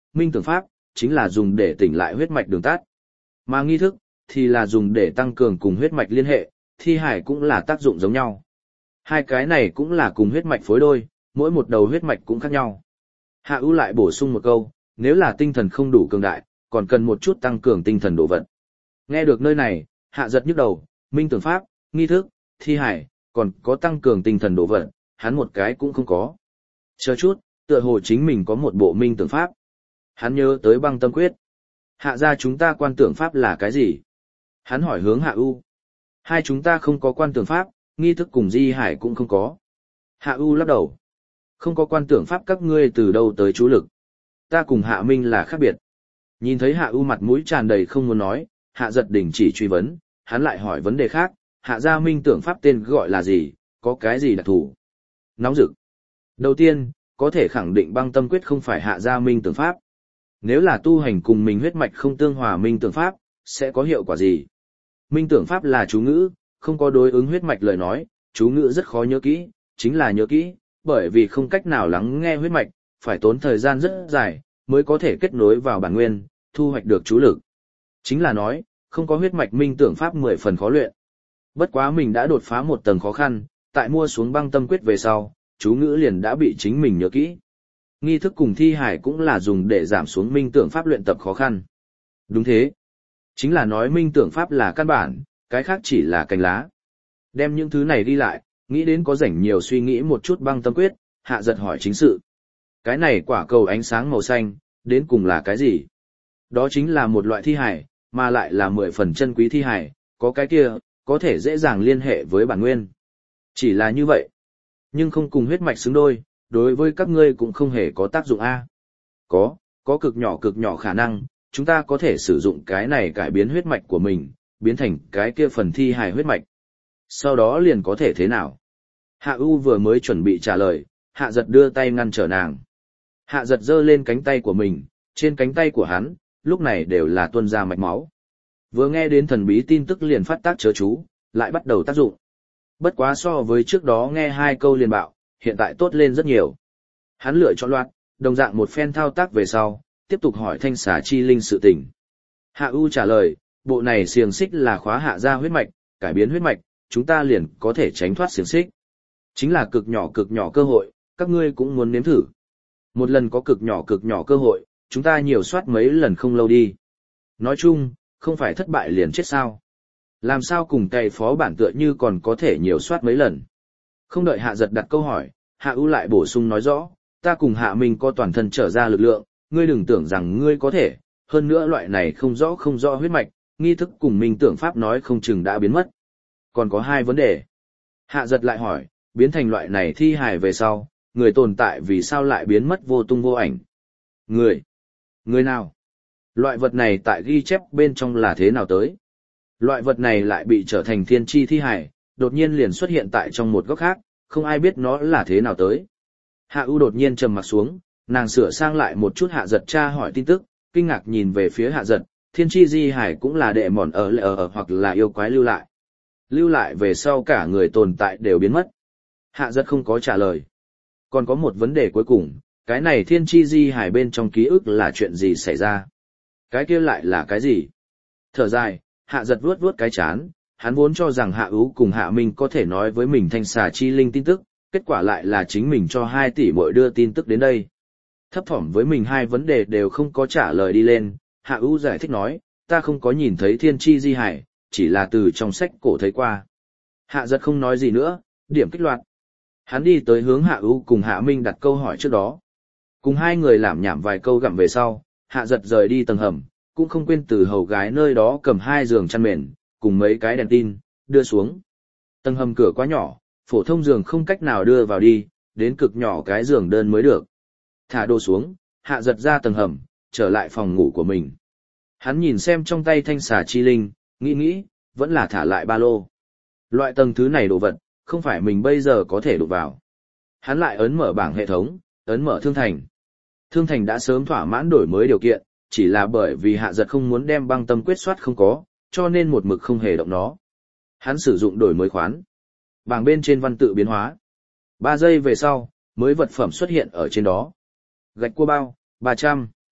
minh tưởng pháp, chính là dùng để tỉnh lại huyết mạch đường tát. Mà nghi thức, thì là dùng để tăng cường cùng huyết mạch liên hệ, thi hải cũng là tác dụng giống nhau. Hai cái này cũng là cùng huyết mạch phối đôi, mỗi một đầu huyết mạch cũng khác nhau. Hạ ưu lại bổ sung một câu, nếu là tinh thần không đủ cường đại, còn cần một chút tăng cường tinh thần độ vật. Nghe được nơi này, hạ giật nhức đầu, minh tưởng pháp, nghi thức, thi hải, còn có tăng cường tinh thần độ vật, hắn một cái cũng không có. Chờ chút, tựa hồ chính mình có một bộ minh tưởng pháp. Hắn nhớ tới băng tâm quyết. Hạ ra chúng ta quan tưởng pháp là cái gì? Hắn hỏi hướng hạ ưu. Hai chúng ta không có quan tưởng pháp, nghi thức cùng di hải cũng không có. Hạ ưu lắc đầu. Không có quan tưởng pháp các ngươi từ đâu tới chú lực. Ta cùng hạ minh là khác biệt. Nhìn thấy hạ ưu mặt mũi tràn đầy không muốn nói, hạ giật đình chỉ truy vấn, hắn lại hỏi vấn đề khác, hạ gia minh tưởng pháp tên gọi là gì, có cái gì đặc thù? Nóng rực. Đầu tiên, có thể khẳng định băng tâm quyết không phải hạ gia minh tưởng pháp. Nếu là tu hành cùng mình huyết mạch không tương hòa minh tưởng pháp, sẽ có hiệu quả gì? Minh tưởng pháp là chú ngữ, không có đối ứng huyết mạch lời nói, chú ngữ rất khó nhớ kỹ, chính là nhớ kỹ, bởi vì không cách nào lắng nghe huyết mạch, phải tốn thời gian rất dài, mới có thể kết nối vào bản nguyên, thu hoạch được chú lực. Chính là nói, không có huyết mạch minh tưởng pháp 10 phần khó luyện. Bất quá mình đã đột phá một tầng khó khăn, tại mua xuống băng tâm quyết về sau, chú ngữ liền đã bị chính mình nhớ kỹ. Nghi thức cùng thi hải cũng là dùng để giảm xuống minh tưởng pháp luyện tập khó khăn. Đúng thế. Chính là nói minh tưởng pháp là căn bản, cái khác chỉ là cành lá. Đem những thứ này đi lại, nghĩ đến có rảnh nhiều suy nghĩ một chút băng tâm quyết, hạ giật hỏi chính sự. Cái này quả cầu ánh sáng màu xanh, đến cùng là cái gì? Đó chính là một loại thi hải, mà lại là 10 phần chân quý thi hải, có cái kia, có thể dễ dàng liên hệ với bản nguyên. Chỉ là như vậy, nhưng không cùng huyết mạch xứng đôi, đối với các ngươi cũng không hề có tác dụng A. Có cực nhỏ khả năng, chúng ta có thể sử dụng cái này cải biến huyết mạch của mình, biến thành cái kia phần thi hài huyết mạch. Sau đó liền có thể thế nào? Hạ ưu vừa mới chuẩn bị trả lời, hạ giật đưa tay ngăn trở nàng. Hạ giật giơ lên cánh tay của mình, trên cánh tay của hắn, lúc này đều là tuôn ra mạch máu. Vừa nghe đến thần bí tin tức liền phát tác chớ chú, lại bắt đầu tác dụng. Bất quá so với trước đó nghe 2 câu liền bạo, hiện tại tốt lên rất nhiều. Hắn lựa chọn loạt, đồng dạng một phen thao tác về sau, tiếp tục hỏi thanh xà chi linh sự tình. Hạ ưu trả lời, bộ này xiềng xích là khóa hạ ra huyết mạch, cải biến huyết mạch, chúng ta liền có thể tránh thoát xiềng xích. Chính là cực nhỏ cơ hội, các ngươi cũng muốn nếm thử. Một lần có cực nhỏ cơ hội, chúng ta nhiều soát mấy lần không lâu đi. Nói chung, không phải thất bại liền chết sao. Làm sao cùng cày phó bản tựa như còn có thể nhiều soát mấy lần. Không đợi hạ giật đặt câu hỏi, hạ ưu lại bổ sung nói rõ, ta cùng hạ minh có toàn thân trở ra lực lượng, ngươi đừng tưởng rằng ngươi có thể, hơn nữa loại này không rõ huyết mạch, nghi thức cùng minh tưởng pháp nói không chừng đã biến mất. Còn có 2 vấn đề. Hạ giật lại hỏi, biến thành loại này thi hài về sau, người tồn tại vì sao lại biến mất vô tung vô ảnh? Người nào? Loại vật này tại ghi chép bên trong là thế nào tới? Loại vật này lại bị trở thành thiên tri thi hài, đột nhiên liền xuất hiện tại trong một góc khác, không ai biết nó là thế nào tới. Hạ ưu đột nhiên trầm mặt xuống, nàng sửa sang lại một chút hạ giật tra hỏi tin tức, kinh ngạc nhìn về phía hạ giật, thiên tri di hải cũng là đệ mòn ở hoặc là yêu quái lưu lại. Lưu lại về sau cả người tồn tại đều biến mất. Hạ giật không có trả lời. Còn có một vấn đề cuối cùng, cái này thiên tri di hải bên trong ký ức là chuyện gì xảy ra? Cái kia lại là cái gì? Thở dài, hạ giật vuốt cái chán, hắn vốn cho rằng hạ ưu cùng hạ minh có thể nói với mình thanh xà chi linh tin tức, kết quả lại là chính mình cho 2 tỷ muội đưa tin tức đến đây. Thấp thỏm với mình 2 vấn đề đều không có trả lời đi lên, hạ ưu giải thích nói, ta không có nhìn thấy thiên tri di hải, chỉ là từ trong sách cổ thấy qua. Hạ giật không nói gì nữa, điểm kích loạt. Hắn đi tới hướng hạ ưu cùng hạ minh đặt câu hỏi trước đó. Cùng 2 người làm nhảm vài câu gặm về sau, hạ giật rời đi tầng hầm, cũng không quên từ hầu gái nơi đó cầm 2 giường chăn mền, cùng mấy cái đèn tin, đưa xuống. Tầng hầm cửa quá nhỏ, phổ thông giường không cách nào đưa vào đi, đến cực nhỏ cái giường đơn mới được. Thả đồ xuống, hạ giật ra tầng hầm, trở lại phòng ngủ của mình. Hắn nhìn xem trong tay thanh xà chi linh, nghĩ, vẫn là thả lại ba lô. Loại tầng thứ này đồ vật, không phải mình bây giờ có thể đụng vào. Hắn lại ấn mở bảng hệ thống, ấn mở thương thành. Thương thành đã sớm thỏa mãn đổi mới điều kiện, chỉ là bởi vì hạ giật không muốn đem băng tâm quyết soát không có, cho nên một mực không hề động nó. Hắn sử dụng đổi mới khoán. Bảng bên trên văn tự biến hóa. 3 giây về sau, mới vật phẩm xuất hiện ở trên đó. Gạch cua bao, 300.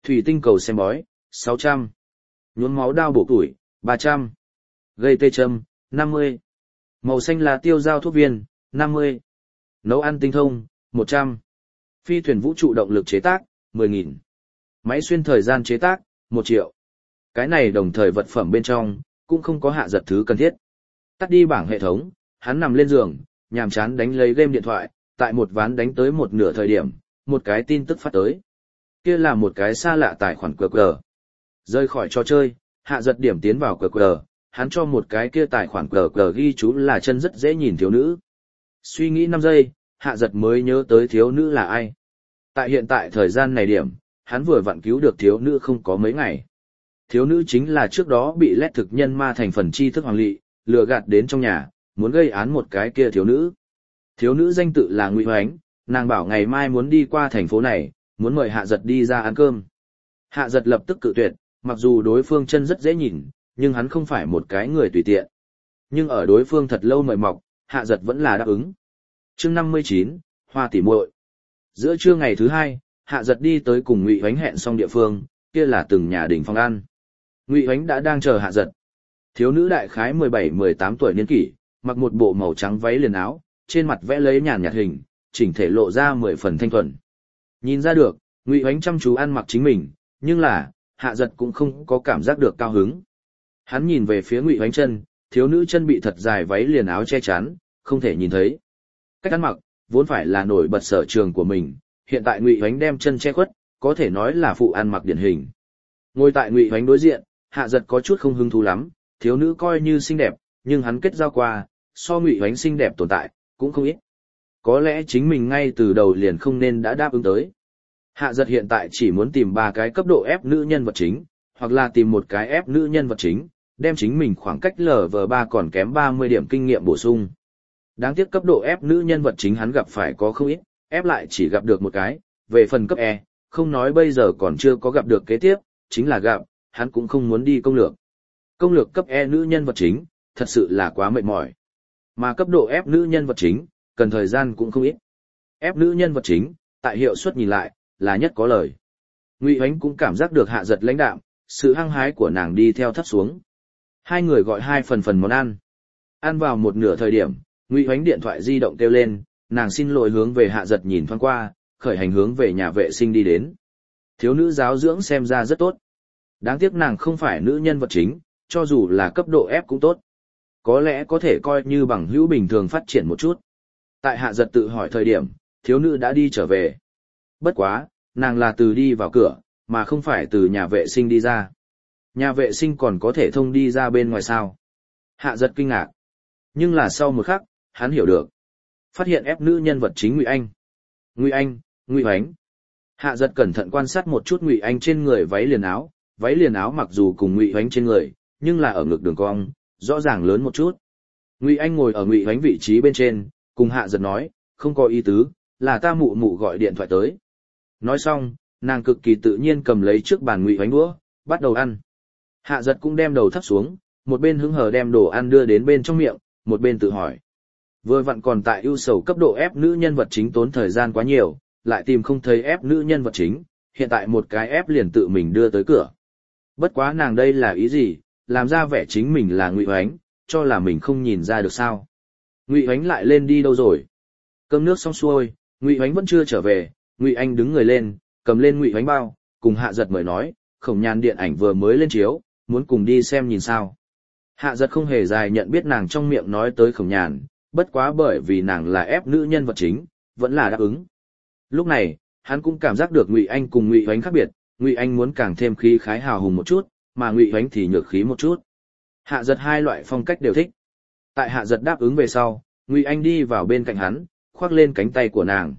Thủy tinh cầu xem bói, 600. Nhuốm máu đao bổ tuổi, 300. Gây tê châm, 50. Màu xanh là tiêu dao thuốc viên, 50. Nấu ăn tinh thông, 100. Phi thuyền vũ trụ động lực chế tác, 10.000. Máy xuyên thời gian chế tác, 1 triệu. Cái này đồng thời vật phẩm bên trong, cũng không có hạ giật thứ cần thiết. Tắt đi bảng hệ thống, hắn nằm lên giường, nhàm chán đánh lấy game điện thoại, tại một ván đánh tới một nửa thời điểm, một cái tin tức phát tới. Kia là một cái xa lạ tài khoản QR. Rơi khỏi trò chơi, hạ giật điểm tiến vào QR, hắn cho một cái kia tài khoản QR ghi chú là chân rất dễ nhìn thiếu nữ. Suy nghĩ 5 giây, hạ giật mới nhớ tới thiếu nữ là ai. Tại hiện tại thời gian này điểm, hắn vừa vặn cứu được thiếu nữ không có mấy ngày. Thiếu nữ chính là trước đó bị lét thực nhân ma thành phần tri thức hoàng lị, lừa gạt đến trong nhà, muốn gây án một cái kia thiếu nữ. Thiếu nữ danh tự là Ngụy Hoánh, nàng bảo ngày mai muốn đi qua thành phố này, muốn mời hạ giật đi ra ăn cơm. Hạ giật lập tức cự tuyệt, mặc dù đối phương chân rất dễ nhìn, nhưng hắn không phải một cái người tùy tiện. Nhưng ở đối phương thật lâu mời mọc, hạ giật vẫn là đáp ứng. Chương 59, Hoa tỉ muội. Giữa trưa ngày thứ 2, hạ giật đi tới cùng Ngụy Hoánh hẹn xong địa phương, kia là từng nhà đình phòng ăn. Ngụy Hoánh đã đang chờ hạ giật. Thiếu nữ đại khái 17-18 tuổi niên kỷ, mặc một bộ màu trắng váy liền áo, trên mặt vẽ lấy nhàn nhạt hình, chỉnh thể lộ ra 10 phần thanh thuần. Nhìn ra được, Ngụy Hoánh chăm chú ăn mặc chính mình, nhưng là, hạ giật cũng không có cảm giác được cao hứng. Hắn nhìn về phía Ngụy Hoánh chân, thiếu nữ chân bị thật dài váy liền áo che chắn, không thể nhìn thấy. Cách ăn mặc, vốn phải là nổi bật sở trường của mình, hiện tại Ngụy Hoánh đem chân che khuất, có thể nói là phụ ăn mặc điển hình. Ngồi tại Ngụy Hoánh đối diện, hạ giật có chút không hứng thú lắm, thiếu nữ coi như xinh đẹp, nhưng hắn kết giao qua, so Ngụy Hoánh xinh đẹp tồn tại, cũng không ít. Có lẽ chính mình ngay từ đầu liền không nên đã đáp ứng tới. Hạ giật hiện tại chỉ muốn tìm 3 cái cấp độ ép nữ nhân vật chính, hoặc là tìm một cái ép nữ nhân vật chính, đem chính mình khoảng cách LV3 còn kém 30 điểm kinh nghiệm bổ sung. Đáng tiếc cấp độ ép nữ nhân vật chính hắn gặp phải có không ít, ép lại chỉ gặp được một cái, về phần cấp E, không nói bây giờ còn chưa có gặp được kế tiếp, chính là gặp, hắn cũng không muốn đi công lược. Công lược cấp E nữ nhân vật chính, thật sự là quá mệt mỏi. Mà cấp độ ép nữ nhân vật chính, cần thời gian cũng không ít. Ép nữ nhân vật chính, tại hiệu suất nhìn lại, là nhất có lời. Ngụy Hoánh cũng cảm giác được hạ giật lãnh đạm, sự hăng hái của nàng đi theo thấp xuống. Hai người gọi 2 phần món ăn. Ăn vào một nửa thời điểm, Ngụy Hoánh điện thoại di động kêu lên, nàng xin lỗi hướng về hạ giật nhìn thoáng qua, khởi hành hướng về nhà vệ sinh đi đến. Thiếu nữ giáo dưỡng xem ra rất tốt. Đáng tiếc nàng không phải nữ nhân vật chính, cho dù là cấp độ ép cũng tốt. Có lẽ có thể coi như bằng hữu bình thường phát triển một chút. Tại hạ giật tự hỏi thời điểm, thiếu nữ đã đi trở về. Bất quá, nàng là từ đi vào cửa, mà không phải từ nhà vệ sinh đi ra. Nhà vệ sinh còn có thể thông đi ra bên ngoài sao? Hạ giật kinh ngạc. Nhưng là sau một khắc, hắn hiểu được. Phát hiện ép nữ nhân vật chính Ngụy Anh. Ngụy Anh, Ngụy Hoánh. Hạ giật cẩn thận quan sát một chút Ngụy Anh trên người váy liền áo mặc dù cùng Ngụy Hoánh trên người, nhưng là ở ngực đường cong, rõ ràng lớn một chút. Ngụy Anh ngồi ở Ngụy Hoánh vị trí bên trên, cùng hạ giật nói, không có ý tứ, là ta mụ mụ gọi điện thoại tới. Nói xong, nàng cực kỳ tự nhiên cầm lấy trước bàn Ngụy Hoánh đũa, bắt đầu ăn. Hạ giật cũng đem đầu thấp xuống, một bên hứng hờ đem đồ ăn đưa đến bên trong miệng, một bên tự hỏi. Vừa vặn còn tại ưu sầu cấp độ ép nữ nhân vật chính tốn thời gian quá nhiều, lại tìm không thấy ép nữ nhân vật chính, hiện tại một cái ép liền tự mình đưa tới cửa. Bất quá nàng đây là ý gì, làm ra vẻ chính mình là Ngụy Hoánh, cho là mình không nhìn ra được sao. Ngụy Hoánh lại lên đi đâu rồi? Cơm nước xong xuôi, Ngụy Hoánh vẫn chưa trở về, Ngụy Anh đứng người lên, cầm lên Ngụy Hoánh bao, cùng hạ giật mời nói, Khổng Nhàn điện ảnh vừa mới lên chiếu, muốn cùng đi xem nhìn sao. Hạ giật không hề dài nhận biết nàng trong miệng nói tới Khổng Nhàn, bất quá bởi vì nàng là ép nữ nhân vật chính, vẫn là đáp ứng. Lúc này, hắn cũng cảm giác được Ngụy Anh cùng Ngụy Hoánh khác biệt, Ngụy Anh muốn càng thêm khí khái hào hùng một chút, mà Ngụy Hoánh thì nhược khí một chút. Hạ giật hai loại phong cách đều thích. Tại hạ giật đáp ứng về sau, Ngụy Anh đi vào bên cạnh hắn, khoác lên cánh tay của nàng.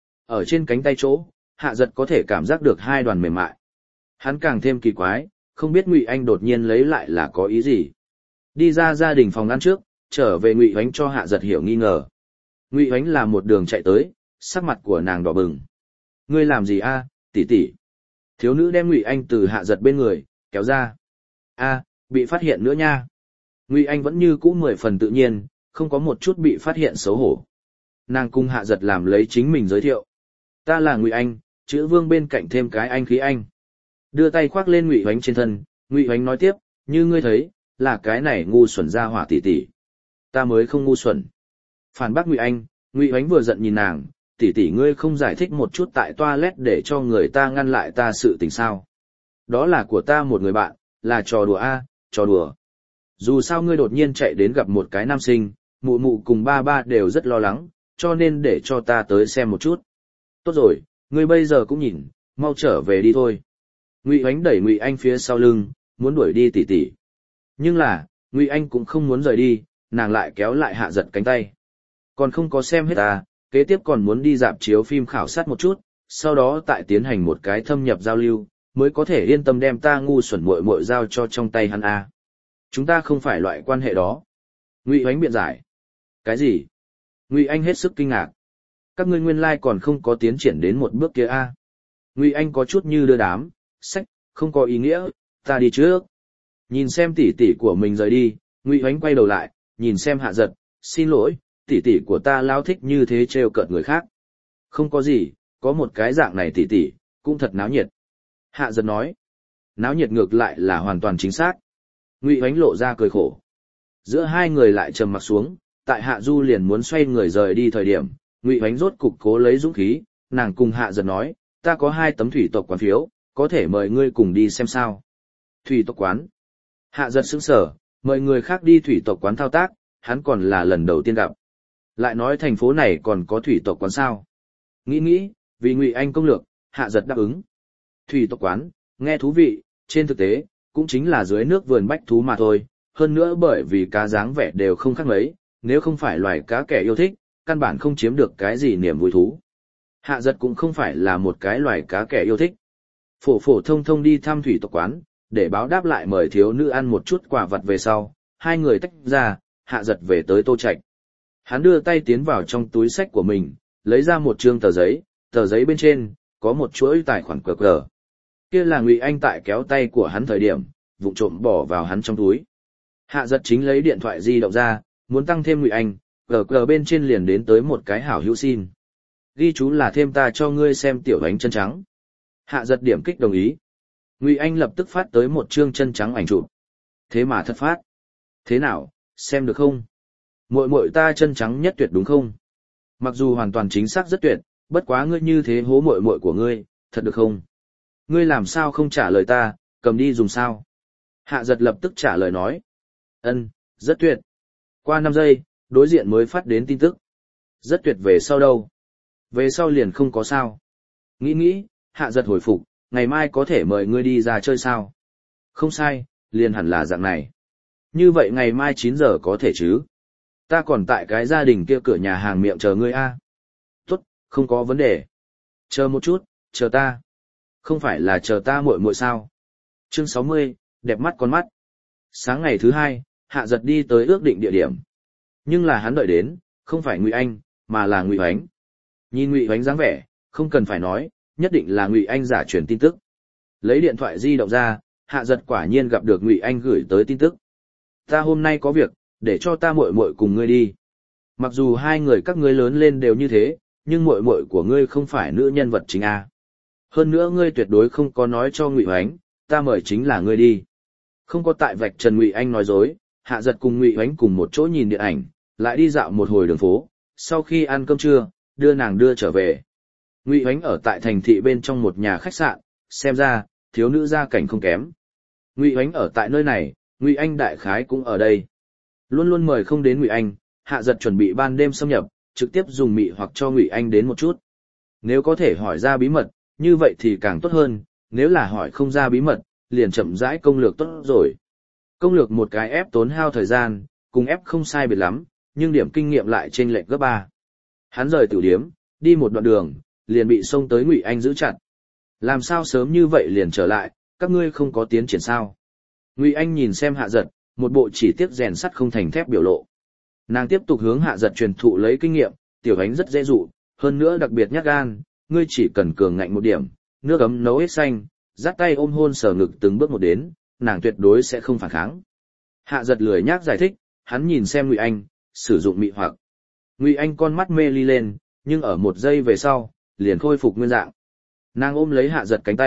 Ở trên cánh tay chỗ, hạ giật có thể cảm giác được 2 đoàn mềm mại. Hắn càng thêm kỳ quái, không biết Ngụy Anh đột nhiên lấy lại là có ý gì. Đi ra gia đình phòng ăn trước, trở về Ngụy Hoánh cho hạ giật hiểu nghi ngờ. Ngụy Hoánh là một đường chạy tới, sắc mặt của nàng đỏ bừng. Ngươi làm gì a, tỷ tỷ? Thiếu nữ đem Ngụy Anh từ hạ giật bên người kéo ra. A, bị phát hiện nữa nha. Ngụy Anh vẫn như cũ 10 phần tự nhiên, không có một chút bị phát hiện xấu hổ. Nàng cung hạ giật làm lấy chính mình giới thiệu. Ta là Ngụy Anh, chữ Vương bên cạnh thêm cái anh khí anh. Đưa tay khoác lên Ngụy Hoánh trên thân, Ngụy Hoánh nói tiếp, như ngươi thấy, là cái này ngu xuẩn ra hỏa tỷ tỷ. Ta mới không ngu xuẩn. Phản bác Ngụy Anh, Ngụy Hoánh vừa giận nhìn nàng, tỷ tỷ ngươi không giải thích một chút tại toilet để cho người ta ngăn lại ta sự tình sao. Đó là của ta một người bạn, là trò đùa a, trò đùa. Dù sao ngươi đột nhiên chạy đến gặp một cái nam sinh, mụ mụ cùng ba ba đều rất lo lắng, cho nên để cho ta tới xem một chút. Tốt rồi, ngươi bây giờ cũng nhìn, mau trở về đi thôi. Ngụy Hoánh đẩy Ngụy Anh phía sau lưng, muốn đuổi đi tỷ tỷ. Nhưng là, Ngụy Anh cũng không muốn rời đi, nàng lại kéo lại Hạ Giật cánh tay. Còn không có xem hết ta, kế tiếp còn muốn đi rạp chiếu phim khảo sát một chút, sau đó tại tiến hành một cái thâm nhập giao lưu, mới có thể yên tâm đem ta ngu xuẩn muội muội giao cho trong tay hắn a. Chúng ta không phải loại quan hệ đó. Ngụy Hoánh biện giải. Cái gì? Ngụy Anh hết sức kinh ngạc. Các ngươi nguyên lai còn không có tiến triển đến một bước kia a. Ngụy Anh có chút như đưa đám, sách, không có ý nghĩa, ta đi trước. Nhìn xem tỷ tỷ của mình rời đi, Ngụy Hoánh quay đầu lại, nhìn xem Hạ Giật, xin lỗi, tỷ tỷ của ta lao thích như thế trêu cợt người khác. Không có gì, có một cái dạng này tỷ tỷ, cũng thật náo nhiệt. Hạ Giật nói, náo nhiệt ngược lại là hoàn toàn chính xác. Ngụy Hoánh lộ ra cười khổ. Giữa hai người lại trầm mặc xuống, tại Hạ Du liền muốn xoay người rời đi thời điểm, Ngụy Hoánh rốt cục cố lấy dũng khí, nàng cùng Hạ Giật nói, ta có 2 tấm thủy tộc quán phiếu, có thể mời ngươi cùng đi xem sao. Thủy tộc quán. Hạ Giật sững sờ, mời người khác đi thủy tộc quán thao tác, hắn còn là lần đầu tiên gặp. Lại nói thành phố này còn có thủy tộc quán sao. Nghĩ, vì Ngụy Anh công lược, Hạ Giật đáp ứng. Thủy tộc quán, nghe thú vị, trên thực tế, cũng chính là dưới nước vườn bách thú mà thôi, hơn nữa bởi vì cá dáng vẻ đều không khác mấy, nếu không phải loài cá kẻ yêu thích, căn bản không chiếm được cái gì niềm vui thú. Hạ Giật cũng không phải là một cái loài cá kẻ yêu thích. Phổ phổ thông thông đi thăm thủy tộc quán, để báo đáp lại mời thiếu nữ ăn một chút quả vật về sau, hai người tách ra, Hạ Giật về tới Tô Trạch. Hắn đưa tay tiến vào trong túi sách của mình, lấy ra một trương tờ giấy bên trên, có một chuỗi tài khoản QR. Kia là Ngụy Anh tại kéo tay của hắn thời điểm, vụng trộm bỏ vào hắn trong túi. Hạ Giật chính lấy điện thoại di động ra, muốn tăng thêm Ngụy Anh, QR bên trên liền đến tới một cái hảo hữu xin. Ghi chú là thêm ta cho ngươi xem tiểu ánh chân trắng. Hạ Giật điểm kích đồng ý. Ngụy Anh lập tức phát tới một chương chân trắng ảnh chụp. Thế mà thật phát. Thế nào, xem được không? Muội muội ta chân trắng nhất tuyệt đúng không? Mặc dù hoàn toàn chính xác rất tuyệt, bất quá ngươi như thế hố muội muội của ngươi, thật được không? Ngươi làm sao không trả lời ta, cầm đi dùng sao? Hạ Giật lập tức trả lời nói. Rất tuyệt. Qua 5 giây, đối diện mới phát đến tin tức. Rất tuyệt về sau đâu? Về sau liền không có sao. Nghĩ, Hạ Giật hồi phục, ngày mai có thể mời ngươi đi ra chơi sao? Không sai, liền hẳn là dạng này. Như vậy ngày mai 9 giờ có thể chứ? Ta còn tại cái gia đình kia cửa nhà hàng miệng chờ ngươi a. Tốt, không có vấn đề. Chờ một chút, chờ ta. Không phải là chờ ta muội muội sao? Chương 60, đẹp mắt con mắt. Sáng ngày thứ 2, Hạ Giật đi tới ước định địa điểm. Nhưng là hắn đợi đến, không phải Ngụy Anh, mà là Ngụy Hoánh. Nhìn Ngụy Hoánh dáng vẻ, không cần phải nói, nhất định là Ngụy Anh giả truyền tin tức. Lấy điện thoại di động ra, Hạ Giật quả nhiên gặp được Ngụy Anh gửi tới tin tức. Ta hôm nay có việc, để cho ta muội muội cùng ngươi đi. Mặc dù hai người các ngươi lớn lên đều như thế, nhưng muội muội của ngươi không phải nữ nhân vật chính a. Hơn nữa ngươi tuyệt đối không có nói cho Ngụy Hoánh, ta mời chính là ngươi đi. Không có tại vạch trần Ngụy Anh nói dối, Hạ Giật cùng Ngụy Hoánh cùng một chỗ nhìn điện ảnh, lại đi dạo một hồi đường phố, sau khi ăn cơm trưa, đưa nàng đưa trở về. Ngụy Hoánh ở tại thành thị bên trong một nhà khách sạn, xem ra, thiếu nữ gia cảnh không kém. Ngụy Hoánh ở tại nơi này, Ngụy Anh đại khái cũng ở đây. Luôn luôn mời không đến Ngụy Anh, Hạ Giật chuẩn bị ban đêm xâm nhập, trực tiếp dùng mị hoặc cho Ngụy Anh đến một chút. Nếu có thể hỏi ra bí mật, như vậy thì càng tốt hơn, nếu là hỏi không ra bí mật, liền chậm rãi công lược tốt rồi. Công lược một cái ép tốn hao thời gian, cùng ép không sai biệt lắm, nhưng điểm kinh nghiệm lại chênh lệch gấp 3. Hắn rời tiểu điếm, đi một đoạn đường, liền bị xông tới Ngụy Anh giữ chặt. Làm sao sớm như vậy liền trở lại, các ngươi không có tiến triển sao? Ngụy Anh nhìn xem Hạ Giật, một bộ chỉ tiếc rèn sắt không thành thép biểu lộ. Nàng tiếp tục hướng Hạ Giật truyền thụ lấy kinh nghiệm, tiểu ánh rất dễ dụ, hơn nữa đặc biệt nhát gan, ngươi chỉ cần cường ngạnh một điểm, nước ấm nấu hết xanh, dắt tay ôm hôn sờ ngực từng bước một đến, nàng tuyệt đối sẽ không phản kháng. Hạ Giật lười nhác giải thích, hắn nhìn xem Ngụy Anh, sử dụng mị hoặc. Ngụy Anh con mắt mê ly lên, nhưng ở 1 giây về sau, liền khôi phục nguyên dạng. Nàng ôm lấy Hạ Giật cánh tay,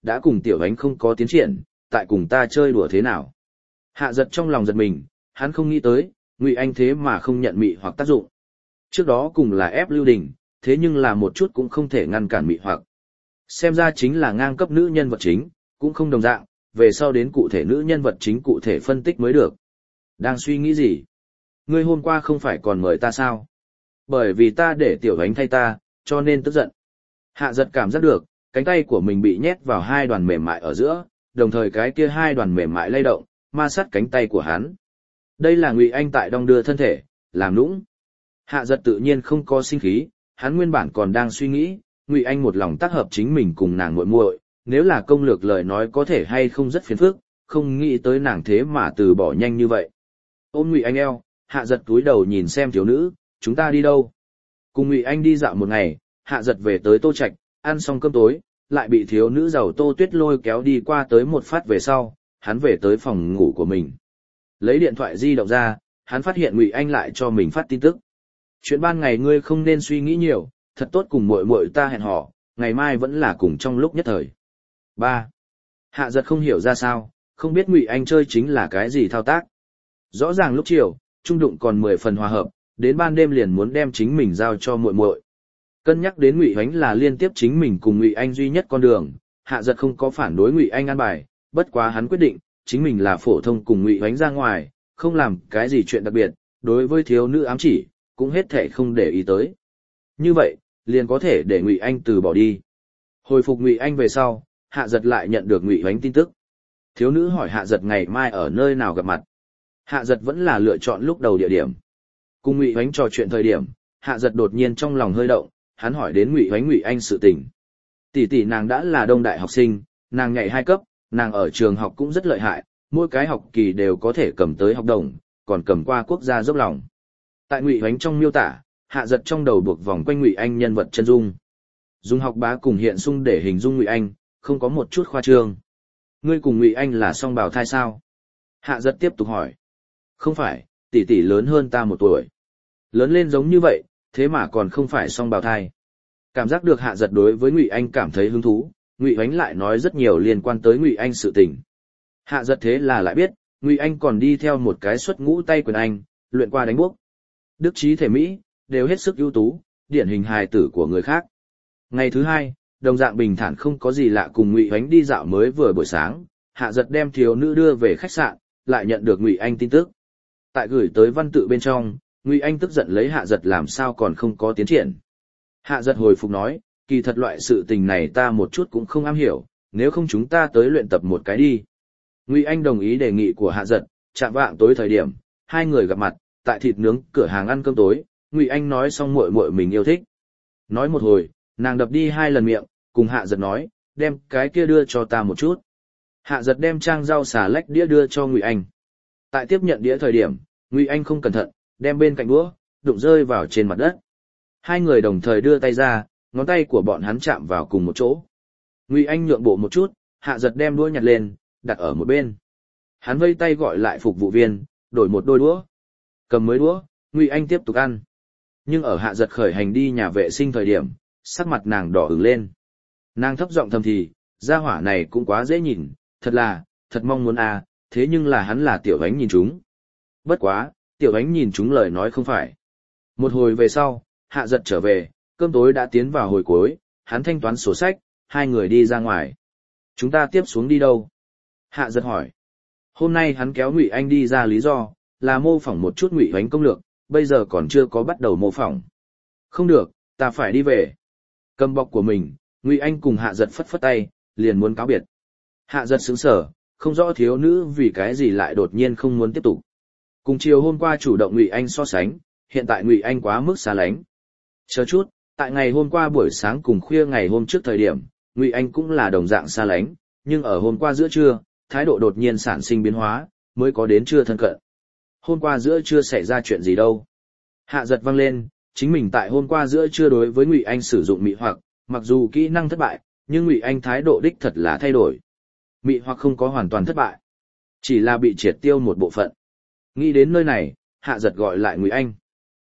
đã cùng tiểu ánh không có tiến triển, tại cùng ta chơi đùa thế nào. Hạ giật trong lòng giật mình, hắn không nghĩ tới, Ngụy Anh thế mà không nhận mị hoặc tác dụng. Trước đó cùng là ép Lưu Đình, thế nhưng là một chút cũng không thể ngăn cản mị hoặc. Xem ra chính là ngang cấp nữ nhân vật chính, cũng không đồng dạng, về sau đến cụ thể nữ nhân vật chính cụ thể phân tích mới được. Đang suy nghĩ gì? Ngươi hôm qua không phải còn mời ta sao? Bởi vì ta để tiểu ánh thay ta, cho nên tức giận. Hạ giật cảm giác được, cánh tay của mình bị nhét vào hai đoàn mềm mại ở giữa, đồng thời cái kia hai đoàn mềm mại lay động, ma sát cánh tay của hắn. Đây là Ngụy Anh tại đong đưa thân thể, làm nũng. Hạ giật tự nhiên không có sinh khí, hắn nguyên bản còn đang suy nghĩ, Ngụy Anh một lòng tác hợp chính mình cùng nàng muội muội, nếu là công lược lời nói có thể hay không rất phiền phức, không nghĩ tới nàng thế mà từ bỏ nhanh như vậy. Ôm Ngụy Anh eo, Hạ giật túi đầu nhìn xem thiếu nữ, chúng ta đi đâu? Cùng Ngụy Anh đi dạo một ngày, Hạ giật về tới Tô Trạch, ăn xong cơm tối, lại bị thiếu nữ giàu Tô Tuyết lôi kéo đi qua tới một phát về sau, hắn về tới phòng ngủ của mình. Lấy điện thoại di động ra, hắn phát hiện Ngụy Anh lại cho mình phát tin tức. Chuyện ban ngày ngươi không nên suy nghĩ nhiều, thật tốt cùng muội muội ta hẹn hò, ngày mai vẫn là cùng trong lúc nhất thời. 3. Hạ giật không hiểu ra sao, không biết Ngụy Anh chơi chính là cái gì thao tác. Rõ ràng lúc chiều, trung đụng còn 10 phần hòa hợp, đến ban đêm liền muốn đem chính mình giao cho muội muội. Cân nhắc đến Ngụy Hoánh là liên tiếp chính mình cùng Ngụy Anh duy nhất con đường, Hạ giật không có phản đối Ngụy Anh an bài, bất quá hắn quyết định, chính mình là phổ thông cùng Ngụy Hoánh ra ngoài, không làm cái gì chuyện đặc biệt, đối với thiếu nữ ám chỉ, cũng hết thể không để ý tới. Như vậy, liền có thể để Ngụy Anh từ bỏ đi. Hồi phục Ngụy Anh về sau, Hạ giật lại nhận được Ngụy Hoánh tin tức. Thiếu nữ hỏi Hạ giật ngày mai ở nơi nào gặp mặt. Hạ giật vẫn là lựa chọn lúc đầu địa điểm. Cùng Ngụy Hoánh trò chuyện thời điểm, Hạ giật đột nhiên trong lòng hơi động, hắn hỏi đến Ngụy Hoánh Ngụy Anh sự tình. Tỷ tỷ nàng đã là đông đại học sinh, nàng nhảy 2 cấp, nàng ở trường học cũng rất lợi hại, mỗi cái học kỳ đều có thể cầm tới học đồng, còn cầm qua quốc gia dốc lòng. Tại Ngụy Hoánh trong miêu tả, Hạ giật trong đầu buộc vòng quanh Ngụy Anh nhân vật chân dung. Dùng học bá cùng hiện sung để hình dung Ngụy Anh, không có một chút khoa trương. Ngươi cùng Ngụy Anh là song bào thai sao? Hạ giật tiếp tục hỏi. Không phải, tỷ tỷ lớn hơn ta 1 tuổi. Lớn lên giống như vậy, thế mà còn không phải song bào thai. Cảm giác được Hạ giật đối với Ngụy Anh cảm thấy hứng thú, Ngụy Hoánh lại nói rất nhiều liên quan tới Ngụy Anh sự tình. Hạ giật thế là lại biết, Ngụy Anh còn đi theo một cái xuất ngũ tay quyền Anh, luyện qua đánh buốc. Đức trí thể Mỹ, đều hết sức ưu tú, điển hình hài tử của người khác. Ngày thứ 2, đồng dạng bình thản không có gì lạ cùng Ngụy Hoánh đi dạo mới vừa buổi sáng, Hạ giật đem thiếu nữ đưa về khách sạn, lại nhận được Ngụy Anh tin tức. Tại gửi tới văn tự bên trong, Ngụy Anh tức giận lấy Hạ giật làm sao còn không có tiến triển. Hạ giật hồi phục nói, kỳ thật loại sự tình này ta một chút cũng không am hiểu, nếu không chúng ta tới luyện tập một cái đi. Ngụy Anh đồng ý đề nghị của Hạ giật, chạm vạng tối thời điểm, hai người gặp mặt, tại thịt nướng cửa hàng ăn cơm tối, Ngụy Anh nói xong muội muội mình yêu thích. Nói một hồi, nàng đập đi 2 lần miệng, cùng Hạ giật nói, đem cái kia đưa cho ta một chút. Hạ giật đem trang rau xà lách đĩa đưa cho Ngụy Anh. Tại tiếp nhận đĩa thời điểm, Ngụy Anh không cẩn thận, đem bên cạnh đũa, đụng rơi vào trên mặt đất. Hai người đồng thời đưa tay ra, ngón tay của bọn hắn chạm vào cùng một chỗ. Ngụy Anh nhượng bộ một chút, Hạ giật đem đũa nhặt lên, đặt ở một bên. Hắn vây tay gọi lại phục vụ viên, đổi một đôi đũa. Cầm mới đũa, Ngụy Anh tiếp tục ăn. Nhưng ở Hạ giật khởi hành đi nhà vệ sinh thời điểm, sắc mặt nàng đỏ ửng lên. Nàng thấp giọng thầm thì, gia hỏa này cũng quá dễ nhìn, thật mong muốn à, thế nhưng là hắn là Tiểu Ánh nhìn chúng. Bất quá, Tiểu Ánh nhìn chúng lời nói không phải. Một hồi về sau, Hạ giật trở về, cơm tối đã tiến vào hồi cuối, hắn thanh toán sổ sách, hai người đi ra ngoài. Chúng ta tiếp xuống đi đâu? Hạ giật hỏi. Hôm nay hắn kéo Ngụy Anh đi ra lý do, là mô phỏng một chút Ngụy Hoánh công lược, bây giờ còn chưa có bắt đầu mô phỏng. Không được, ta phải đi về. Cầm bọc của mình, Ngụy Anh cùng Hạ giật phất phất tay, liền muốn cáo biệt. Hạ giật sững sờ, không rõ thiếu nữ vì cái gì lại đột nhiên không muốn tiếp tục. Cùng chiều hôm qua chủ động Ngụy Anh so sánh, hiện tại Ngụy Anh quá mức xa lánh. Chờ chút, tại ngày hôm qua buổi sáng cùng khuya ngày hôm trước thời điểm, Ngụy Anh cũng là đồng dạng xa lánh, nhưng ở hôm qua giữa trưa, thái độ đột nhiên sản sinh biến hóa, mới có đến trưa thân cận. Hôm qua giữa trưa xảy ra chuyện gì đâu? Hạ giật vang lên, chính mình tại hôm qua giữa trưa đối với Ngụy Anh sử dụng mị hoặc, mặc dù kỹ năng thất bại, nhưng Ngụy Anh thái độ đích thật là thay đổi. Mị hoặc không có hoàn toàn thất bại, chỉ là bị triệt tiêu một bộ phận. Nghĩ đến nơi này, Hạ giật gọi lại Ngụy Anh.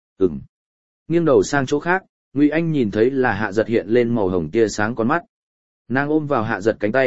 Nghiêng đầu sang chỗ khác, Ngụy Anh nhìn thấy là Hạ giật hiện lên màu hồng tia sáng con mắt. Nàng ôm vào Hạ giật cánh tay,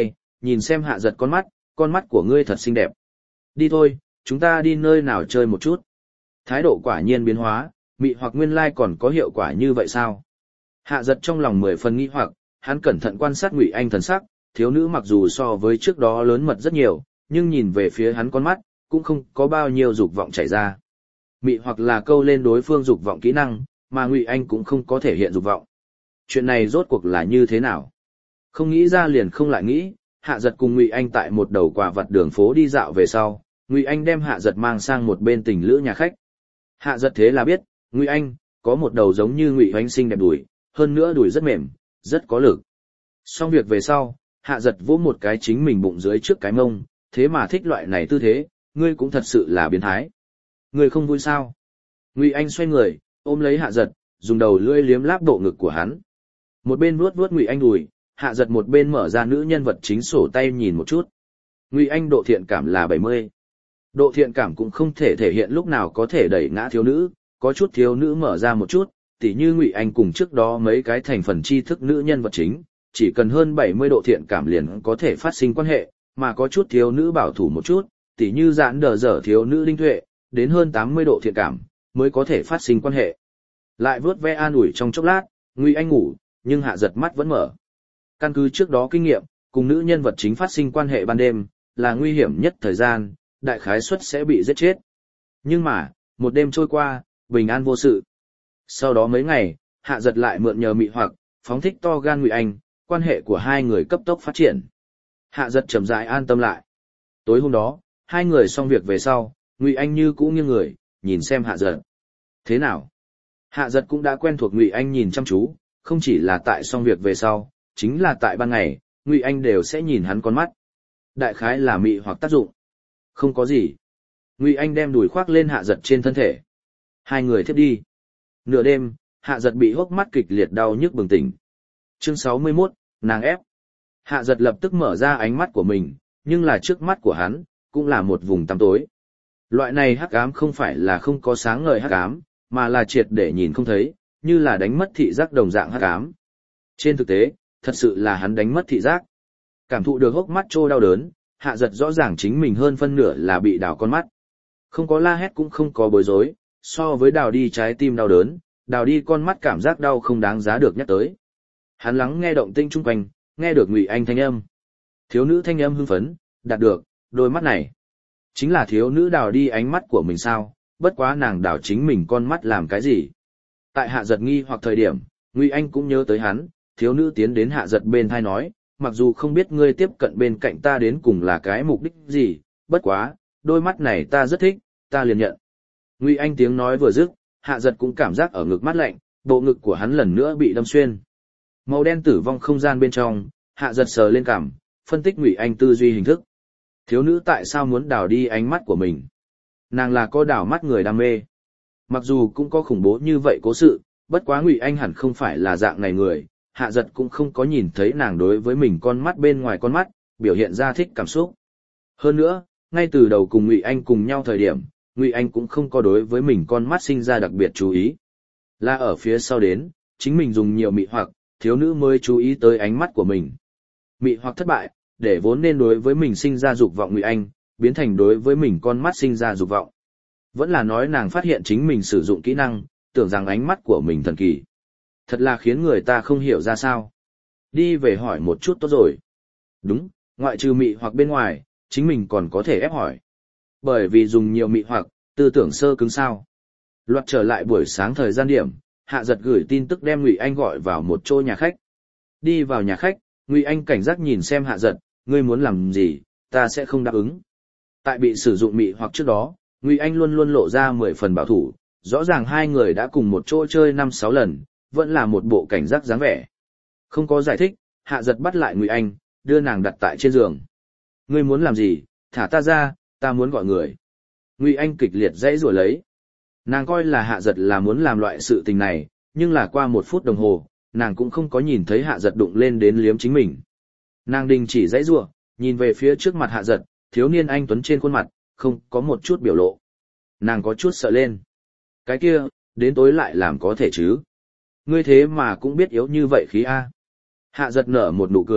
nhìn xem hạ giật con mắt của ngươi thật xinh đẹp. Đi thôi, chúng ta đi nơi nào chơi một chút. Thái độ quả nhiên biến hóa, mị hoặc nguyên lai còn có hiệu quả như vậy sao? Hạ giật trong lòng 10 phần nghi hoặc, hắn cẩn thận quan sát Ngụy Anh thần sắc, thiếu nữ mặc dù so với trước đó lớn mật rất nhiều, nhưng nhìn về phía hắn con mắt, cũng không có bao nhiêu dục vọng chảy ra. Mị hoặc là câu lên đối phương dục vọng kỹ năng, mà Ngụy Anh cũng không có thể hiện dục vọng. Chuyện này rốt cuộc là như thế nào? Không nghĩ ra liền không lại nghĩ, Hạ giật cùng Ngụy Anh tại một đầu quả vặt đường phố đi dạo về sau, Ngụy Anh đem Hạ giật mang sang một bên tình lữ nhà khách. Hạ giật thế là biết, Ngụy Anh có một đầu giống như Ngụy Anh xinh đẹp đùi, hơn nữa đùi rất mềm, rất có lực. Xong việc về sau, Hạ giật vỗ một cái chính mình bụng dưới trước cái mông, thế mà thích loại này tư thế, ngươi cũng thật sự là biến thái. Ngươi không vui sao? Ngụy Anh xoay người, ôm lấy Hạ giật, dùng đầu lưỡi liếm láp bộ ngực của hắn. Một bên vuốt vuốt Ngụy Anh đùi, Hạ giật một bên mở ra nữ nhân vật chính sổ tay nhìn một chút. Ngụy Anh độ thiện cảm là 70. Độ thiện cảm cũng không thể thể hiện lúc nào có thể đẩy ngã thiếu nữ, có chút thiếu nữ mở ra một chút, tỉ như Ngụy Anh cùng trước đó mấy cái thành phần tri thức nữ nhân vật chính, chỉ cần hơn 70 độ thiện cảm liền có thể phát sinh quan hệ, mà có chút thiếu nữ bảo thủ một chút, tỉ như giãn đờ dở thiếu nữ linh tuệ, đến hơn 80 độ thiện cảm mới có thể phát sinh quan hệ. Lại vớt ve an ủi trong chốc lát, Ngụy Anh ngủ, nhưng Hạ giật mắt vẫn mở. Căn cứ trước đó kinh nghiệm, cùng nữ nhân vật chính phát sinh quan hệ ban đêm, là nguy hiểm nhất thời gian, đại khái suất sẽ bị giết chết. Nhưng mà, một đêm trôi qua, bình an vô sự. Sau đó mấy ngày, Hạ giật lại mượn nhờ mị hoặc, phóng thích to gan Ngụy Anh, quan hệ của hai người cấp tốc phát triển. Hạ giật chậm rãi an tâm lại. Tối hôm đó, hai người xong việc về sau, Ngụy Anh như cũ nghiêng người, nhìn xem Hạ giật. Thế nào? Hạ giật cũng đã quen thuộc Ngụy Anh nhìn chăm chú, không chỉ là tại xong việc về sau, chính là tại ban ngày, Ngụy Anh đều sẽ nhìn hắn con mắt. Đại khái là mị hoặc tác dụng. Không có gì. Ngụy Anh đem đùi khoác lên Hạ giật trên thân thể. Hai người thiếp đi. Nửa đêm, Hạ giật bị hốc mắt kịch liệt đau nhức bừng tỉnh. Chương 61, nàng ép. Hạ giật lập tức mở ra ánh mắt của mình, nhưng là trước mắt của hắn, cũng là một vùng tăm tối. Loại này hắc ám không phải là không có sáng ngời hắc ám, mà là triệt để nhìn không thấy, như là đánh mất thị giác đồng dạng hắc ám. Trên thực tế, thật sự là hắn đánh mất thị giác. Cảm thụ được hốc mắt trô đau đớn, Hạ giật rõ ràng chính mình hơn phân nửa là bị đào con mắt. Không có la hét cũng không có bối rối, so với đào đi trái tim đau đớn, đào đi con mắt cảm giác đau không đáng giá được nhắc tới. Hắn lắng nghe động tĩnh chung quanh, nghe được Ngụy Anh thanh âm. Thiếu nữ thanh âm hưng phấn, đạt được, đôi mắt này. Chính là thiếu nữ đào đi ánh mắt của mình sao, bất quá nàng đào chính mình con mắt làm cái gì. Tại Hạ giật nghi hoặc thời điểm, Ngụy Anh cũng nhớ tới hắn, thiếu nữ tiến đến Hạ giật bên thai nói, mặc dù không biết ngươi tiếp cận bên cạnh ta đến cùng là cái mục đích gì, bất quá, đôi mắt này ta rất thích, ta liền nhận. Ngụy Anh tiếng nói vừa dứt, Hạ giật cũng cảm giác ở ngực mát lạnh, bộ ngực của hắn lần nữa bị đâm xuyên. Màu đen tử vong không gian bên trong, Hạ giật sờ lên cằm, phân tích Ngụy Anh tư duy hình thức. Thiếu nữ tại sao muốn đào đi ánh mắt của mình? Nàng là có đào mắt người đam mê. Mặc dù cũng có khủng bố như vậy cố sự, bất quá Ngụy Anh hẳn không phải là dạng này người, Hạ giật cũng không có nhìn thấy nàng đối với mình con mắt bên ngoài con mắt, biểu hiện ra thích cảm xúc. Hơn nữa, ngay từ đầu cùng Ngụy Anh cùng nhau thời điểm, Ngụy Anh cũng không có đối với mình con mắt sinh ra đặc biệt chú ý. Là ở phía sau đến, chính mình dùng nhiều mị hoặc, thiếu nữ mới chú ý tới ánh mắt của mình. Mị hoặc thất bại, để vốn nên đối với mình sinh ra dục vọng Ngụy Anh, biến thành đối với mình con mắt sinh ra dục vọng. Vẫn là nói nàng phát hiện chính mình sử dụng kỹ năng, tưởng rằng ánh mắt của mình thần kỳ. Thật là khiến người ta không hiểu ra sao. Đi về hỏi một chút tốt rồi. Đúng, ngoại trừ mị hoặc bên ngoài, chính mình còn có thể ép hỏi. Bởi vì dùng nhiều mị hoặc, tư tưởng sơ cứng sao. Loạt trở lại buổi sáng thời gian điểm, Hạ giật gửi tin tức đem Ngụy Anh gọi vào một chỗ nhà khách. Đi vào nhà khách, Ngụy Anh cảnh giác nhìn xem Hạ giật, ngươi muốn làm gì, ta sẽ không đáp ứng. Tại bị sử dụng mị hoặc trước đó, Ngụy Anh luôn luôn lộ ra 10 phần bảo thủ, rõ ràng hai người đã cùng một chỗ chơi 5-6 lần, vẫn là một bộ cảnh giác dáng vẻ. Không có giải thích, Hạ giật bắt lại Ngụy Anh, đưa nàng đặt tại trên giường. Ngươi muốn làm gì, thả ta ra, ta muốn gọi người. Ngụy Anh kịch liệt dãy rủa lấy. Nàng coi là Hạ giật là muốn làm loại sự tình này, nhưng là qua 1 phút đồng hồ, nàng cũng không có nhìn thấy Hạ giật đụng lên đến liếm chính mình. Nàng đình chỉ dãy rủa, nhìn về phía trước mặt Hạ giật, thiếu niên anh tuấn trên khuôn mặt, không có một chút biểu lộ. Nàng có chút sợ lên. Cái kia, đến tối lại làm có thể chứ. Ngươi thế mà cũng biết yếu như vậy khí A. Hạ giật nở một nụ cười,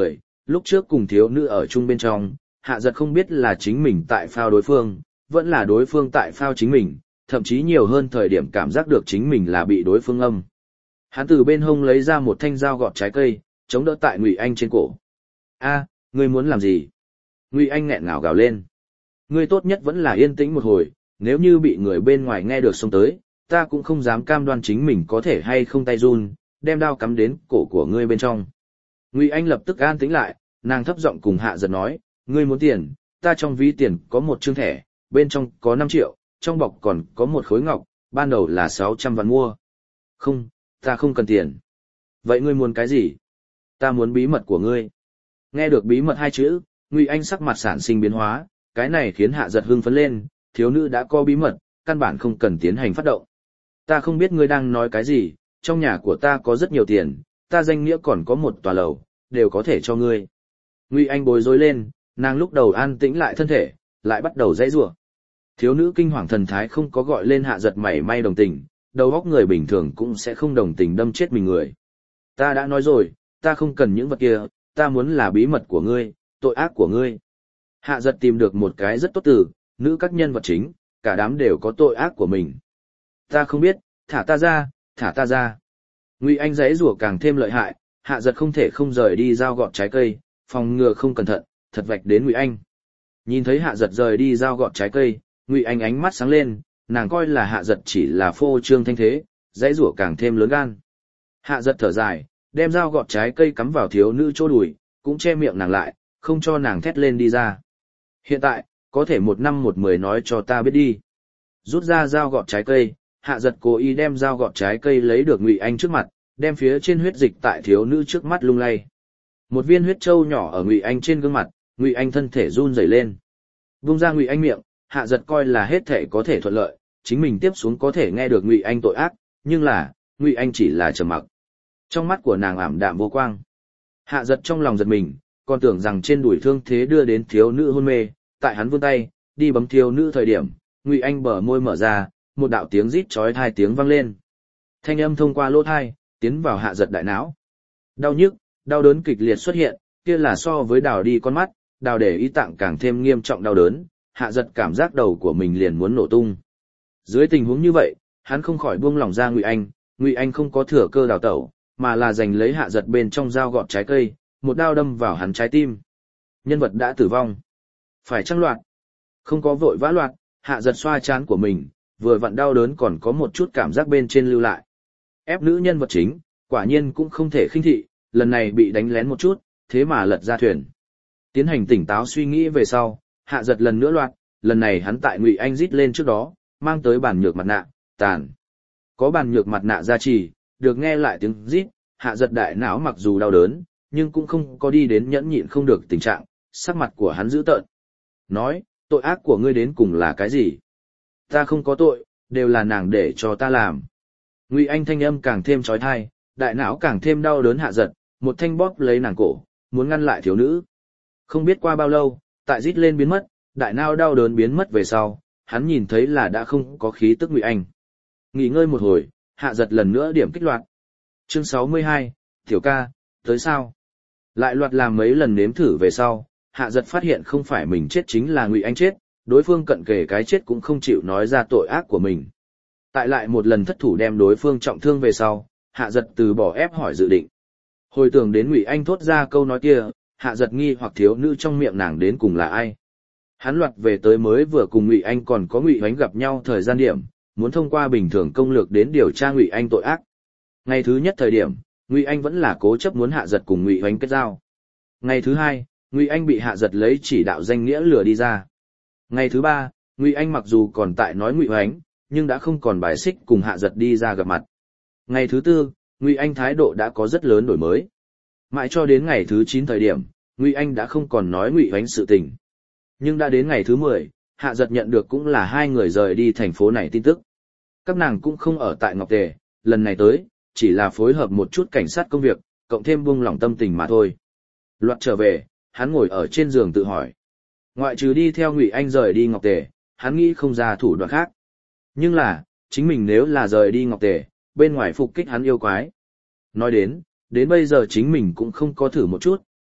lúc trước cùng thiếu nữ ở chung bên trong, hạ giật không biết là chính mình tại phao đối phương, vẫn là đối phương tại phao chính mình, thậm chí nhiều hơn thời điểm cảm giác được chính mình là bị đối phương âm. Hắn từ bên hông lấy ra một thanh dao gọt trái cây, chống đỡ tại Ngụy Anh trên cổ. A, ngươi muốn làm gì? Ngụy Anh nghẹn ngào gào lên. Ngươi tốt nhất vẫn là yên tĩnh một hồi, nếu như bị người bên ngoài nghe được xông tới, ta cũng không dám cam đoan chính mình có thể hay không tay run, đem đao cắm đến cổ của ngươi bên trong. Ngụy Anh lập tức an tĩnh lại, nàng thấp giọng cùng Hạ Giật nói, ngươi muốn tiền, ta trong ví tiền có một trương thẻ, bên trong có 5 triệu, trong bọc còn có một khối ngọc, ban đầu là 600 vạn mua. Không, ta không cần tiền. Vậy ngươi muốn cái gì? Ta muốn bí mật của ngươi. Nghe được bí mật hai chữ, Ngụy Anh sắc mặt sản sinh biến hóa, cái này khiến Hạ Giật hưng phấn lên, thiếu nữ đã có bí mật, căn bản không cần tiến hành phát động. Ta không biết ngươi đang nói cái gì, trong nhà của ta có rất nhiều tiền, ta danh nghĩa còn có một tòa lầu, đều có thể cho ngươi. Ngụy Anh bối rối lên, nàng lúc đầu an tĩnh lại thân thể, lại bắt đầu dãy rủa. Thiếu nữ kinh hoàng thần thái không có gọi lên Hạ Giật mảy may đồng tình, đầu óc người bình thường cũng sẽ không đồng tình đâm chết mình người. Ta đã nói rồi, ta không cần những vật kia, ta muốn là bí mật của ngươi, tội ác của ngươi. Hạ Giật tìm được một cái rất tốt từ, nữ các nhân vật chính, cả đám đều có tội ác của mình. Ta không biết, thả ta ra, thả ta ra. Ngụy Anh giãy giụa càng thêm lợi hại, Hạ Giật không thể không rời đi dao gọt trái cây, phòng ngừa không cẩn thận, thật vạch đến Ngụy Anh. Nhìn thấy Hạ Giật rời đi dao gọt trái cây, Ngụy Anh ánh mắt sáng lên, nàng coi là Hạ Giật chỉ là phô trương thanh thế, giãy giụa càng thêm lớn gan. Hạ Giật thở dài, đem dao gọt trái cây cắm vào thiếu nữ chỗ đùi, cũng che miệng nàng lại, không cho nàng thét lên đi ra. Hiện tại, có thể 1 năm 1 10 nói cho ta biết đi. Rút ra dao gọt trái cây, Hạ Giật cố ý đem dao gọt trái cây lấy được Ngụy Anh trước mặt, đem phía trên huyết dịch tại thiếu nữ trước mắt lung lay. Một viên huyết trâu nhỏ ở Ngụy Anh trên gương mặt, Ngụy Anh thân thể run rẩy lên. Vung ra Ngụy Anh miệng, Hạ Giật coi là hết thể có thể thuận lợi, chính mình tiếp xuống có thể nghe được Ngụy Anh tội ác, nhưng là, Ngụy Anh chỉ là trầm mặc. Trong mắt của nàng ảm đạm vô quang. Hạ Giật trong lòng giật mình, còn tưởng rằng trên đùi thương thế đưa đến thiếu nữ hôn mê, tại hắn vươn tay, đi bấm thiếu nữ thời điểm, Ngụy Anh bờ môi mở ra, một đạo tiếng rít chói tai tiếng vang lên. Thanh âm thông qua lỗ tai, tiến vào Hạ Giật đại não. Đau nhức, đau đớn kịch liệt xuất hiện, kia là so với đào đi con mắt, đào để ý tạng càng thêm nghiêm trọng đau đớn, Hạ Giật cảm giác đầu của mình liền muốn nổ tung. Dưới tình huống như vậy, hắn không khỏi buông lỏng ra Ngụy Anh không có thừa cơ đào tẩu, mà là giành lấy Hạ Giật bên trong dao gọt trái cây, một đao đâm vào hắn trái tim. Nhân vật đã tử vong. Phải chăng loạt? Không có vội vã loạt, Hạ Giật xoa trán của mình, vừa vặn đau đớn còn có một chút cảm giác bên trên lưu lại. Ép nữ nhân vật chính, quả nhiên cũng không thể khinh thị, lần này bị đánh lén một chút, thế mà lật ra thuyền. Tiến hành tỉnh táo suy nghĩ về sau, Hạ Giật lần nữa loạt, lần này hắn tại Ngụy Anh rít lên trước đó, mang tới bàn nhược mặt nạ, tàn. Có bàn nhược mặt nạ gia trì, được nghe lại tiếng rít, Hạ Giật đại não mặc dù đau đớn, nhưng cũng không có đi đến nhẫn nhịn không được tình trạng, sắc mặt của hắn dữ tợn. Nói, tội ác của ngươi đến cùng là cái gì? Ta không có tội, đều là nàng để cho ta làm. Ngụy Anh thanh âm càng thêm trói thai, đại não càng thêm đau đớn. Hạ Giật, một thanh bóp lấy nàng cổ, muốn ngăn lại thiếu nữ. Không biết qua bao lâu, tại rít lên biến mất, đại não đau đớn biến mất về sau, hắn nhìn thấy là đã không có khí tức Ngụy Anh. Nghỉ ngơi một hồi, Hạ Giật lần nữa điểm kích loạt. Chương 62, Tiểu ca, tới sao? Lại loạt làm mấy lần nếm thử về sau, Hạ Giật phát hiện không phải mình chết chính là Ngụy Anh chết, đối phương cận kề cái chết cũng không chịu nói ra tội ác của mình. Tại lại một lần thất thủ đem đối phương trọng thương về sau, Hạ Giật từ bỏ ép hỏi dự định. Hồi tưởng đến Ngụy Anh thốt ra câu nói kia, Hạ Giật nghi hoặc thiếu nữ trong miệng nàng đến cùng là ai. Hắn loạt về tới mới vừa cùng Ngụy Anh còn có Ngụy Hoánh gặp nhau thời gian điểm, muốn thông qua bình thường công lược đến điều tra Ngụy Anh tội ác. Ngày thứ nhất thời điểm, Ngụy Anh vẫn là cố chấp muốn Hạ Giật cùng Ngụy Hoánh kết giao. Ngày thứ hai, Ngụy Anh bị Hạ Giật lấy chỉ đạo danh nghĩa lừa đi ra. Ngày thứ ba, Ngụy Anh mặc dù còn tại nói Ngụy Hoánh, nhưng đã không còn bài xích cùng Hạ Giật đi ra gặp mặt. Ngày thứ tư, Ngụy Anh thái độ đã có rất lớn đổi mới. Mãi cho đến ngày thứ 9 thời điểm, Ngụy Anh đã không còn nói Ngụy Hoánh sự tình. Nhưng đã đến ngày thứ 10, Hạ Giật nhận được cũng là hai người rời đi thành phố này tin tức. Các nàng cũng không ở tại Ngọc Tề, lần này tới, chỉ là phối hợp một chút cảnh sát công việc, cộng thêm buông lỏng tâm tình mà thôi. Loạt trở về, hắn ngồi ở trên giường tự hỏi. Ngoại trừ đi theo Ngụy Anh rời đi Ngọc Tề, hắn nghĩ không ra thủ đoạn khác. Nhưng là, chính mình nếu là rời đi Ngọc Tề, bên ngoài phục kích hắn yêu quái. Nói đến bây giờ chính mình cũng không có thử một chút,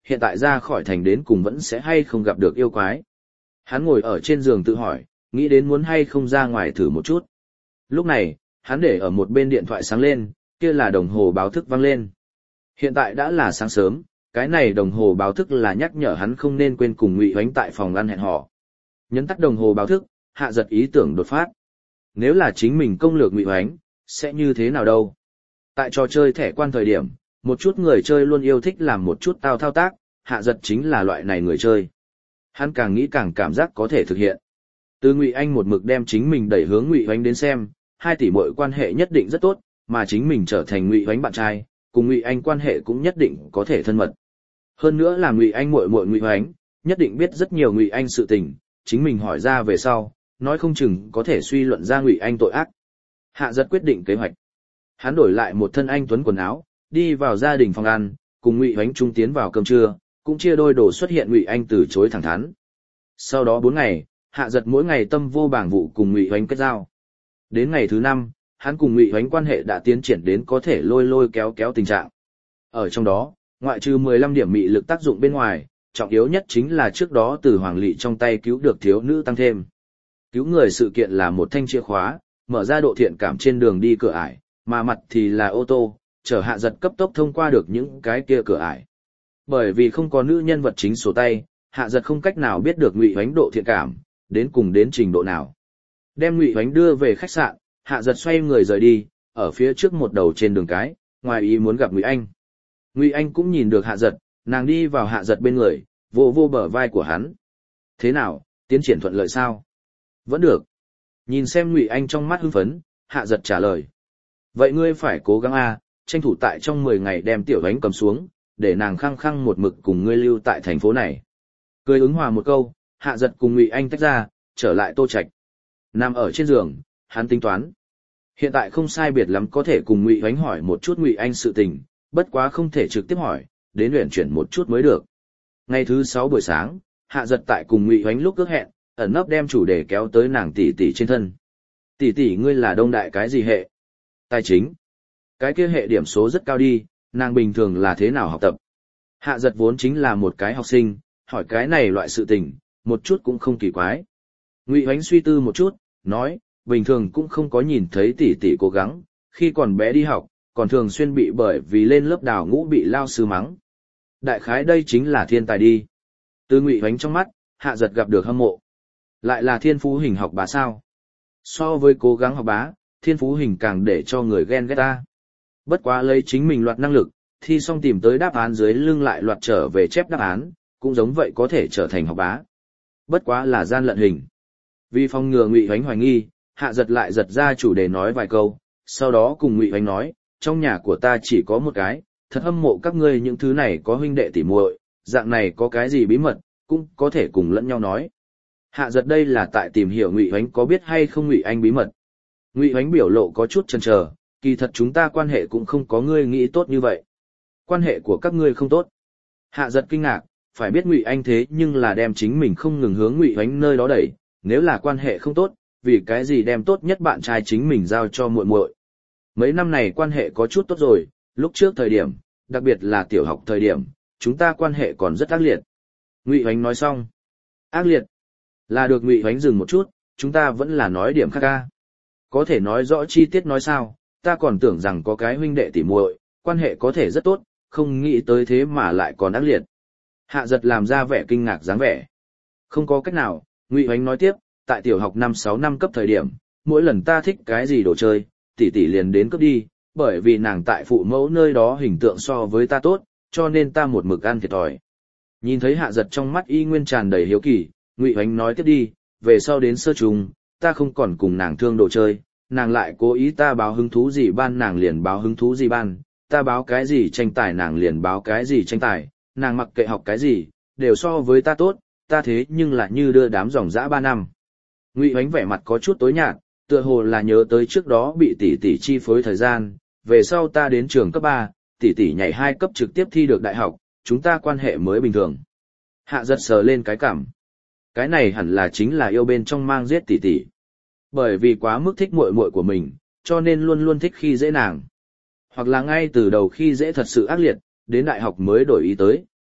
hiện tại ra khỏi thành đến cùng vẫn sẽ hay không gặp được yêu quái. Hắn ngồi ở trên giường tự hỏi, nghĩ đến muốn hay không ra ngoài thử một chút. Lúc này, hắn để ở một bên điện thoại sáng lên, kia là đồng hồ báo thức vang lên. Hiện tại đã là sáng sớm, cái này đồng hồ báo thức là nhắc nhở hắn không nên quên cùng Ngụy Hoánh tại phòng ăn hẹn hò. Nhấn tắt đồng hồ báo thức, Hạ Giật ý tưởng đột phát. Nếu là chính mình công lược Ngụy Hoánh, sẽ như thế nào đâu? Tại trò chơi thẻ quan thời điểm, một chút người chơi luôn yêu thích làm một chút tao thao tác, Hạ Giật chính là loại này người chơi. Hắn càng nghĩ càng cảm giác có thể thực hiện. Từ Ngụy Anh một mực đem chính mình đẩy hướng Ngụy Hoánh đến xem, 2 tỷ muội quan hệ nhất định rất tốt, mà chính mình trở thành Ngụy Hoánh bạn trai, cùng Ngụy Anh quan hệ cũng nhất định có thể thân mật. Hơn nữa là Ngụy Anh muội muội Ngụy Hoánh, nhất định biết rất nhiều Ngụy Anh sự tình, chính mình hỏi ra về sau, nói không chừng có thể suy luận ra Ngụy Anh tội ác. Hạ Giật quyết định kế hoạch. Hắn đổi lại một thân anh tuấn quần áo, đi vào gia đình phòng ăn, cùng Ngụy Hoánh chung tiến vào cơm trưa, cũng chia đôi đồ xuất hiện Ngụy Anh từ chối thẳng thắn. Sau đó 4 ngày, Hạ Giật mỗi ngày tâm vô bảng vụ cùng Ngụy Hoánh kết giao. Đến ngày thứ 5, hắn cùng Ngụy Hoánh quan hệ đã tiến triển đến có thể lôi kéo tình trạng. Ở trong đó, ngoại trừ 15 điểm mị lực tác dụng bên ngoài, trọng yếu nhất chính là trước đó từ Hoàng Lị trong tay cứu được thiếu nữ tăng thêm. Cứu người sự kiện là một thanh chìa khóa, mở ra độ thiện cảm trên đường đi cửa ải, mà mặt thì là ô tô, chở Hạ Giật cấp tốc thông qua được những cái kia cửa ải. Bởi vì không có nữ nhân vật chính sổ tay, Hạ Giật không cách nào biết được Ngụy Hoánh độ thiện cảm đến cùng đến trình độ nào. Đem Ngụy Hoánh đưa về khách sạn, Hạ Giật xoay người rời đi, ở phía trước một đầu trên đường cái, ngoài ý muốn gặp Ngụy Anh. Ngụy Anh cũng nhìn được Hạ Giật, nàng đi vào Hạ Giật bên người, vô bờ vai của hắn. Thế nào, tiến triển thuận lợi sao? Vẫn được. Nhìn xem Ngụy Anh trong mắt hưng phấn, Hạ Giật trả lời. Vậy ngươi phải cố gắng tranh thủ tại trong 10 ngày đem Tiểu Hoánh cầm xuống, để nàng khăng khăng một mực cùng ngươi lưu tại thành phố này. Cười ứng hòa một câu, Hạ Giật cùng Ngụy Anh tách ra, trở lại Tô Trạch. Nằm ở trên giường, hắn tính toán. Hiện tại không sai biệt lắm có thể cùng Ngụy Hoánh hỏi một chút Ngụy Anh sự tình, bất quá không thể trực tiếp hỏi, đến luyện chuyển một chút mới được. Ngày thứ 6 buổi sáng, Hạ Giật tại cùng Ngụy Hoánh lúc ước hẹn, ẩn nấp đem chủ đề kéo tới nàng tỷ tỷ trên thân. Tỷ tỷ ngươi là đông đại cái gì hệ? Tài chính. Cái kia hệ điểm số rất cao đi, nàng bình thường là thế nào học tập? Hạ Giật vốn chính là một cái học sinh, hỏi cái này loại sự tình, một chút cũng không kỳ quái. Ngụy Hoánh suy tư một chút, nói, bình thường cũng không có nhìn thấy tỷ tỷ cố gắng, khi còn bé đi học, còn thường xuyên bị bởi vì lên lớp đào ngũ bị lao sư mắng. Đại khái đây chính là thiên tài đi. Từ Ngụy Hoánh trong mắt, Hạ Giật gặp được hâm mộ. Lại là thiên phú hình học bá sao? So với cố gắng học bá, thiên phú hình càng để cho người ghen ghét ta. Bất quá lấy chính mình loạt năng lực, thi xong tìm tới đáp án dưới lưng lại loạt trở về chép đáp án, cũng giống vậy có thể trở thành học bá. Bất quá là gian lận hình. Vì phòng ngừa Ngụy Hoánh hoài nghi, Hạ Giật lại giật ra chủ đề nói vài câu, sau đó cùng Ngụy Hoánh nói, trong nhà của ta chỉ có một cái, thật hâm mộ các ngươi những thứ này có huynh đệ tỉ muội, dạng này có cái gì bí mật, cũng có thể cùng lẫn nhau nói. Hạ Giật đây là tại tìm hiểu Ngụy Hoánh có biết hay không Ngụy Anh bí mật. Ngụy Hoánh biểu lộ có chút chần chờ, kỳ thật chúng ta quan hệ cũng không có ngươi nghĩ tốt như vậy. Quan hệ của các ngươi không tốt. Hạ Giật kinh ngạc, phải biết Ngụy Anh thế nhưng là đem chính mình không ngừng hướng Ngụy Hoánh nơi đó đẩy, nếu là quan hệ không tốt, vì cái gì đem tốt nhất bạn trai chính mình giao cho muội muội. Mấy năm này quan hệ có chút tốt rồi, lúc trước thời điểm, đặc biệt là tiểu học thời điểm, chúng ta quan hệ còn rất ác liệt. Ngụy Hoánh nói xong. Ác liệt. Là được. Ngụy Hoánh dừng một chút, chúng ta vẫn là nói điểm khác ca. Có thể nói rõ chi tiết nói sao, ta còn tưởng rằng có cái huynh đệ tỉ muội, quan hệ có thể rất tốt, không nghĩ tới thế mà lại còn ác liệt. Hạ Giật làm ra vẻ kinh ngạc dáng vẻ. Không có cách nào, Ngụy Hoánh nói tiếp, tại tiểu học 5-6 năm cấp thời điểm, mỗi lần ta thích cái gì đồ chơi, tỷ tỷ liền đến cướp đi, bởi vì nàng tại phụ mẫu nơi đó hình tượng so với ta tốt, cho nên ta một mực ăn thiệt thòi. Nhìn thấy Hạ Giật trong mắt y nguyên tràn đầy hiếu kỳ, Ngụy Hoánh nói tiếp đi, về sau đến sơ trùng, ta không còn cùng nàng thương đồ chơi, nàng lại cố ý ta báo hứng thú gì ban nàng liền báo hứng thú gì ban, ta báo cái gì tranh tài nàng liền báo cái gì tranh tài, nàng mặc kệ học cái gì, đều so với ta tốt, ta thế nhưng lại như đưa đám dòng dã 3 năm. Ngụy Hoánh vẻ mặt có chút tối nhạt, tựa hồ là nhớ tới trước đó bị tỷ tỷ chi phối thời gian, về sau ta đến trường cấp 3, tỷ tỷ nhảy 2 cấp trực tiếp thi được đại học, chúng ta quan hệ mới bình thường. Hạ Giật sờ lên cái cằm. Cái này hẳn là chính là yêu bên trong mang giết tỷ tỷ. Bởi vì quá mức thích muội muội của mình, cho nên luôn luôn thích khi dễ nàng. Hoặc là ngay từ đầu khi dễ thật sự ác liệt, đến đại học mới đổi ý tới,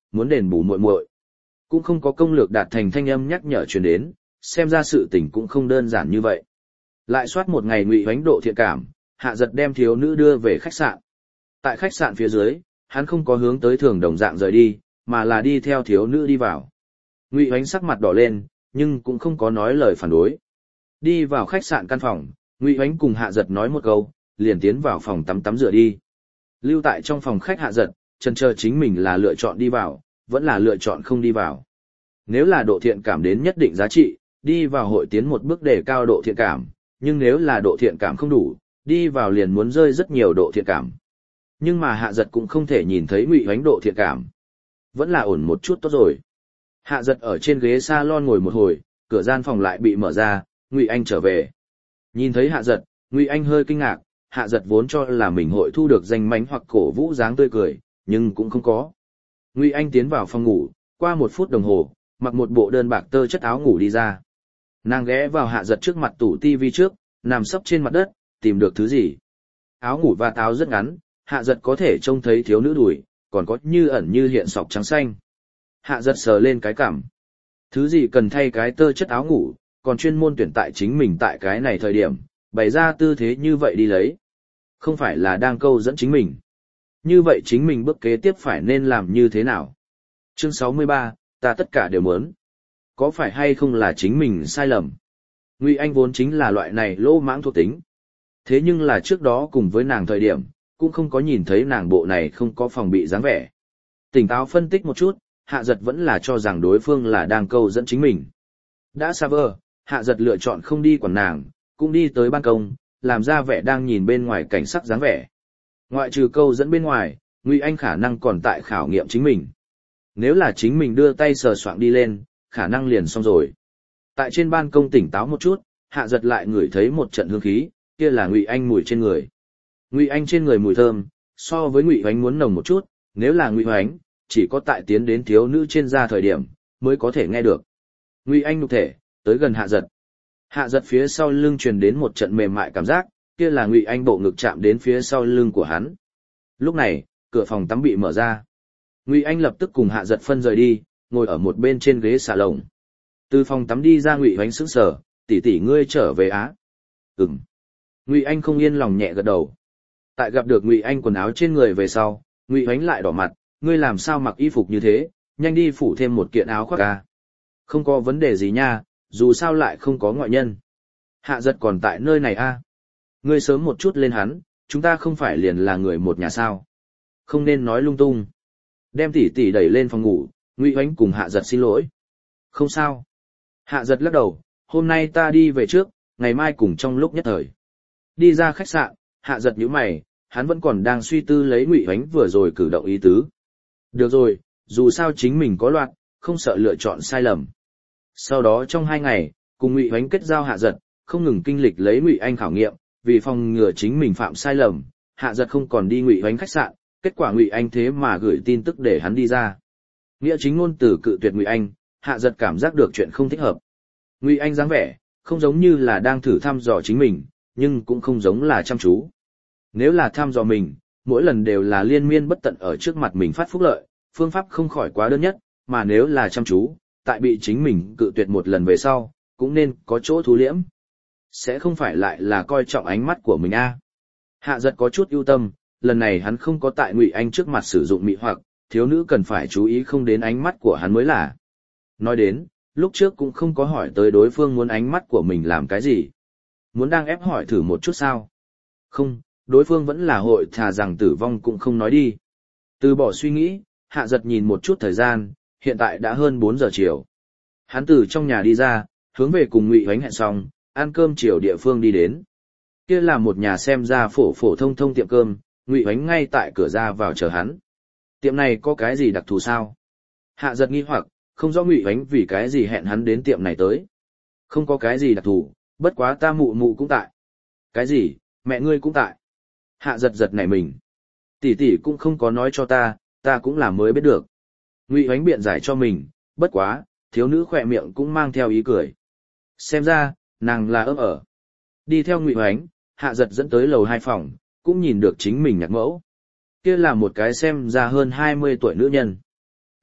muốn đền bù muội muội. Cũng không có công lược đạt thành thanh âm nhắc nhở truyền đến, xem ra sự tình cũng không đơn giản như vậy. Lại soát một ngày Ngụy Hoánh độ thiện cảm, Hạ Giật đem thiếu nữ đưa về khách sạn. Tại khách sạn phía dưới, hắn không có hướng tới thường đồng dạng rời đi, mà là đi theo thiếu nữ đi vào. Ngụy Hoánh sắc mặt đỏ lên, nhưng cũng không có nói lời phản đối. Đi vào khách sạn căn phòng, Ngụy Hoánh cùng Hạ Giật nói một câu, liền tiến vào phòng tắm rửa đi. Lưu tại trong phòng khách Hạ Giật, chần chờ chính mình là lựa chọn đi vào, vẫn là lựa chọn không đi vào. Nếu là độ thiện cảm đến nhất định giá trị, đi vào hội tiến một bước để cao độ thiện cảm, nhưng nếu là độ thiện cảm không đủ, đi vào liền muốn rơi rất nhiều độ thiện cảm. Nhưng mà Hạ Giật cũng không thể nhìn thấy Ngụy Hoánh độ thiện cảm. Vẫn là ổn một chút tốt rồi. Hạ Giật ở trên ghế salon ngồi một hồi, cửa gian phòng lại bị mở ra, Ngụy Anh trở về. Nhìn thấy Hạ Giật, Ngụy Anh hơi kinh ngạc, Hạ Giật vốn cho là mình hội thu được danh mánh hoặc cổ vũ dáng tươi cười, nhưng cũng không có. Ngụy Anh tiến vào phòng ngủ, qua 1 phút đồng hồ, mặc một bộ đơn bạc tơ chất áo ngủ đi ra. Nàng ghé vào Hạ Giật trước mặt tủ tivi trước, nằm sấp trên mặt đất, tìm được thứ gì. Áo ngủ và áo rất ngắn, Hạ Giật có thể trông thấy thiếu nữ đùi, còn có như ẩn như hiện sọc trắng xanh. Hạ Giật sờ lên cái cằm. Thứ gì cần thay cái tơ chất áo ngủ, còn chuyên môn tuyển tại chính mình tại cái này thời điểm, bày ra tư thế như vậy đi lấy. Không phải là đang câu dẫn chính mình. Như vậy chính mình bước kế tiếp phải nên làm như thế nào? Chương 63, ta tất cả đều muốn. Có phải hay không là chính mình sai lầm? Ngụy Anh vốn chính là loại này lỗ mãng thuộc tính. Thế nhưng là trước đó cùng với nàng thời điểm, cũng không có nhìn thấy nàng bộ này không có phòng bị dáng vẻ. Tỉnh táo phân tích một chút, Hạ Giật vẫn là cho rằng đối phương là đang câu dẫn chính mình. Đã xa vờ, Hạ Giật lựa chọn không đi quản nàng, cũng đi tới ban công, làm ra vẻ đang nhìn bên ngoài cảnh sắc dáng vẻ. Ngoại trừ câu dẫn bên ngoài, Ngụy Anh khả năng còn tại khảo nghiệm chính mình. Nếu là chính mình đưa tay sờ soạng đi lên, khả năng liền xong rồi. Tại trên ban công tỉnh táo một chút, Hạ Giật lại ngửi thấy một trận hương khí, kia là Ngụy Anh mùi trên người. Ngụy Anh trên người mùi thơm, so với Ngụy Hoánh muốn nồng một chút, nếu là Ngụy Hoánh, chỉ có tại tiến đến thiếu nữ trên da thời điểm, mới có thể nghe được. Ngụy Anh nhục thể, tới gần Hạ Giật. Hạ Giật phía sau lưng truyền đến một trận mềm mại cảm giác, kia là Ngụy Anh bộ ngực chạm đến phía sau lưng của hắn. Lúc này, cửa phòng tắm bị mở ra. Ngụy Anh lập tức cùng Hạ Giật phân rời đi, ngồi ở một bên trên ghế xà lồng. Từ phòng tắm đi ra Ngụy Hoánh sững sờ, tỷ tỷ ngươi trở về á? Ừm. Ngụy Anh không yên lòng nhẹ gật đầu. Tại gặp được Ngụy Anh quần áo trên người về sau, Ngụy Hoánh lại đỏ mặt, ngươi làm sao mặc y phục như thế, nhanh đi phủ thêm một kiện áo khoác ca. Không có vấn đề gì nha, dù sao lại không có ngoại nhân. Hạ Giật còn tại nơi này a. Ngươi sớm một chút lên hắn, chúng ta không phải liền là người một nhà sao. Không nên nói lung tung. Đem tỷ tỷ đẩy lên phòng ngủ, Ngụy Hoánh cùng Hạ Giật xin lỗi. Không sao. Hạ Giật lắc đầu, hôm nay ta đi về trước, ngày mai cùng trong lúc nhất thời. Đi ra khách sạn, Hạ Giật nhíu mày, hắn vẫn còn đang suy tư lấy Ngụy Hoánh vừa rồi cử động ý tứ. Được rồi, dù sao chính mình có loạt, không sợ lựa chọn sai lầm. Sau đó trong 2 ngày, cùng Ngụy Hoánh kết giao Hạ Giật, không ngừng kinh lịch lấy Ngụy Anh khảo nghiệm, vì phòng ngừa chính mình phạm sai lầm, Hạ Giật không còn đi Ngụy Hoánh khách sạn, kết quả Ngụy Anh thế mà gửi tin tức để hắn đi ra. Nghĩa chính ngôn từ cự tuyệt Ngụy Anh, Hạ Giật cảm giác được chuyện không thích hợp. Ngụy Anh dáng vẻ, không giống như là đang thử thăm dò chính mình, nhưng cũng không giống là chăm chú. Nếu là thăm dò mình, mỗi lần đều là liên miên bất tận ở trước mặt mình phát phúc lợi, phương pháp không khỏi quá đơn nhất, mà nếu là chăm chú, tại bị chính mình cự tuyệt một lần về sau, cũng nên có chỗ thu liễm. Sẽ không phải lại là coi trọng ánh mắt của mình a. Hạ Giật có chút ưu tâm, lần này hắn không có tại Ngụy Anh trước mặt sử dụng mị hoặc, thiếu nữ cần phải chú ý không đến ánh mắt của hắn mới là. Nói đến, lúc trước cũng không có hỏi tới đối phương muốn ánh mắt của mình làm cái gì. Muốn đang ép hỏi thử một chút sao? Không, đối phương vẫn là hội thà rằng tử vong cũng không nói đi. Từ bỏ suy nghĩ, Hạ Giật nhìn một chút thời gian, hiện tại đã hơn 4 giờ chiều. Hắn từ trong nhà đi ra, hướng về cùng Ngụy Hoánh hẹn xong, ăn cơm chiều địa phương đi đến. Kia là một nhà xem ra phổ phổ thông thông tiệm cơm, Ngụy Hoánh ngay tại cửa ra vào chờ hắn. Tiệm này có cái gì đặc thù sao? Hạ Giật nghi hoặc, không rõ Ngụy Hoánh vì cái gì hẹn hắn đến tiệm này tới. Không có cái gì đặc thù, bất quá ta mụ mụ cũng tại. Cái gì, mẹ ngươi cũng tại. Hạ Giật giật nảy mình. Tỷ tỷ cũng không có nói cho ta cũng là mới biết được. Ngụy Hoánh biện giải cho mình, bất quá, thiếu nữ khỏe miệng cũng mang theo ý cười. Xem ra, nàng là ấp ở. Đi theo Ngụy Hoánh, Hạ Giật dẫn tới lầu 2 phòng, cũng nhìn được chính mình nhạc mẫu. Kia là một cái xem ra hơn 20 tuổi nữ nhân.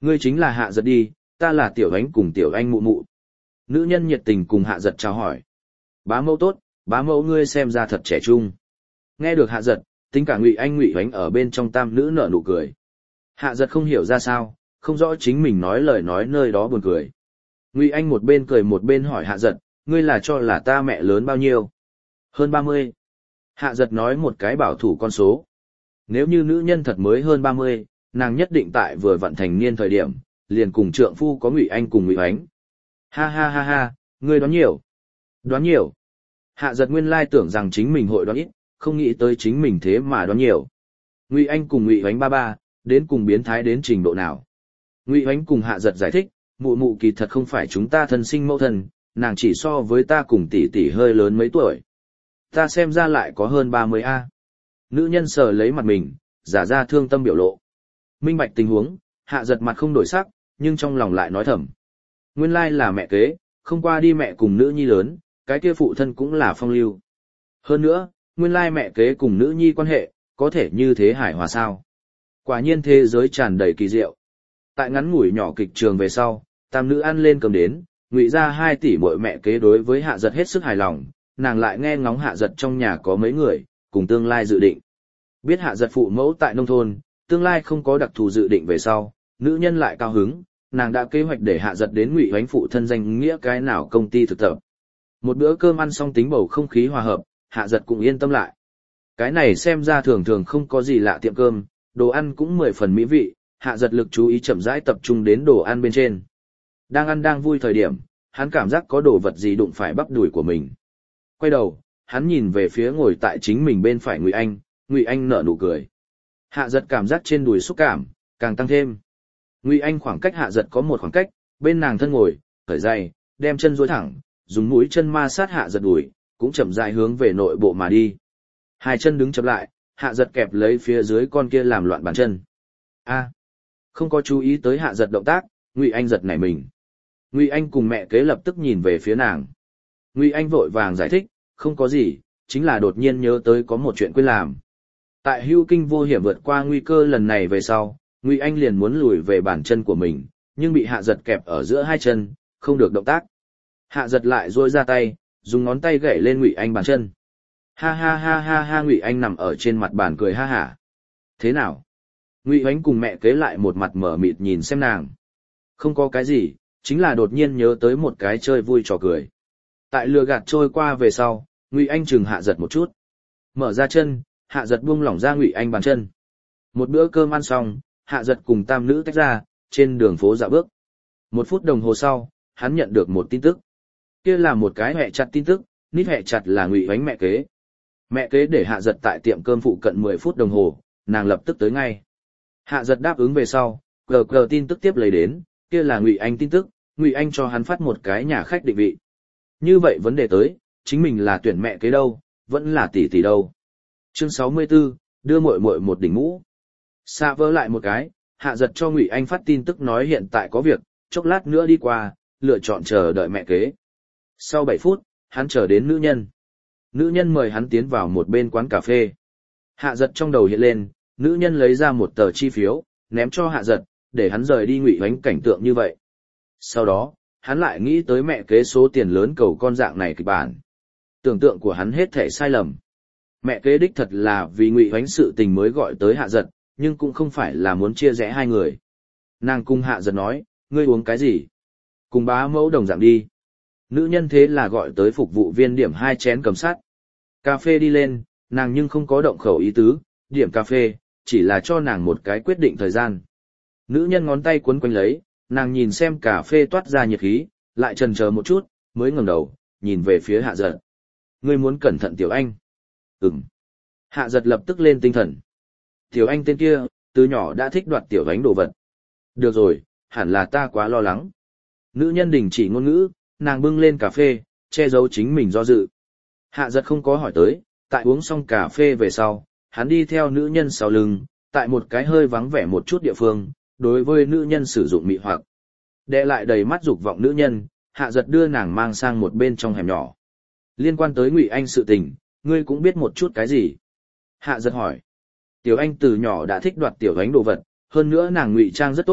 Ngươi chính là Hạ Giật đi, ta là Tiểu Ánh cùng Tiểu Anh mụ mụ. Nữ nhân nhiệt tình cùng Hạ Giật chào hỏi. Bá mẫu tốt, bá mẫu ngươi xem ra thật trẻ trung. Nghe được Hạ Giật, tính cả Ngụy Anh Ngụy Ánh ở bên trong tam nữ nở nụ cười. Hạ Giật không hiểu ra sao, không rõ chính mình nói lời nói nơi đó buồn cười. Ngụy Anh một bên cười một bên hỏi Hạ Giật, ngươi là cho là ta mẹ lớn bao nhiêu? Hơn 30. Hạ Giật nói một cái bảo thủ con số. Nếu như nữ nhân thật mới hơn 30, nàng nhất định tại vừa vận thành niên thời điểm, liền cùng trượng phu có Ngụy Anh cùng Ngụy Ánh. Ha ha ha ha, ngươi đoán nhiều. Đoán nhiều. Hạ Giật nguyên lai tưởng rằng chính mình hội đoán ít, không nghĩ tới chính mình thế mà đoán nhiều. Ngụy Anh cùng Ngụy Ánh ba, đến cùng biến thái đến trình độ nào? Ngụy Ánh cùng Hạ Giật giải thích, mụ mụ kỳ thật không phải chúng ta thân sinh mẫu thân, nàng chỉ so với ta cùng tỷ tỷ hơi lớn mấy tuổi. Ta xem ra lại có hơn 30 a. Nữ nhân sờ lấy mặt mình, giả ra thương tâm biểu lộ. Minh bạch tình huống, Hạ Giật mặt không đổi sắc, nhưng trong lòng lại nói thầm. Nguyên lai là mẹ kế, không qua đi mẹ cùng nữ nhi lớn, cái kia phụ thân cũng là phong lưu. Hơn nữa, nguyên lai mẹ kế cùng nữ nhi quan hệ, có thể như thế hài hòa sao. Quả nhiên thế giới tràn đầy kỳ diệu. Tại ngắn ngủi nhỏ kịch trường về sau, tam nữ ăn lên cầm đến, Ngụy ra 2 tỷ muội mẹ kế đối với Hạ Giật hết sức hài lòng, nàng lại nghe ngóng Hạ Giật trong nhà có mấy người, cùng tương lai dự định. Biết Hạ Giật phụ mẫu tại nông thôn, tương lai không có đặc thù dự định về sau, nữ nhân lại cao hứng, nàng đã kế hoạch để Hạ Giật đến Ngụy Hoánh phụ thân danh nghĩa cái nào công ty thực tập. Một bữa cơm ăn xong tính bầu không khí hòa hợp, Hạ Giật cũng yên tâm lại. Cái này xem ra thường thường không có gì lạ tiệm cơm, đồ ăn cũng 10 phần mỹ vị, Hạ Giật lực chú ý chậm rãi tập trung đến đồ ăn bên trên. Đang ăn đang vui thời điểm, hắn cảm giác có đồ vật gì đụng phải bắp đùi của mình. Quay đầu, hắn nhìn về phía ngồi tại chính mình bên phải Ngụy Anh nở nụ cười. Hạ Giật cảm giác trên đùi xúc cảm, càng tăng thêm. Ngụy Anh khoảng cách Hạ Giật có một khoảng cách, bên nàng thân ngồi, cởi giày, đem chân duỗi thẳng, dùng mũi chân ma sát Hạ Giật đùi, cũng chậm rãi hướng về nội bộ mà đi. Hai chân đứng chập lại, Hạ Giật kẹp lấy phía dưới con kia làm loạn bàn chân. A, không có chú ý tới Hạ Giật động tác, Ngụy Anh giật nảy mình. Ngụy Anh cùng mẹ kế lập tức nhìn về phía nàng. Ngụy Anh vội vàng giải thích, không có gì, chính là đột nhiên nhớ tới có một chuyện quên làm. Tại hưu kinh vô hiểm vượt qua nguy cơ lần này về sau, Ngụy Anh liền muốn lùi về bàn chân của mình, nhưng bị Hạ Giật kẹp ở giữa hai chân, không được động tác. Hạ Giật lại duỗi ra tay, dùng ngón tay gảy lên Ngụy Anh bàn chân. Ha ha ha ha ha, Ngụy Anh nằm ở trên mặt bàn cười ha hả. Thế nào? Ngụy Hoánh cùng mẹ kế lại một mặt mở mịt nhìn xem nàng. Không có cái gì, chính là đột nhiên nhớ tới một cái chơi vui trò cười. Tại lừa gạt trôi qua về sau, Ngụy Anh chừng Hạ Giật một chút. Mở ra chân, Hạ Giật buông lỏng ra Ngụy Anh bàn chân. Một bữa cơm ăn xong, Hạ Giật cùng tam nữ tách ra, trên đường phố dạo bước. 1 phút đồng hồ sau, hắn nhận được một tin tức. Kia là một cái hẹ chặt tin tức, nít hẹ chặt là Ngụy Hoánh mẹ kế. Mẹ kế để Hạ Giật tại tiệm cơm phụ cận 10 phút đồng hồ, nàng lập tức tới ngay. Hạ Giật đáp ứng về sau, cờ tin tức tiếp lấy đến, kia là Ngụy Anh tin tức, Ngụy Anh cho hắn phát một cái nhà khách định vị. Như vậy vấn đề tới, chính mình là tuyển mẹ kế đâu, vẫn là tỷ tỷ đâu. Chương 64, đưa muội muội một đỉnh mũ. Xa vỡ lại một cái, Hạ Giật cho Ngụy Anh phát tin tức nói hiện tại có việc, chốc lát nữa đi qua, lựa chọn chờ đợi mẹ kế. Sau 7 phút, hắn chờ đến nữ nhân. Nữ nhân mời hắn tiến vào một bên quán cà phê. Hạ Giật trong đầu hiện lên, nữ nhân lấy ra một tờ chi phiếu, ném cho Hạ Giật, để hắn rời đi Ngụy Hoánh cảnh tượng như vậy. Sau đó, hắn lại nghĩ tới mẹ kế số tiền lớn cầu con dạng này kịch bản. Tưởng tượng của hắn hết thể sai lầm. Mẹ kế đích thật là vì Ngụy Hoánh sự tình mới gọi tới Hạ Giật, nhưng cũng không phải là muốn chia rẽ hai người. Nàng cùng Hạ Giật nói, ngươi uống cái gì? Cùng bá mẫu đồng dạng đi. Nữ nhân thế là gọi tới phục vụ viên điểm 2 chén cầm sắt. Cà phê đi lên, nàng nhưng không có động khẩu ý tứ, điểm cà phê, chỉ là cho nàng một cái quyết định thời gian. Nữ nhân ngón tay quấn quanh lấy, nàng nhìn xem cà phê toát ra nhiệt khí, lại chần chờ một chút, mới ngẩng đầu, nhìn về phía Hạ Giật. Ngươi muốn cẩn thận Tiểu Anh. Ừm. Hạ Giật lập tức lên tinh thần. Tiểu Anh tên kia, từ nhỏ đã thích đoạt Tiểu Ánh đồ vật. Được rồi, hẳn là ta quá lo lắng. Nữ nhân đình chỉ ngôn ngữ, nàng bưng lên cà phê, che giấu chính mình do dự. Hạ Giật không có hỏi tới, tại uống xong cà phê về sau, hắn đi theo nữ nhân sau lưng, tại một cái hơi vắng vẻ một chút địa phương, đối với nữ nhân sử dụng mị hoặc. Đè lại đầy mắt dục vọng nữ nhân, Hạ Giật đưa nàng mang sang một bên trong hẻm nhỏ. Liên quan tới Ngụy Anh sự tình, ngươi cũng biết một chút cái gì? Hạ Giật hỏi. Tiểu Anh từ nhỏ đã thích đoạt Tiểu Ánh đồ vật, hơn nữa nàng ngụy trang rất tốt,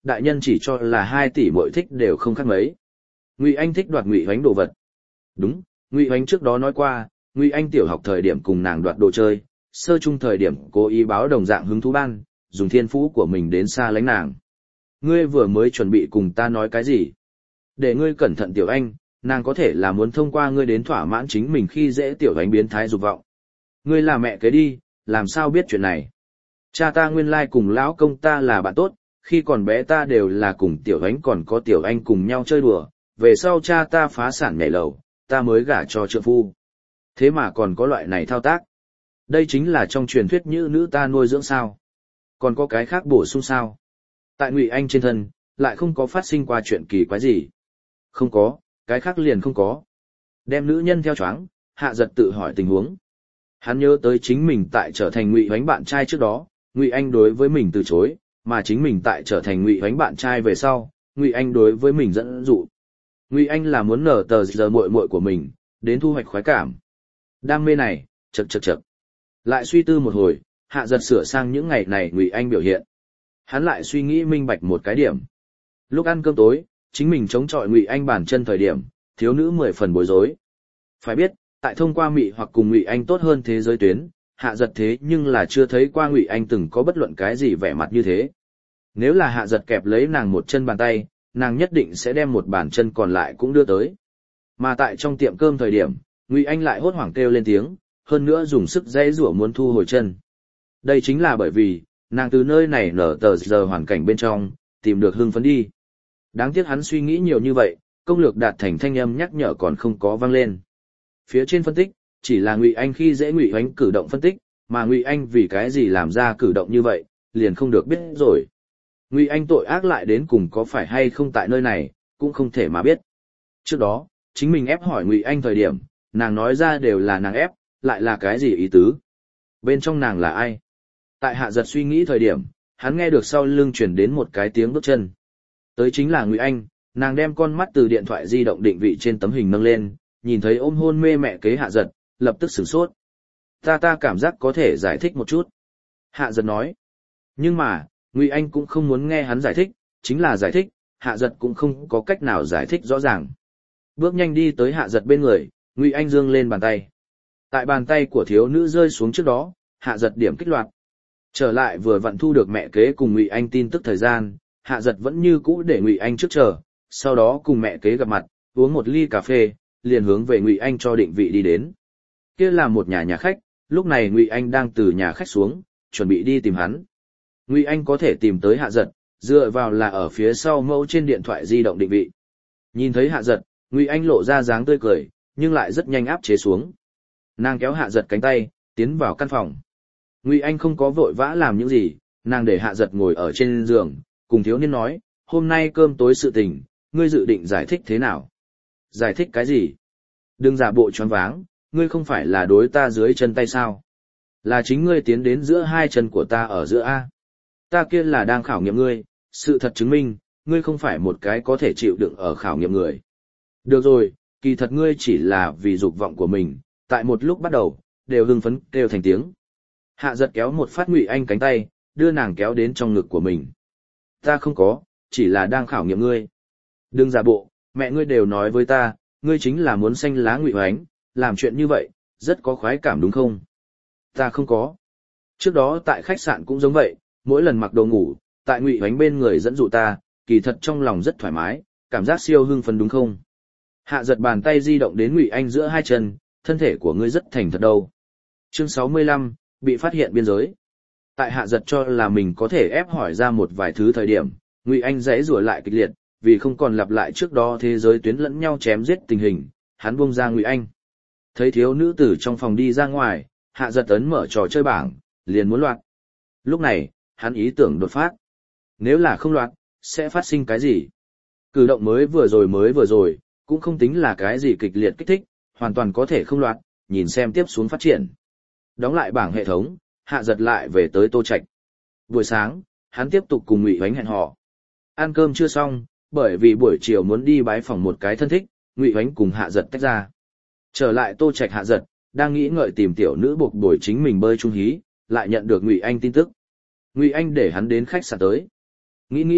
đại nhân chỉ cho là 2 tỷ muội thích đều không khác mấy. Ngụy Anh thích đoạt Ngụy Hoánh đồ vật. Đúng, Ngụy Hoánh trước đó nói qua, Ngụy Anh tiểu học thời điểm cùng nàng đoạt đồ chơi, sơ trung thời điểm cố ý báo đồng dạng hứng thú ban, dùng thiên phú của mình đến xa lánh nàng. Ngươi vừa mới chuẩn bị cùng ta nói cái gì? Để ngươi cẩn thận tiểu anh, nàng có thể là muốn thông qua ngươi đến thỏa mãn chính mình khi dễ tiểu anh biến thái dục vọng. Ngươi là mẹ kế đi, làm sao biết chuyện này? Cha ta nguyên lai cùng lão công ta là bạn tốt, khi còn bé ta đều là cùng tiểu anh còn có tiểu anh cùng nhau chơi đùa, về sau cha ta phá sản nhảy lầu, ta mới gả cho trượng phu. Thế mà còn có loại này thao tác. Đây chính là trong truyền thuyết như nữ ta nuôi dưỡng sao? Còn có cái khác bổ sung sao? Tại Ngụy Anh trên thân, lại không có phát sinh qua chuyện kỳ quái gì. Không có, cái khác liền không có. Đem nữ nhân theo choáng, Hạ Giật tự hỏi tình huống. Hắn nhớ tới chính mình tại trở thành Ngụy Hoánh bạn trai trước đó, Ngụy Anh đối với mình từ chối, mà chính mình tại trở thành Ngụy Hoánh bạn trai về sau, Ngụy Anh đối với mình dẫn dụ. Ngụy Anh là muốn nở tờ giờ muội muội của mình, đến thu hoạch khoái cảm. Đam mê này, chậc chậc chậc. Lại suy tư một hồi, Hạ Giật sửa sang những ngày này Ngụy Anh biểu hiện. Hắn lại suy nghĩ minh bạch một cái điểm. Lúc ăn cơm tối, chính mình chống chọi Ngụy Anh bàn chân thời điểm, thiếu nữ 10 phần bối rối. Phải biết, tại thông qua mị hoặc cùng Ngụy Anh tốt hơn thế giới tuyến, Hạ Giật thế nhưng là chưa thấy qua Ngụy Anh từng có bất luận cái gì vẻ mặt như thế. Nếu là Hạ Giật kẹp lấy nàng một chân bàn tay, nàng nhất định sẽ đem một bàn chân còn lại cũng đưa tới. Mà tại trong tiệm cơm thời điểm, Ngụy Anh lại hốt hoảng kêu lên tiếng, hơn nữa dùng sức giãy giụa muốn thu hồi chân. Đây chính là bởi vì, nàng từ nơi này nở tờ giờ hoàn cảnh bên trong, tìm được hưng phấn đi. Đáng tiếc hắn suy nghĩ nhiều như vậy, công lược đạt thành thanh âm nhắc nhở còn không có vang lên. Phía trên phân tích, chỉ là Ngụy Anh khi dễ Ngụy Hoánh cử động phân tích, mà Ngụy Anh vì cái gì làm ra cử động như vậy, liền không được biết rồi. Ngụy Anh tội ác lại đến cùng có phải hay không tại nơi này, cũng không thể mà biết. Trước đó, chính mình ép hỏi Ngụy Anh thời điểm, nàng nói ra đều là nàng ép, lại là cái gì ý tứ? Bên trong nàng là ai? Tại Hạ Giật suy nghĩ thời điểm, hắn nghe được sau lưng truyền đến một cái tiếng bước chân. Tới chính là Ngụy Anh, nàng đem con mắt từ điện thoại di động định vị trên tấm hình nâng lên, nhìn thấy ôm hôn mê mẹ kế Hạ Giật, lập tức sửng sốt. Ta cảm giác có thể giải thích một chút. Hạ Giật nói. Nhưng mà, Ngụy Anh cũng không muốn nghe hắn giải thích, chính là giải thích, Hạ Giật cũng không có cách nào giải thích rõ ràng. Bước nhanh đi tới Hạ Giật bên người, Ngụy Anh giương lên bàn tay. Tại bàn tay của thiếu nữ rơi xuống trước đó, Hạ Giật điểm kích loạt. Trở lại vừa vặn thu được mẹ kế cùng Ngụy Anh tin tức thời gian, Hạ Giật vẫn như cũ để Ngụy Anh trước chờ, sau đó cùng mẹ kế gặp mặt, uống một ly cà phê, liền hướng về Ngụy Anh cho định vị đi đến. Kia là một nhà khách, lúc này Ngụy Anh đang từ nhà khách xuống, chuẩn bị đi tìm hắn. Ngụy Anh có thể tìm tới Hạ Giật, dựa vào là ở phía sau mẫu trên điện thoại di động định vị. Nhìn thấy Hạ Giật, Ngụy Anh lộ ra dáng tươi cười, nhưng lại rất nhanh áp chế xuống. Nàng kéo Hạ Giật cánh tay, tiến vào căn phòng. Ngụy Anh không có vội vã làm những gì, nàng để Hạ Giật ngồi ở trên giường, cùng thiếu niên nói, hôm nay cơm tối sự tình, ngươi dự định giải thích thế nào? Giải thích cái gì? Đừng giả bộ choáng váng, ngươi không phải là đối ta dưới chân tay sao? Là chính ngươi tiến đến giữa hai chân của ta ở giữa A. Ta kia là đang khảo nghiệm ngươi, sự thật chứng minh, ngươi không phải một cái có thể chịu đựng ở khảo nghiệm người. Được rồi, kỳ thật ngươi chỉ là vì dục vọng của mình, tại một lúc bắt đầu, đều hưng phấn kêu thành tiếng. Hạ Giật kéo một phát Ngụy Anh cánh tay, đưa nàng kéo đến trong ngực của mình. Ta không có, chỉ là đang khảo nghiệm ngươi. Đừng giả bộ, mẹ ngươi đều nói với ta, ngươi chính là muốn xanh lá Ngụy Hoánh, làm chuyện như vậy, rất có khoái cảm đúng không? Ta không có. Trước đó tại khách sạn cũng giống vậy, mỗi lần mặc đồ ngủ, tại Ngụy Hoánh bên người dẫn dụ ta, kỳ thật trong lòng rất thoải mái, cảm giác siêu hưng phấn đúng không? Hạ Giật bàn tay di động đến Ngụy Anh giữa hai chân, thân thể của ngươi rất thành thật đâu. Chương 65, bị phát hiện biên giới. Tại Hạ Giật cho là mình có thể ép hỏi ra một vài thứ thời điểm, Ngụy Anh giãy giụa lại kịch liệt, vì không còn lặp lại trước đó thế giới tuyến lẫn nhau chém giết tình hình, hắn buông ra Ngụy Anh. Thấy thiếu nữ tử trong phòng đi ra ngoài, Hạ Giật ấn mở trò chơi bảng, liền muốn loạt. Lúc này, hắn ý tưởng đột phát. Nếu là không loạt, sẽ phát sinh cái gì? Cử động mới vừa rồi, cũng không tính là cái gì kịch liệt kích thích, hoàn toàn có thể không loạt, nhìn xem tiếp xuống phát triển. Đóng lại bảng hệ thống, Hạ Giật lại về tới Tô Trạch. Buổi sáng, hắn tiếp tục cùng Ngụy Hoánh hẹn hò. Ăn cơm chưa xong, bởi vì buổi chiều muốn đi bái phỏng một cái thân thích, Ngụy Hoánh cùng Hạ Giật tách ra. Trở lại Tô Trạch, Hạ Giật đang nghĩ ngợi tìm tiểu nữ buộc bồi chính mình bơi chung hí, lại nhận được Ngụy Anh tin tức. Ngụy Anh để hắn đến khách sạn tới. Nghĩ,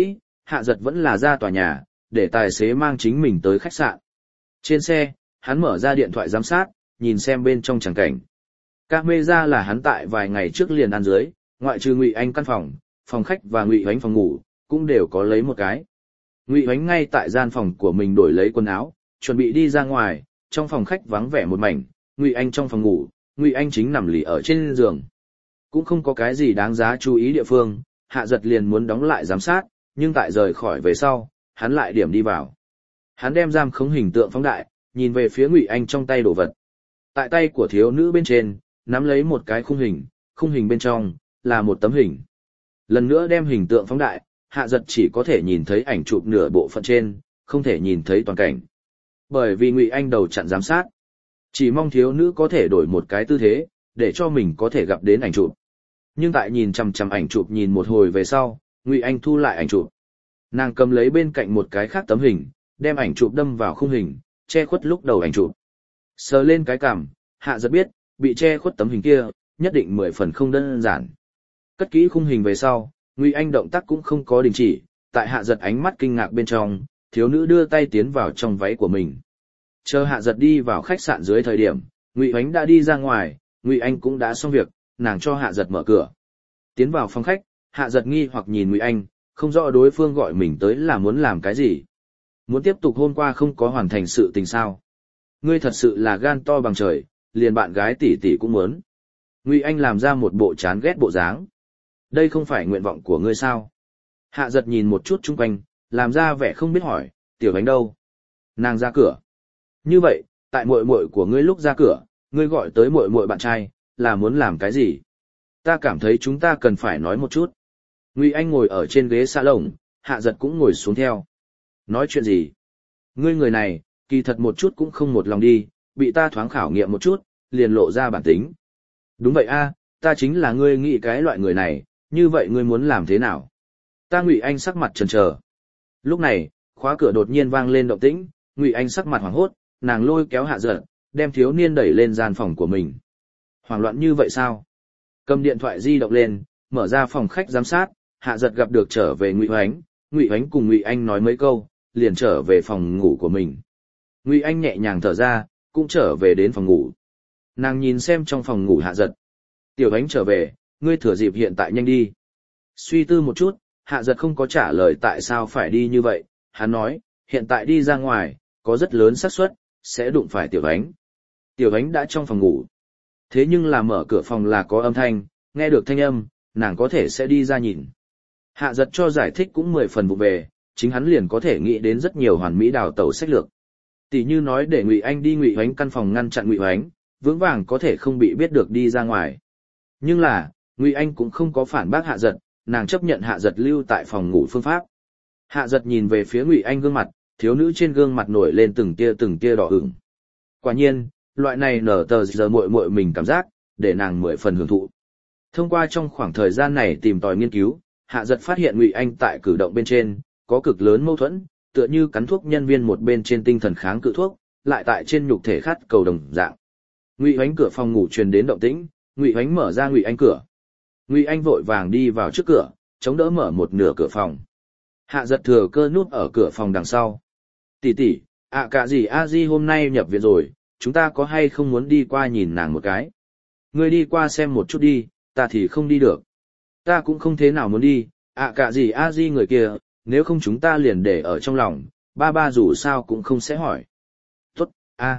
Hạ Giật vẫn là ra tòa nhà, để tài xế mang chính mình tới khách sạn. Trên xe, hắn mở ra điện thoại giám sát, nhìn xem bên trong tràng cảnh. Camera là hắn tại vài ngày trước liền ăn dưới, ngoại trừ Ngụy Anh căn phòng, phòng khách và Ngụy Hoánh phòng ngủ, cũng đều có lấy một cái. Ngụy Hoánh ngay tại gian phòng của mình đổi lấy quần áo, chuẩn bị đi ra ngoài, trong phòng khách vắng vẻ một mảnh, Ngụy Anh trong phòng ngủ, Ngụy Anh chính nằm lì ở trên giường. Cũng không có cái gì đáng giá chú ý địa phương, Hạ Giật liền muốn đóng lại giám sát, nhưng tại rời khỏi về sau, hắn lại điểm đi vào. Hắn đem giam khống hình tượng phóng đại, nhìn về phía Ngụy Anh trong tay đồ vật. Tại tay của thiếu nữ bên trên, nắm lấy một cái khung hình bên trong, là một tấm hình. Lần nữa đem hình tượng phóng đại, Hạ Giật chỉ có thể nhìn thấy ảnh chụp nửa bộ phận trên, không thể nhìn thấy toàn cảnh. Bởi vì Ngụy Anh đầu chặn giám sát. Chỉ mong thiếu nữ có thể đổi một cái tư thế, để cho mình có thể gặp đến ảnh chụp. Nhưng tại nhìn chằm chằm ảnh chụp nhìn một hồi về sau, Ngụy Anh thu lại ảnh chụp. Nàng cầm lấy bên cạnh một cái khác tấm hình, đem ảnh chụp đâm vào khung hình, che khuất lúc đầu ảnh chụp. Sờ lên cái cằm, Hạ Giật biết, bị che khuất tấm hình kia, nhất định 10 phần không đơn giản. Cất kỹ khung hình về sau, Ngụy Anh động tác cũng không có đình chỉ, tại Hạ Giật ánh mắt kinh ngạc bên trong, thiếu nữ đưa tay tiến vào trong váy của mình. Chờ Hạ Giật đi vào khách sạn dưới thời điểm, Ngụy Hoánh đã đi ra ngoài, Ngụy Anh cũng đã xong việc, nàng cho Hạ Giật mở cửa. Tiến vào phòng khách, Hạ Giật nghi hoặc nhìn Ngụy Anh, không rõ đối phương gọi mình tới là muốn làm cái gì. Muốn tiếp tục hôm qua không có hoàn thành sự tình sao? Ngươi thật sự là gan to bằng trời, liền bạn gái tỷ tỷ cũng muốn. Ngụy Anh làm ra một bộ chán ghét bộ dáng. Đây không phải nguyện vọng của ngươi sao? Hạ Giật nhìn một chút chung quanh, làm ra vẻ không biết hỏi, Tiểu Ánh đâu? Nàng ra cửa. Như vậy, tại muội muội của ngươi lúc ra cửa, ngươi gọi tới muội muội bạn trai, là muốn làm cái gì? Ta cảm thấy chúng ta cần phải nói một chút. Ngụy Anh ngồi ở trên ghế salon, Hạ Giật cũng ngồi xuống theo. Nói chuyện gì? Ngươi người này, kỳ thật một chút cũng không một lòng đi, bị ta thoáng khảo nghiệm một chút, liền lộ ra bản tính. Đúng vậy a, ta chính là ngươi nghĩ cái loại người này, như vậy ngươi muốn làm thế nào? Ta Ngụy Anh sắc mặt chần chờ. Lúc này, khóa cửa đột nhiên vang lên động tĩnh, Ngụy Anh sắc mặt hoảng hốt, nàng lôi kéo Hạ Giật, đem thiếu niên đẩy lên gian phòng của mình. Hoảng loạn như vậy sao? Cầm điện thoại di động lên, mở ra phòng khách giám sát, Hạ Giật gặp được trở về Ngụy Hoánh cùng Ngụy Anh nói mấy câu, liền trở về phòng ngủ của mình. Ngụy Anh nhẹ nhàng thở ra, cũng trở về đến phòng ngủ. Nàng nhìn xem trong phòng ngủ Hạ Giật. Tiểu Ánh trở về, ngươi thừa dịp hiện tại nhanh đi. Suy tư một chút, Hạ Giật không có trả lời tại sao phải đi như vậy, hắn nói, hiện tại đi ra ngoài, có rất lớn xác suất sẽ đụng phải Tiểu Ánh. Tiểu Ánh đã trong phòng ngủ. Thế nhưng là mở cửa phòng là có âm thanh, nghe được thanh âm, nàng có thể sẽ đi ra nhìn. Hạ Giật cho giải thích cũng 10 phần vụ về, chính hắn liền có thể nghĩ đến rất nhiều hoàn mỹ đào tẩu sách lược. Tỷ như nói để Ngụy Anh đi Ngụy Hoánh căn phòng ngăn chặn Ngụy Hoánh, vững vàng có thể không bị biết được đi ra ngoài. Nhưng là, Ngụy Anh cũng không có phản bác Hạ Giật, nàng chấp nhận Hạ Giật lưu tại phòng ngủ phương pháp. Hạ Giật nhìn về phía Ngụy Anh gương mặt, thiếu nữ trên gương mặt nổi lên từng tia đỏ ửng. Quả nhiên, loại này nở tờ giờ muội muội mình cảm giác, để nàng 10 phần hưởng thụ. Thông qua trong khoảng thời gian này tìm tòi nghiên cứu, Hạ Giật phát hiện Ngụy Anh tại cử động bên trên có cực lớn mâu thuẫn, tựa như cắn thuốc nhân viên một bên trên tinh thần kháng cự thuốc, lại tại trên nhục thể khát cầu đồng dạng. Ngụy Hoánh cửa phòng ngủ truyền đến động tĩnh, Ngụy Hoánh mở ra Ngụy Anh cửa. Ngụy Anh vội vàng đi vào trước cửa, chống đỡ mở một nửa cửa phòng. Hạ Giật thừa cơ núp ở cửa phòng đằng sau. Tỷ tỷ, cả gì a di hôm nay nhập viện rồi, chúng ta có hay không muốn đi qua nhìn nàng một cái? Ngươi đi qua xem một chút đi, ta thì không đi được. Ta cũng không thế nào muốn đi, cả gì a di người kia, nếu không chúng ta liền để ở trong lòng, ba dù sao cũng không sẽ hỏi. Tốt,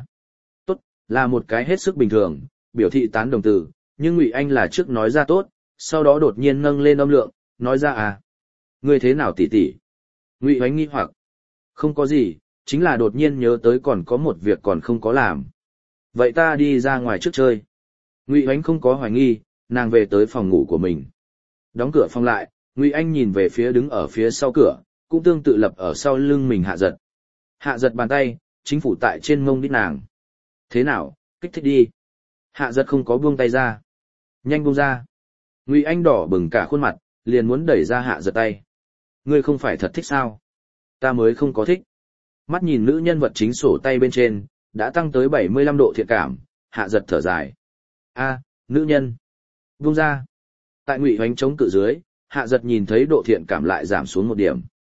tốt, là một cái hết sức bình thường, biểu thị tán đồng từ, nhưng Ngụy Anh là trước nói ra tốt, sau đó đột nhiên nâng lên âm lượng, nói ra ngươi thế nào tỷ tỷ? Ngụy Hoánh nghi hoặc, không có gì, chính là đột nhiên nhớ tới còn có một việc còn không có làm. Vậy ta đi ra ngoài trước chơi. Ngụy Hoánh không có hoài nghi, nàng về tới phòng ngủ của mình. Đóng cửa phòng lại, Ngụy Anh nhìn về phía đứng ở phía sau cửa, cũng tương tự lập ở sau lưng mình Hạ Giật. Hạ Giật bàn tay, chính phủ tại trên mông đít nàng. Thế nào, kích thích đi. Hạ Giật không có buông tay ra. Nhanh buông ra. Ngụy Anh đỏ bừng cả khuôn mặt, liền muốn đẩy ra Hạ Giật tay. Ngươi không phải thật thích sao? Ta mới không có thích. Mắt nhìn nữ nhân vật chính sổ tay bên trên, đã tăng tới 75 độ thiện cảm, Hạ Giật thở dài. Nữ nhân. Buông ra. Tại Ngụy Hoánh chống cự dưới, Hạ Giật nhìn thấy độ thiện cảm lại giảm xuống một điểm.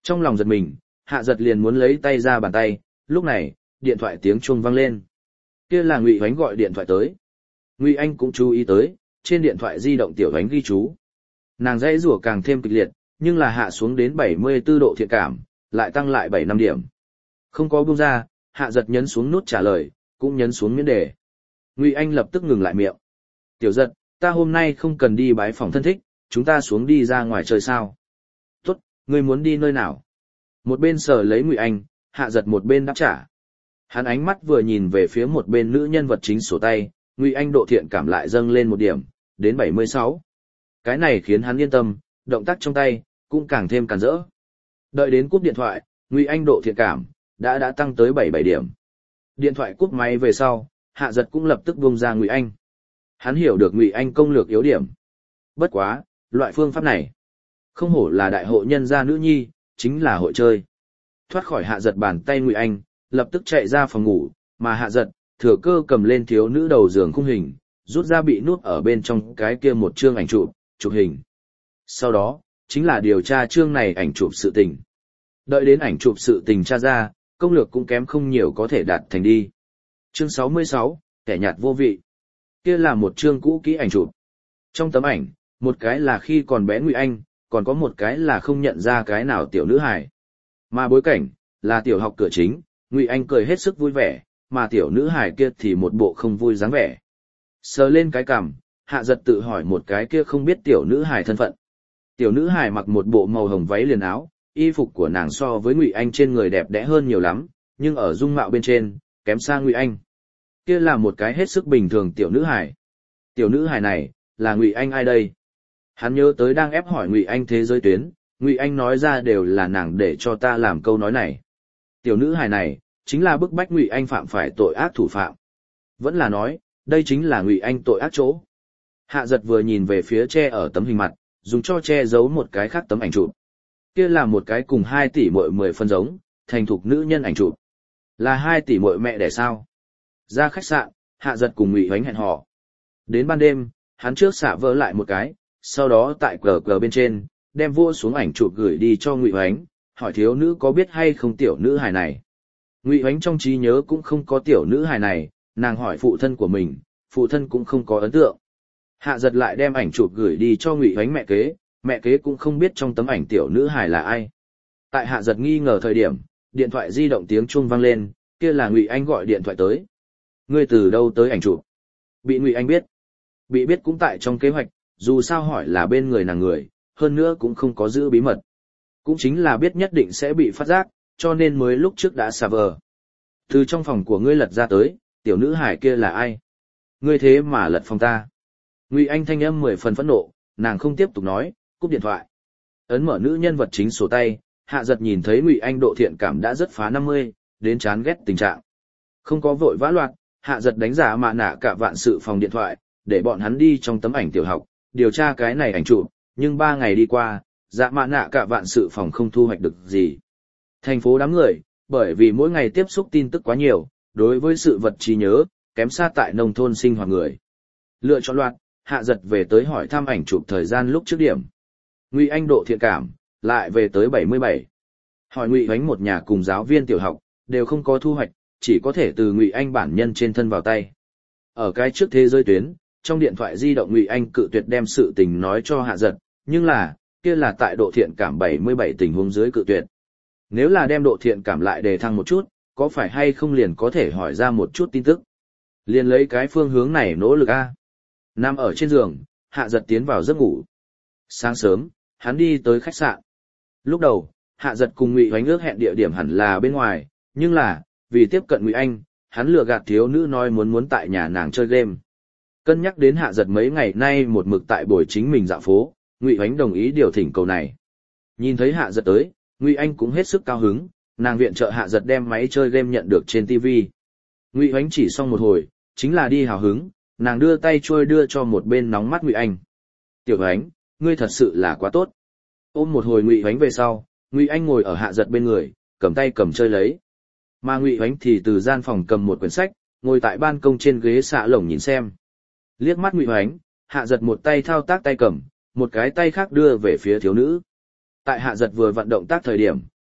Trong lòng giật mình, Hạ Giật liền muốn lấy tay ra bàn tay, lúc này, điện thoại tiếng chuông vang lên. Kia là Ngụy Hoánh gọi điện thoại tới. Ngụy Anh cũng chú ý tới, trên điện thoại di động Tiểu Hoánh ghi chú. Nàng dãy rủa càng thêm kịch liệt, nhưng là hạ xuống đến 74 độ thiện cảm, lại tăng lại 7-5 điểm. Không có buông ra, Hạ Giật nhấn xuống nút trả lời, cũng nhấn xuống miễn đề. Ngụy Anh lập tức ngừng lại miệng. Tiểu Giật, ta hôm nay không cần đi bái phòng thân thích, chúng ta xuống đi ra ngoài chơi sao? Tốt, ngươi muốn đi nơi nào? Một bên sờ lấy Ngụy Anh, Hạ Giật một bên đáp trả. Hắn ánh mắt vừa nhìn về phía một bên nữ nhân vật chính sổ tay, Ngụy Anh độ thiện cảm lại dâng lên một điểm, đến 76. Cái này khiến hắn yên tâm, động tác trong tay cũng càng thêm càn rỡ. Đợi đến cúp điện thoại, Ngụy Anh độ thiện cảm đã tăng tới 77 điểm. Điện thoại cúp máy về sau, Hạ Giật cũng lập tức buông ra Ngụy Anh. Hắn hiểu được Ngụy Anh công lược yếu điểm. Bất quá, loại phương pháp này, không hổ là đại hội nhân gia nữ nhi, chính là hội chơi. Thoát khỏi Hạ Giật bàn tay Ngụy Anh, lập tức chạy ra phòng ngủ, mà Hạ Giật thừa cơ cầm lên thiếu nữ đầu giường khung hình, rút ra bị nút ở bên trong cái kia một chương ảnh chụp hình. Sau đó, chính là điều tra chương này ảnh chụp sự tình. Đợi đến ảnh chụp sự tình tra ra, công lược cũng kém không nhiều có thể đạt thành đi. Chương 66, kẻ nhạt vô vị. Kia là một chương cũ kỹ ảnh chụp. Trong tấm ảnh, một cái là khi còn bé Ngụy Anh, còn có một cái là không nhận ra cái nào tiểu nữ hài. Mà bối cảnh, là tiểu học cửa chính, Ngụy Anh cười hết sức vui vẻ, mà tiểu nữ hài kia thì một bộ không vui dáng vẻ. Sờ lên cái cằm, Hạ Giật tự hỏi một cái kia không biết tiểu nữ hài thân phận. Tiểu nữ hài mặc một bộ màu hồng váy liền áo, y phục của nàng so với Ngụy Anh trên người đẹp đẽ hơn nhiều lắm, nhưng ở dung mạo bên trên, kém xa Ngụy Anh. Kia là một cái hết sức bình thường tiểu nữ hài. Tiểu nữ hài này, là Ngụy Anh ai đây? Hắn nhớ tới đang ép hỏi Ngụy Anh thế giới tuyến, Ngụy Anh nói ra đều là nàng để cho ta làm câu nói này. Tiểu nữ hài này, chính là bức bách Ngụy Anh phạm phải tội ác thủ phạm. Vẫn là nói, đây chính là Ngụy Anh tội ác chỗ. Hạ Giật vừa nhìn về phía che ở tấm hình mặt, dùng cho che giấu một cái khác tấm ảnh chụp. Kia là một cái cùng 2 tỷ muội 10 phân giống, thành thục nữ nhân ảnh chụp. Là 2 tỷ muội mẹ đẻ sao? Ra khách sạn, Hạ Giật cùng Ngụy Hoánh hẹn hò. Đến ban đêm, hắn trước xả vỡ lại một cái, sau đó tại cờ bên trên, đem vua xuống ảnh chụp gửi đi cho Ngụy Hoánh, hỏi thiếu nữ có biết hay không tiểu nữ hài này. Ngụy Hoánh trong trí nhớ cũng không có tiểu nữ hài này, nàng hỏi phụ thân của mình, phụ thân cũng không có ấn tượng. Hạ Giật lại đem ảnh chụp gửi đi cho Ngụy Hoánh mẹ kế cũng không biết trong tấm ảnh tiểu nữ hài là ai. Tại Hạ Giật nghi ngờ thời điểm, điện thoại di động tiếng chuông vang lên, kia là Ngụy Anh gọi điện thoại tới. Ngươi từ đâu tới ảnh chụp? Bị Ngụy Anh biết. Bị biết cũng tại trong kế hoạch, dù sao hỏi là bên người nàng người, hơn nữa cũng không có giữ bí mật. Cũng chính là biết nhất định sẽ bị phát giác, cho nên mới lúc trước đã xà vờ. Từ trong phòng của ngươi lật ra tới, tiểu nữ hải kia là ai? Ngươi thế mà lật phòng ta. Ngụy Anh thanh âm 10 phần phẫn nộ, nàng không tiếp tục nói, cúp điện thoại. Ấn mở nữ nhân vật chính sổ tay, Hạ Giật nhìn thấy Ngụy Anh độ thiện cảm đã rất phá 50, đến chán ghét tình trạng. Không có vội vã loạt, Hạ Giật đánh giá mạ nạ cả vạn sự phòng điện thoại, để bọn hắn đi trong tấm ảnh tiểu học, điều tra cái này ảnh chụp, nhưng 3 ngày đi qua, dạ mạ nạ cả vạn sự phòng không thu hoạch được gì. Thành phố đám người, bởi vì mỗi ngày tiếp xúc tin tức quá nhiều, đối với sự vật trí nhớ, kém xa tại nông thôn sinh hoạt người. Lựa chọn loạt, Hạ Giật về tới hỏi thăm ảnh chụp thời gian lúc trước điểm. Ngụy Anh độ thiện cảm, lại về tới 77. Hỏi Ngụy Hoánh một nhà cùng giáo viên tiểu học, đều không có thu hoạch, chỉ có thể từ Ngụy Anh bản nhân trên thân vào tay. Ở cái trước thế giới tuyến, trong điện thoại di động Ngụy Anh cự tuyệt đem sự tình nói cho Hạ Giật, nhưng là, kia là tại độ thiện cảm 77 tình huống dưới cự tuyệt. Nếu là đem độ thiện cảm lại đề thăng một chút, có phải hay không liền có thể hỏi ra một chút tin tức. Liền lấy cái phương hướng này nỗ lực a. Nằm ở trên giường, Hạ Giật tiến vào giấc ngủ. Sáng sớm, hắn đi tới khách sạn. Lúc đầu, Hạ Giật cùng Ngụy Hoánh ước hẹn địa điểm hẳn là bên ngoài, nhưng là, vì tiếp cận Ngụy Anh, hắn lừa gạt thiếu nữ nói muốn tại nhà nàng chơi game. Cân nhắc đến Hạ Giật mấy ngày nay một mực tại buổi chính mình dạo phố, Ngụy Hoánh đồng ý điều thỉnh cầu này. Nhìn thấy Hạ Giật tới, Ngụy Anh cũng hết sức cao hứng, nàng viện trợ Hạ Giật đem máy chơi game nhận được trên TV. Ngụy Hoánh chỉ xong một hồi, chính là đi hào hứng, nàng đưa tay trôi đưa cho một bên nóng mắt Ngụy Anh. Tiểu Hoánh, ngươi thật sự là quá tốt. Ôm một hồi Ngụy Hoánh về sau, Ngụy Anh ngồi ở Hạ Giật bên người, cầm tay cầm chơi lấy. Mà Ngụy Hoánh thì từ gian phòng cầm một quyển sách, ngồi tại ban công trên ghế xạ lồng nhìn xem. Liếc mắt Ngụy Hoánh, Hạ Giật một tay thao tác tay cầm, một cái tay khác đưa về phía thiếu nữ. Tại Hạ Giật vừa vận động tác thời điểm,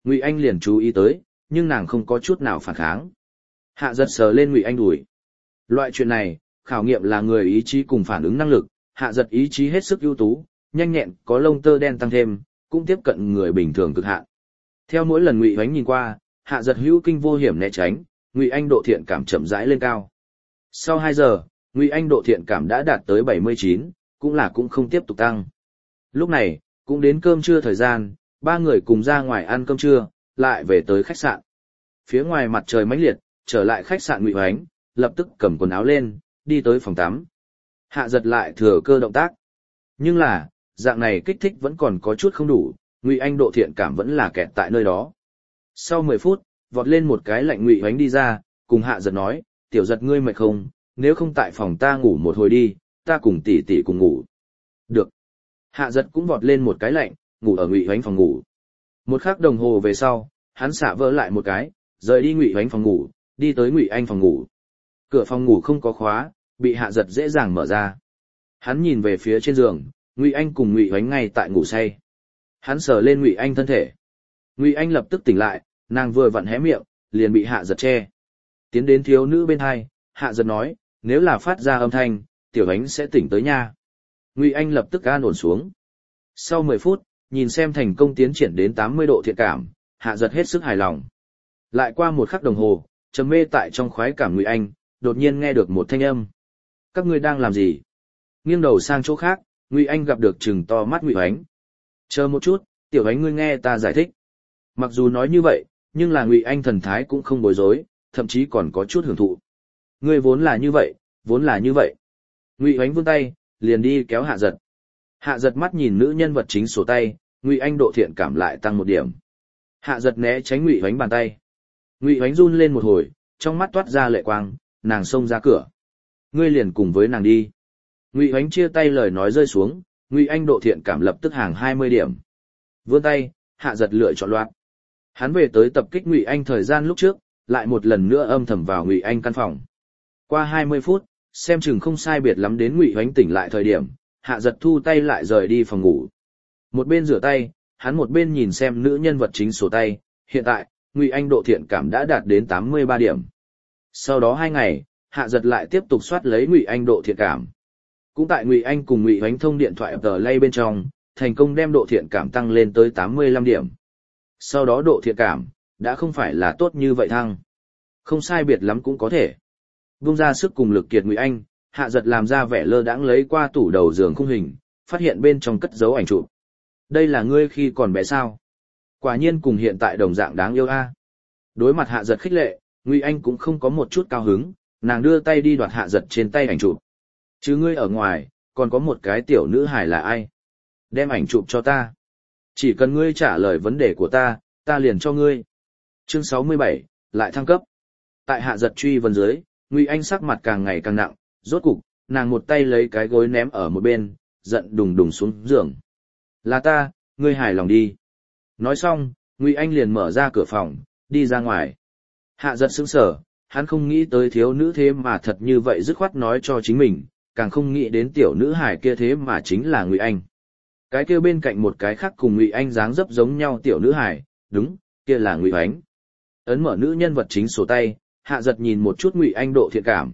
Ngụy Anh liền chú ý tới, nhưng nàng không có chút nào phản kháng. Hạ giật sờ lên Ngụy Anh đùi. Loại chuyện này, khảo nghiệm là người ý chí cùng phản ứng năng lực, hạ giật ý chí hết sức ưu tú, nhanh nhẹn, có lông tơ đen tăng thêm, cũng tiếp cận người bình thường cực hạn. Theo mỗi lần Ngụy Anh nhìn qua, hạ giật hữu kinh vô hiểm né tránh, Ngụy Anh độ thiện cảm chậm rãi lên cao. Sau 2 giờ, Ngụy Anh độ thiện cảm đã đạt tới 79, cũng không tiếp tục tăng. Lúc này, cũng đến cơm trưa thời gian, 3 người cùng ra ngoài ăn cơm trưa, lại về tới khách sạn. Phía ngoài mặt trời mãnh liệt, trở lại khách sạn Ngụy Hoánh, lập tức cầm quần áo lên, đi tới phòng tắm. Hạ giật lại thừa cơ động tác. Nhưng là, dạng này kích thích vẫn còn có chút không đủ, Ngụy Anh độ thiện cảm vẫn là kẹt tại nơi đó. Sau 10 phút, vọt lên một cái lạnh Ngụy Hoánh đi ra, cùng Hạ giật nói, tiểu giật ngươi mệt không, nếu không tại phòng ta ngủ một hồi đi, ta cùng tỷ tỷ cùng ngủ. Được. Hạ giật cũng vọt lên một cái lạnh, ngủ ở Ngụy Hoánh phòng ngủ. 1 khắc đồng hồ về sau, hắn xả vỡ lại một cái, rời đi Ngụy Hoánh phòng ngủ, đi tới Ngụy Anh phòng ngủ. Cửa phòng ngủ không có khóa, bị Hạ giật dễ dàng mở ra. Hắn nhìn về phía trên giường, Ngụy Anh cùng Ngụy Hoánh ngay tại ngủ say. Hắn sờ lên Ngụy Anh thân thể. Ngụy Anh lập tức tỉnh lại, nàng vừa vặn hé miệng, liền bị Hạ giật che. Tiến đến thiếu nữ bên hai, Hạ giật nói, nếu là phát ra âm thanh, tiểu Ánh sẽ tỉnh tới nha. Ngụy Anh lập tức an ổn xuống. Sau 10 phút, nhìn xem thành công tiến triển đến 80 độ thiện cảm, Hạ giật hết sức hài lòng. Lại qua 1 khắc đồng hồ, trầm mê tại trong khoái cảm Ngụy Anh, đột nhiên nghe được một thanh âm. Các ngươi đang làm gì? Nghiêng đầu sang chỗ khác, Ngụy Anh gặp được trừng to mắt Ngụy Ánh. Chờ một chút, tiểu Ánh ngươi nghe ta giải thích. Mặc dù nói như vậy, nhưng là Ngụy Anh thần thái cũng không bối rối, thậm chí còn có chút hưởng thụ. Ngươi vốn là như vậy, vốn là như vậy. Ngụy Ánh vươn tay, liền đi kéo Hạ giật. Hạ giật mắt nhìn nữ nhân vật chính sổ tay, Ngụy Anh độ thiện cảm lại tăng 1 điểm. Hạ giật né tránh Ngụy Ánh bàn tay. Ngụy Ánh run lên một hồi, trong mắt toát ra lệ quang, nàng xông ra cửa. Ngươi liền cùng với nàng đi. Ngụy Ánh chia tay lời nói rơi xuống, Ngụy Anh độ thiện cảm lập tức hàng 20 điểm. Vươn tay, Hạ giật lựa chọn loạt. Hắn về tới tập kích Ngụy Anh thời gian lúc trước, lại một lần nữa âm thầm vào Ngụy Anh căn phòng. Qua 20 phút, xem chừng không sai biệt lắm đến Ngụy Ánh tỉnh lại thời điểm, Hạ giật thu tay lại rời đi phòng ngủ. Một bên rửa tay, hắn một bên nhìn xem nữ nhân vật chính sổ tay, hiện tại, Ngụy Anh độ thiện cảm đã đạt đến 83 điểm. Sau đó 2 ngày, Hạ giật lại tiếp tục soát lấy Ngụy Anh độ thiện cảm. Cũng tại Ngụy Anh cùng Ngụy Ánh thông điện thoại tờ lay bên trong, thành công đem độ thiện cảm tăng lên tới 85 điểm. Sau đó độ thiện cảm, đã không phải là tốt như vậy thăng. Không sai biệt lắm cũng có thể. Vung ra sức cùng lực kiệt Ngụy Anh, Hạ giật làm ra vẻ lơ đãng lấy qua tủ đầu giường khung hình, phát hiện bên trong cất dấu ảnh chụp. Đây là ngươi khi còn bé sao? Quả nhiên cùng hiện tại đồng dạng đáng yêu a. Đối mặt Hạ giật khích lệ, Ngụy Anh cũng không có một chút cao hứng, nàng đưa tay đi đoạt Hạ giật trên tay ảnh chụp. Chứ ngươi ở ngoài, còn có một cái tiểu nữ hài là ai? Đem ảnh chụp cho ta. Chỉ cần ngươi trả lời vấn đề của ta liền cho ngươi. Chương 67, lại thăng cấp. Tại Hạ giật truy vấn dưới, Ngụy Anh sắc mặt càng ngày càng nặng, rốt cục, nàng một tay lấy cái gối ném ở một bên, giận đùng đùng xuống giường. Là ta, ngươi hài lòng đi. Nói xong, Ngụy Anh liền mở ra cửa phòng, đi ra ngoài. Hạ giật sững sờ, hắn không nghĩ tới thiếu nữ thế mà thật như vậy dứt khoát nói cho chính mình, càng không nghĩ đến tiểu nữ hài kia thế mà chính là Ngụy Anh. Cái kia bên cạnh một cái khác cùng Ngụy Anh dáng dấp giống nhau tiểu nữ hài, đúng, kia là Ngụy Ánh. Ấn mở nữ nhân vật chính sổ tay, Hạ giật nhìn một chút Ngụy Anh độ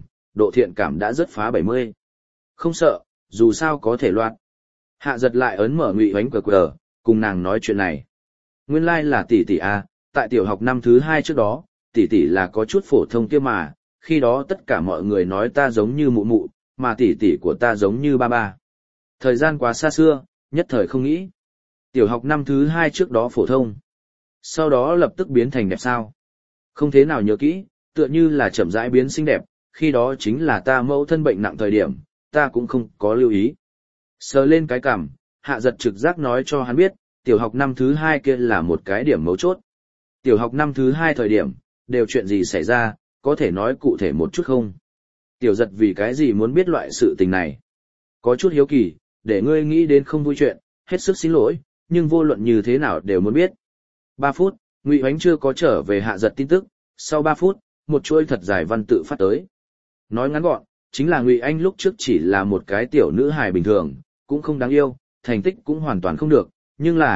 thiện cảm đã rất phá 70. Không sợ, dù sao có thể loạt. Hạ giật lại ấn mở Ngụy Ánh QR, cùng nàng nói chuyện này. Nguyên lai là tỷ tỷ a, tại tiểu học năm thứ 2 trước đó, tỷ tỷ là có chút phổ thông kia mà, khi đó tất cả mọi người nói ta giống như mụ mụ, mà tỷ tỷ của ta giống như ba ba. Thời gian quá xa xưa, nhất thời không nghĩ. Tiểu học năm thứ 2 trước đó phổ thông. Sau đó lập tức biến thành đẹp sao. Không thế nào nhớ kỹ, tựa như là chậm rãi biến xinh đẹp, khi đó chính là ta mẫu thân bệnh nặng thời điểm, ta cũng không có lưu ý. Sờ lên cái cằm, Hạ giật trực giác nói cho hắn biết, tiểu học năm thứ 2 kia là một cái điểm mấu chốt. Tiểu học năm thứ 2 thời điểm, đều chuyện gì xảy ra, có thể nói cụ thể một chút không? Tiểu giật vì cái gì muốn biết loại sự tình này? Có chút hiếu kỳ, để ngươi nghĩ đến không vui chuyện, hết sức xin lỗi, nhưng vô luận như thế nào đều muốn biết. 3 phút, Ngụy Ánh chưa có trở về Hạ giật tin tức, sau 3 phút, một chuỗi thật dài văn tự phát tới. Nói ngắn gọn, chính là Ngụy Anh lúc trước chỉ là một cái tiểu nữ hài bình thường, cũng không đáng yêu, thành tích cũng hoàn toàn không được, nhưng là,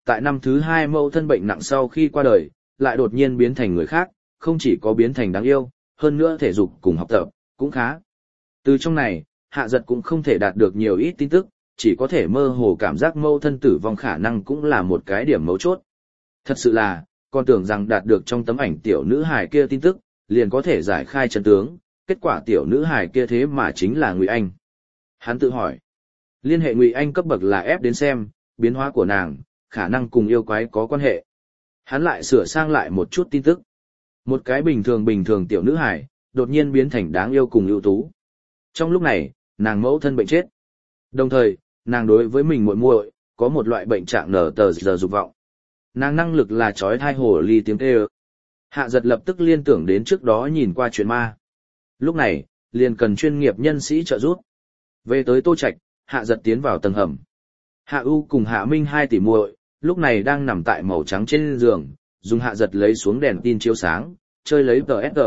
tại năm thứ 2 mẫu thân bệnh nặng sau khi qua đời, lại đột nhiên biến thành người khác, không chỉ có biến thành đáng yêu, hơn nữa thể dục cùng học tập, cũng khá. Từ trong này, Hạ Giật cũng không thể đạt được nhiều ít tin tức, chỉ có thể mơ hồ cảm giác mẫu thân tử vong khả năng cũng là một cái điểm mấu chốt. Thật sự là, còn tưởng rằng đạt được trong tấm ảnh tiểu nữ hài kia tin tức, liền có thể giải khai chân tướng, kết quả tiểu nữ hài kia thế mà chính là Ngụy Anh. Hắn tự hỏi, liên hệ Ngụy Anh cấp bậc là ép đến xem, biến hóa của nàng, khả năng cùng yêu quái có quan hệ. Hắn lại sửa sang lại một chút tin tức. Một cái bình thường tiểu nữ hài, đột nhiên biến thành đáng yêu cùng ưu tú. Trong lúc này, nàng mẫu thân bệnh chết. Đồng thời, nàng đối với mình muội muội có một loại bệnh trạng nở tờ giờ dục vọng. Nàng năng lực là chói tai hồ ly tiếng kêu. Hạ Giật lập tức liên tưởng đến trước đó nhìn qua chuyện ma. Lúc này, liền cần chuyên nghiệp nhân sĩ trợ giúp. Về tới Tô Trạch, Hạ Giật tiến vào tầng hầm. Hạ U cùng Hạ Minh hai tỷ muội, lúc này đang nằm tại màu trắng trên giường, dùng Hạ Giật lấy xuống đèn tin chiếu sáng, chơi lấy TSG.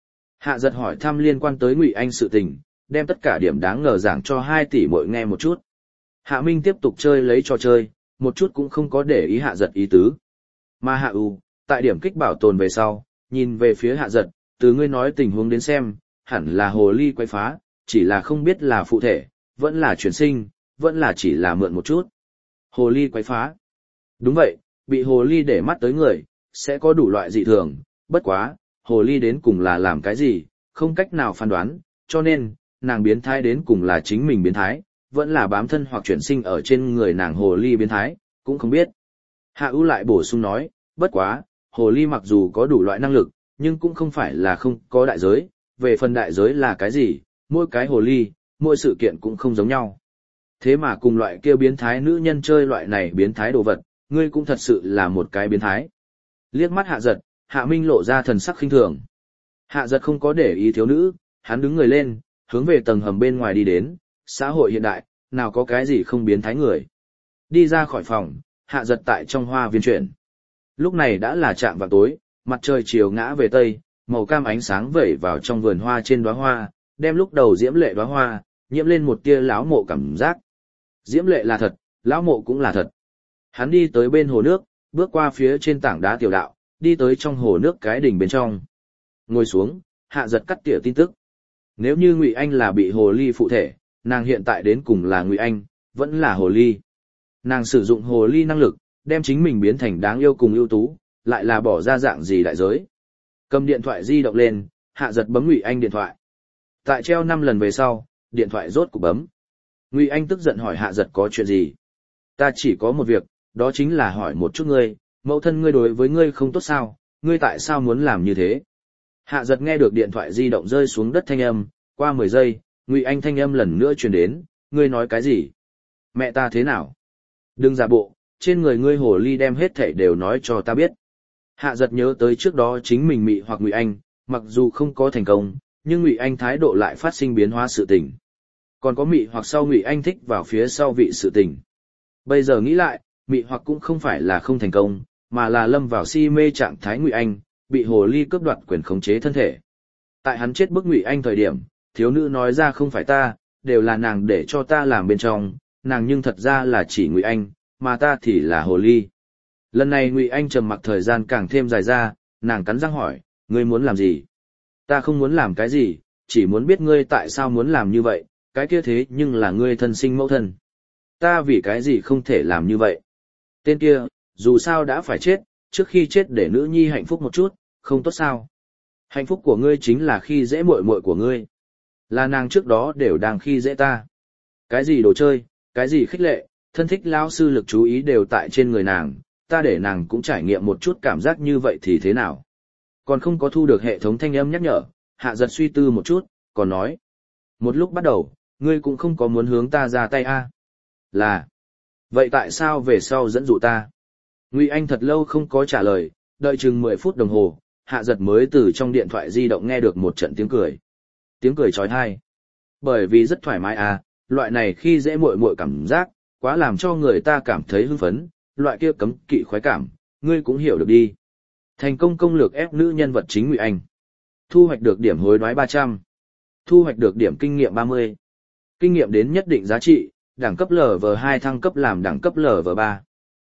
Hạ Giật hỏi thăm liên quan tới Ngụy Anh sự tình, đem tất cả điểm đáng ngờ giảng cho hai tỷ muội nghe một chút. Hạ Minh tiếp tục chơi lấy trò chơi, một chút cũng không có để ý Hạ Giật ý tứ. Mà Hạ U, tại điểm kích bảo tồn về sau, nhìn về phía Hạ Giật, từ ngươi nói tình huống đến xem, hẳn là hồ ly quay phá, chỉ là không biết là phụ thể, vẫn là chuyển sinh, vẫn là chỉ là mượn một chút. Hồ ly quay phá. Đúng vậy, bị hồ ly để mắt tới người, sẽ có đủ loại dị thường, bất quá, hồ ly đến cùng là làm cái gì, không cách nào phán đoán, cho nên, nàng biến thái đến cùng là chính mình biến thái, vẫn là bám thân hoặc chuyển sinh ở trên người nàng hồ ly biến thái, cũng không biết. Hạ U lại bổ sung nói, bất quá, hồ ly mặc dù có đủ loại năng lực, nhưng cũng không phải là không có đại giới, về phần đại giới là cái gì, mỗi cái hồ ly, mỗi sự kiện cũng không giống nhau. Thế mà cùng loại kia biến thái nữ nhân chơi loại này biến thái đồ vật, ngươi cũng thật sự là một cái biến thái. Liếc mắt Hạ Giật, Hạ Minh lộ ra thần sắc khinh thường. Hạ Giật không có để ý thiếu nữ, hắn đứng người lên, hướng về tầng hầm bên ngoài đi đến, xã hội hiện đại, nào có cái gì không biến thái người. Đi ra khỏi phòng, Hạ Giật tại trong hoa viên chuyển. Lúc này đã là chạm vào tối, mặt trời chiều ngã về tây, màu cam ánh sáng vẩy vào trong vườn hoa trên đóa hoa, đem lúc đầu diễm lệ đóa hoa, nhiễm lên một tia lão mộ cảm giác. Diễm lệ là thật, lão mộ cũng là thật. Hắn đi tới bên hồ nước, bước qua phía trên tảng đá tiểu đạo, đi tới trong hồ nước cái đỉnh bên trong. Ngồi xuống, Hạ Giật cắt tỉa tin tức. Nếu như Ngụy Anh là bị hồ ly phụ thể, nàng hiện tại đến cùng là Ngụy Anh, vẫn là hồ ly. Nàng sử dụng hồ ly năng lực, đem chính mình biến thành đáng yêu cùng ưu tú, lại là bỏ ra dạng gì đại giới. Cầm điện thoại di động lên, Hạ Giật bấm Ngụy Anh điện thoại. Tại treo 5 lần về sau, điện thoại rốt cục bấm. Ngụy Anh tức giận hỏi Hạ Giật có chuyện gì. Ta chỉ có một việc, đó chính là hỏi một chút ngươi, mẫu thân ngươi đối với ngươi không tốt sao, ngươi tại sao muốn làm như thế. Hạ Giật nghe được điện thoại di động rơi xuống đất thanh âm, qua 10 giây, Ngụy Anh thanh âm lần nữa truyền đến, ngươi nói cái gì? Mẹ ta thế nào? Đừng giả bộ, trên người ngươi hồ ly đem hết thảy đều nói cho ta biết. Hạ Giật nhớ tới trước đó chính mình mị hoặc Ngụy Anh, mặc dù không có thành công, nhưng Ngụy Anh thái độ lại phát sinh biến hóa sự tình. Còn có mị hoặc sau Ngụy Anh thích vào phía sau vị sự tình. Bây giờ nghĩ lại, mị hoặc cũng không phải là không thành công, mà là lâm vào si mê trạng thái Ngụy Anh, bị hồ ly cướp đoạt quyền khống chế thân thể. Tại hắn chết bức Ngụy Anh thời điểm, thiếu nữ nói ra không phải ta, đều là nàng để cho ta làm bên trong, nàng nhưng thật ra là chỉ Ngụy Anh, mà ta thì là hồ ly. Lần này Ngụy Anh trầm mặc thời gian càng thêm dài ra, nàng cắn răng hỏi, ngươi muốn làm gì? Ta không muốn làm cái gì, chỉ muốn biết ngươi tại sao muốn làm như vậy, cái kia thế nhưng là ngươi thân sinh mẫu thân. Ta vì cái gì không thể làm như vậy? Tên kia, dù sao đã phải chết, trước khi chết để nữ nhi hạnh phúc một chút, không tốt sao? Hạnh phúc của ngươi chính là khi dễ muội muội của ngươi. Là nàng trước đó đều đang khi dễ ta. Cái gì đồ chơi, cái gì khích lệ, thân thích lão sư lực chú ý đều tại trên người nàng, ta để nàng cũng trải nghiệm một chút cảm giác như vậy thì thế nào? Còn không có thu được hệ thống thanh âm nhắc nhở, Hạ Giật suy tư một chút, còn nói. Một lúc bắt đầu, ngươi cũng không có muốn hướng ta ra tay a? Là. Vậy tại sao về sau dẫn dụ ta? Ngụy Anh thật lâu không có trả lời, đợi chừng 10 phút đồng hồ, Hạ Giật mới từ trong điện thoại di động nghe được một trận tiếng cười. Tiếng cười trói tai. Bởi vì rất thoải mái à, loại này khi dễ muội muội cảm giác, quá làm cho người ta cảm thấy hưng phấn, loại kia cấm kỵ khoái cảm, ngươi cũng hiểu được đi. Thành công công lược ép nữ nhân vật chính Ngụy Anh. Thu hoạch được điểm hối đoái 300. Thu hoạch được điểm kinh nghiệm 30. Kinh nghiệm đến nhất định giá trị, đẳng cấp LV2 thăng cấp làm đẳng cấp LV3.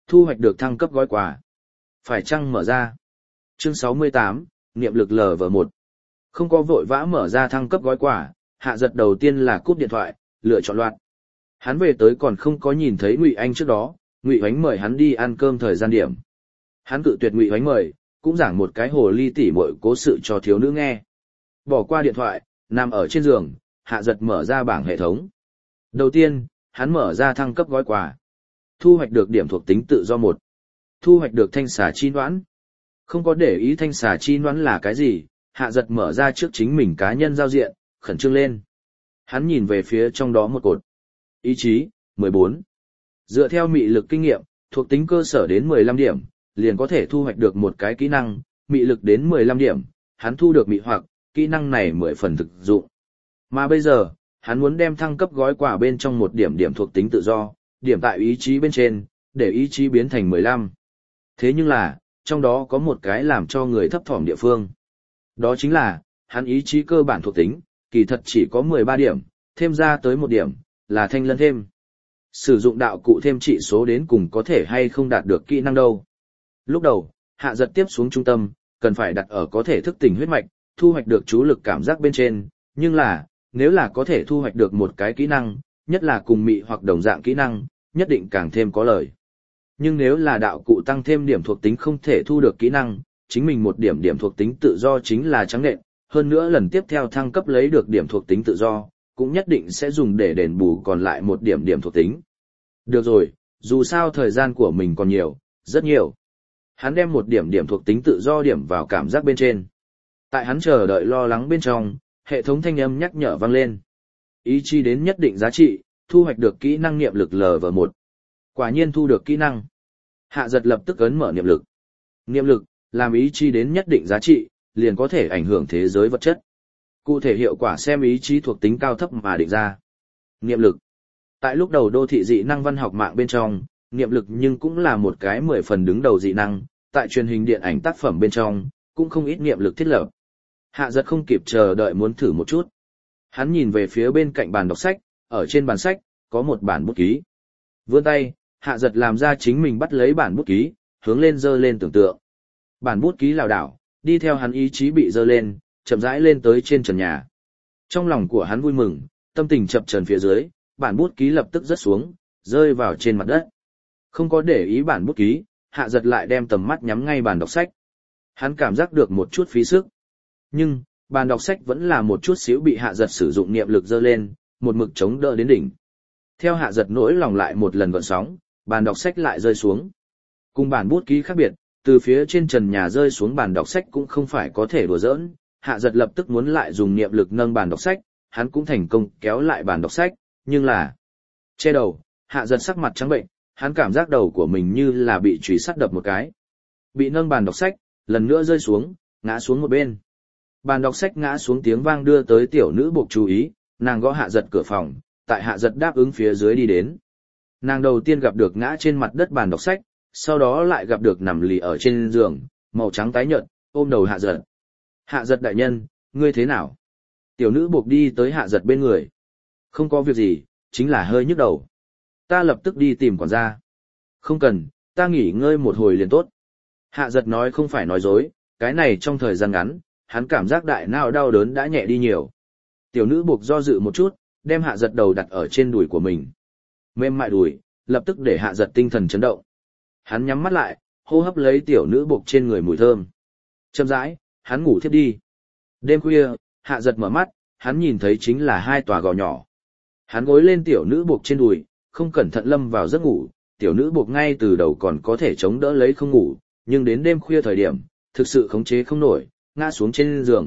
Thu hoạch được thăng cấp gói quà. Phải chăng mở ra? Chương 68, niệm lực LV1. Không có vội vã mở ra thăng cấp gói quà, Hạ Giật đầu tiên là cúp điện thoại, lựa chọn loạt. Hắn về tới còn không có nhìn thấy Ngụy Anh trước đó, Ngụy Hoánh mời hắn đi ăn cơm thời gian điểm. Hắn cự tuyệt Ngụy Hoánh mời, cũng giảng một cái hồ ly tỉ muội cố sự cho thiếu nữ nghe. Bỏ qua điện thoại, nằm ở trên giường, Hạ Giật mở ra bảng hệ thống. Đầu tiên, hắn mở ra thăng cấp gói quà. Thu hoạch được điểm thuộc tính tự do 1. Thu hoạch được thanh xà chi noãn. Không có để ý thanh xà chi noãn là cái gì, Hạ Giật mở ra trước chính mình cá nhân giao diện, khẩn trương lên. Hắn nhìn về phía trong đó một cột. Ý chí, 14. Dựa theo mị lực kinh nghiệm, thuộc tính cơ sở đến 15 điểm, liền có thể thu hoạch được một cái kỹ năng, mị lực đến 15 điểm, hắn thu được mị hoặc, kỹ năng này 10 phần thực dụng. Mà bây giờ, hắn muốn đem thăng cấp gói quà bên trong một điểm điểm thuộc tính tự do, điểm tại ý chí bên trên, để ý chí biến thành 15. Thế nhưng là, trong đó có một cái làm cho người thấp thỏm địa phương. Đó chính là, hắn ý chí cơ bản thuộc tính, kỳ thật chỉ có 13 điểm, thêm ra tới một điểm, là thanh lân thêm. Sử dụng đạo cụ thêm trị số đến cùng có thể hay không đạt được kỹ năng đâu. Lúc đầu, Hạ Giật tiếp xuống trung tâm, cần phải đặt ở có thể thức tỉnh huyết mạch, thu hoạch được chú lực cảm giác bên trên, nhưng là, nếu là có thể thu hoạch được một cái kỹ năng, nhất là cùng mị hoặc đồng dạng kỹ năng, nhất định càng thêm có lời. Nhưng nếu là đạo cụ tăng thêm điểm thuộc tính không thể thu được kỹ năng, chính mình một điểm điểm thuộc tính tự do chính là trắng nện, hơn nữa lần tiếp theo thăng cấp lấy được điểm thuộc tính tự do, cũng nhất định sẽ dùng để đền bù còn lại một điểm điểm thuộc tính. Được rồi, dù sao thời gian của mình còn nhiều, rất nhiều. Hắn đem một điểm điểm thuộc tính tự do điểm vào cảm giác bên trên. Tại hắn chờ đợi lo lắng bên trong, hệ thống thanh âm nhắc nhở vang lên. Ý chí đến nhất định giá trị, thu hoạch được kỹ năng niệm lực LV1. Quả nhiên thu được kỹ năng. Hạ Giật lập tức ấn mở niệm lực. Niệm lực, làm ý chí đến nhất định giá trị, liền có thể ảnh hưởng thế giới vật chất. Cụ thể hiệu quả xem ý chí thuộc tính cao thấp mà định ra. Niệm lực. Tại lúc đầu đô thị dị năng văn học mạng bên trong, niệm lực nhưng cũng là một cái 10 phần đứng đầu dị năng, tại truyền hình điện ảnh tác phẩm bên trong, cũng không ít niệm lực thiết lập. Hạ Giật không kịp chờ đợi muốn thử một chút. Hắn nhìn về phía bên cạnh bàn đọc sách, ở trên bàn sách, có một bản bút ký. Vươn tay, Hạ Giật làm ra chính mình bắt lấy bản bút ký, hướng lên dơ lên tưởng tượng. Bản bút ký lảo đảo, đi theo hắn ý chí bị dơ lên, chậm rãi lên tới trên trần nhà. Trong lòng của hắn vui mừng, tâm tình chập chờn phía dưới, bản bút ký lập tức rớt xuống, rơi vào trên mặt đất. Không có để ý bản bút ký, Hạ Giật lại đem tầm mắt nhắm ngay bàn đọc sách. Hắn cảm giác được một chút phí sức. Nhưng, bàn đọc sách vẫn là một chút xíu bị Hạ Giật sử dụng niệm lực dơ lên, một mực chống đỡ đến đỉnh. Theo Hạ Giật nỗi lòng lại một lần gợn sóng, bàn đọc sách lại rơi xuống. Cùng bản bút ký khác biệt, từ phía trên trần nhà rơi xuống bàn đọc sách cũng không phải có thể đùa giỡn. Hạ Giật lập tức muốn lại dùng niệm lực nâng bàn đọc sách, hắn cũng thành công kéo lại bàn đọc sách, nhưng là che đầu, Hạ Giật sắc mặt trắng bệnh, hắn cảm giác đầu của mình như là bị chùy sắt đập một cái. Bị nâng bàn đọc sách, lần nữa rơi xuống, ngã xuống một bên. Bàn đọc sách ngã xuống tiếng vang đưa tới tiểu nữ buộc chú ý, nàng gõ Hạ Giật cửa phòng, tại Hạ Giật đáp ứng phía dưới đi đến. Nàng đầu tiên gặp được ngã trên mặt đất bàn đọc sách, sau đó lại gặp được nằm lì ở trên giường, màu trắng tái nhợt, ôm đầu Hạ Giật. Hạ Giật đại nhân, ngươi thế nào? Tiểu nữ buộc đi tới Hạ Giật bên người. Không có việc gì, chính là hơi nhức đầu. Ta lập tức đi tìm quản gia. Không cần, ta nghỉ ngơi một hồi liền tốt. Hạ Giật nói không phải nói dối, cái này trong thời gian ngắn, hắn cảm giác đại não đau đớn đã nhẹ đi nhiều. Tiểu nữ buộc do dự một chút, đem Hạ Giật đầu đặt ở trên đùi của mình. Mềm mại đùi, lập tức để Hạ Giật tinh thần chấn động. Hắn nhắm mắt lại, hô hấp lấy tiểu nữ buộc trên người mùi thơm. Chậm rãi, hắn ngủ thiếp đi. Đêm khuya, Hạ Giật mở mắt, hắn nhìn thấy chính là hai tòa gò nhỏ. Hắn gối lên tiểu nữ buộc trên đùi, không cẩn thận lâm vào giấc ngủ, tiểu nữ buộc ngay từ đầu còn có thể chống đỡ lấy không ngủ, nhưng đến đêm khuya thời điểm, thực sự khống chế không nổi, ngã xuống trên giường.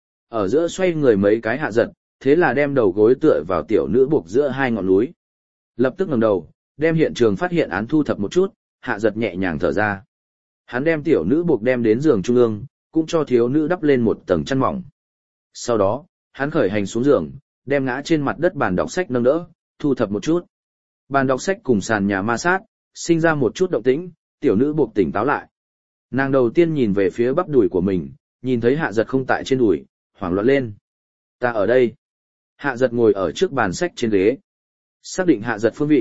Ở giữa xoay người mấy cái Hạ Giật, thế là đem đầu gối tựa vào tiểu nữ buộc giữa hai ngọn núi. Lập tức ngẩng đầu, đem hiện trường phát hiện án thu thập một chút, Hạ Giật nhẹ nhàng thở ra. Hắn đem tiểu nữ buộc đem đến giường trung ương, cũng cho thiếu nữ đắp lên một tầng chăn mỏng. Sau đó, hắn khởi hành xuống giường, đem ngã trên mặt đất bàn đọc sách nâng đỡ, thu thập một chút. Bàn đọc sách cùng sàn nhà ma sát, sinh ra một chút động tĩnh, tiểu nữ buộc tỉnh táo lại. Nàng đầu tiên nhìn về phía bắp đùi của mình, nhìn thấy Hạ Giật không tại trên đùi, hoảng loạn lên. Ta ở đây. Hạ Giật ngồi ở trước bàn sách trên ghế. Xác định Hạ Giật phương vị,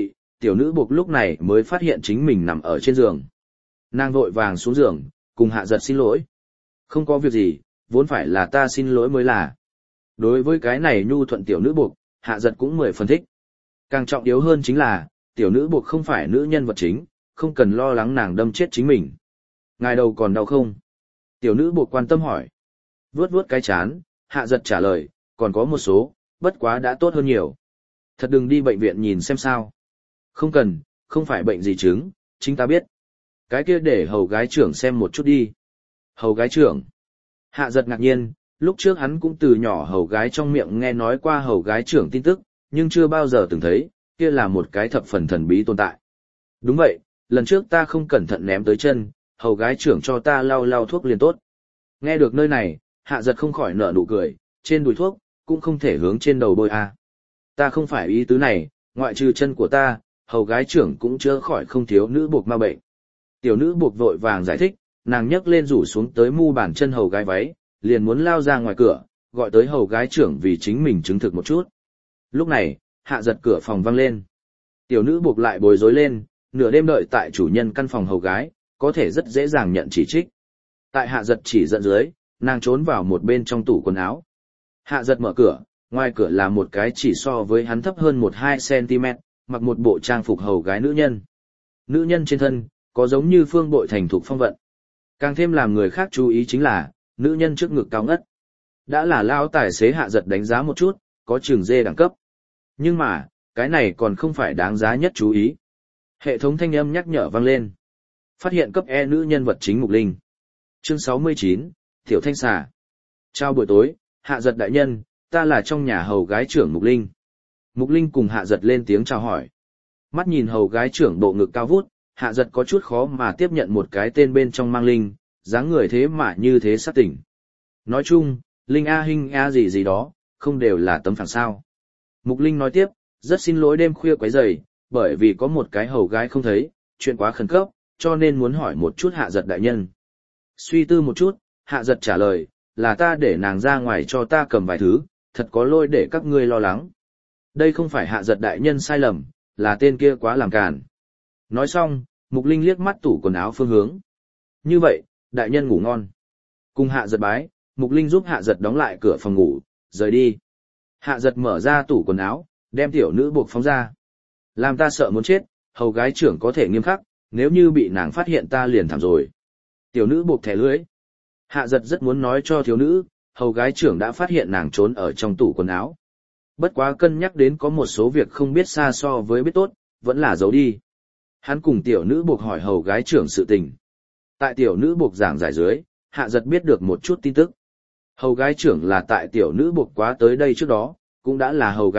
tiểu nữ buộc lúc này mới phát hiện chính mình nằm ở trên giường. Nàng vội vàng xuống giường, cùng Hạ Giật xin lỗi. Không có việc gì, vốn phải là ta xin lỗi mới là. Đối với cái này nhu thuận tiểu nữ buộc, Hạ Giật cũng 10 phần thích. Càng trọng yếu hơn chính là, tiểu nữ buộc không phải nữ nhân vật chính, không cần lo lắng nàng đâm chết chính mình. Ngài đầu còn đau không? Tiểu nữ buộc quan tâm hỏi. Vuốt vuốt cái chán, Hạ Giật trả lời, còn có một số, bất quá đã tốt hơn nhiều. Thật đừng đi bệnh viện nhìn xem sao. Không cần, không phải bệnh gì chứng, chính ta biết. Cái kia để hầu gái trưởng xem một chút đi. Hầu gái trưởng. Hạ Giật ngạc nhiên, lúc trước hắn cũng từ nhỏ hầu gái trong miệng nghe nói qua hầu gái trưởng tin tức, nhưng chưa bao giờ từng thấy, kia là một cái thập phần thần bí tồn tại. Đúng vậy, lần trước ta không cẩn thận ném tới chân, hầu gái trưởng cho ta lau lau thuốc liền tốt. Nghe được nơi này, Hạ Giật không khỏi nở nụ cười, trên đùi thuốc, cũng không thể hướng trên đầu bôi à. Ta không phải ý tứ này, ngoại trừ chân của ta, hầu gái trưởng cũng chữa khỏi không thiếu nữ buộc ma bệnh. Tiểu nữ buộc vội vàng giải thích, nàng nhấc lên rủ xuống tới mu bàn chân hầu gái váy, liền muốn lao ra ngoài cửa, gọi tới hầu gái trưởng vì chính mình chứng thực một chút. Lúc này, Hạ Giật cửa phòng vang lên. Tiểu nữ buộc lại bối rối lên, nửa đêm đợi tại chủ nhân căn phòng hầu gái, có thể rất dễ dàng nhận chỉ trích. Tại Hạ Giật chỉ dẫn dưới, nàng trốn vào một bên trong tủ quần áo. Hạ Giật mở cửa, ngoài cửa là một cái chỉ so với hắn thấp hơn 1-2 cm, mặc một bộ trang phục hầu gái nữ nhân. Nữ nhân trên thân, có giống như phương bội thành thục phong vận. Càng thêm làm người khác chú ý chính là, nữ nhân trước ngực cao ngất. Đã là lao tài xế Hạ Giật đánh giá một chút, có trường dê đẳng cấp. Nhưng mà, cái này còn không phải đáng giá nhất chú ý. Hệ thống thanh âm nhắc nhở vang lên. Phát hiện cấp E nữ nhân vật chính Mục Linh. Chương 69, Tiểu Thanh Xà. Chào buổi tối, Hạ Giật đại nhân, ta là trong nhà hầu gái trưởng Mục Linh. Mục Linh cùng Hạ Giật lên tiếng chào hỏi. Mắt nhìn hầu gái trưởng bộ ngực cao vút, Hạ Giật có chút khó mà tiếp nhận một cái tên bên trong mang Linh, dáng người thế mà như thế sát tỉnh. Nói chung, Linh A Hinh A gì gì đó, không đều là tấm phẳng sao. Mục Linh nói tiếp, rất xin lỗi đêm khuya quấy rầy, bởi vì có một cái hầu gái không thấy, chuyện quá khẩn cấp, cho nên muốn hỏi một chút Hạ Giật đại nhân. Suy tư một chút, Hạ Giật trả lời, là ta để nàng ra ngoài cho ta cầm vài thứ, thật có lỗi để các ngươi lo lắng. Đây không phải Hạ Giật đại nhân sai lầm, là tên kia quá làm càn. Nói xong, Mục Linh liếc mắt tủ quần áo phương hướng. Như vậy, đại nhân ngủ ngon. Cùng Hạ Giật bái, Mục Linh giúp Hạ Giật đóng lại cửa phòng ngủ, rời đi. Hạ Giật mở ra tủ quần áo, đem tiểu nữ buộc phóng ra. Làm ta sợ muốn chết, hầu gái trưởng có thể nghiêm khắc, nếu như bị nàng phát hiện ta liền thảm rồi. Tiểu nữ buộc thẻ lưới. Hạ Giật rất muốn nói cho thiếu nữ, hầu gái trưởng đã phát hiện nàng trốn ở trong tủ quần áo. Bất quá cân nhắc đến có một số việc không biết xa so với biết tốt, vẫn là giấu đi. Hắn cùng tiểu nữ buộc hỏi hầu gái trưởng sự tình. Tại tiểu nữ buộc giảng giải dưới, Hạ Giật biết được một chút tin tức. Hầu gái trưởng là tại tiểu nữ buộc quá tới đây trước đó, cũng đã là hầu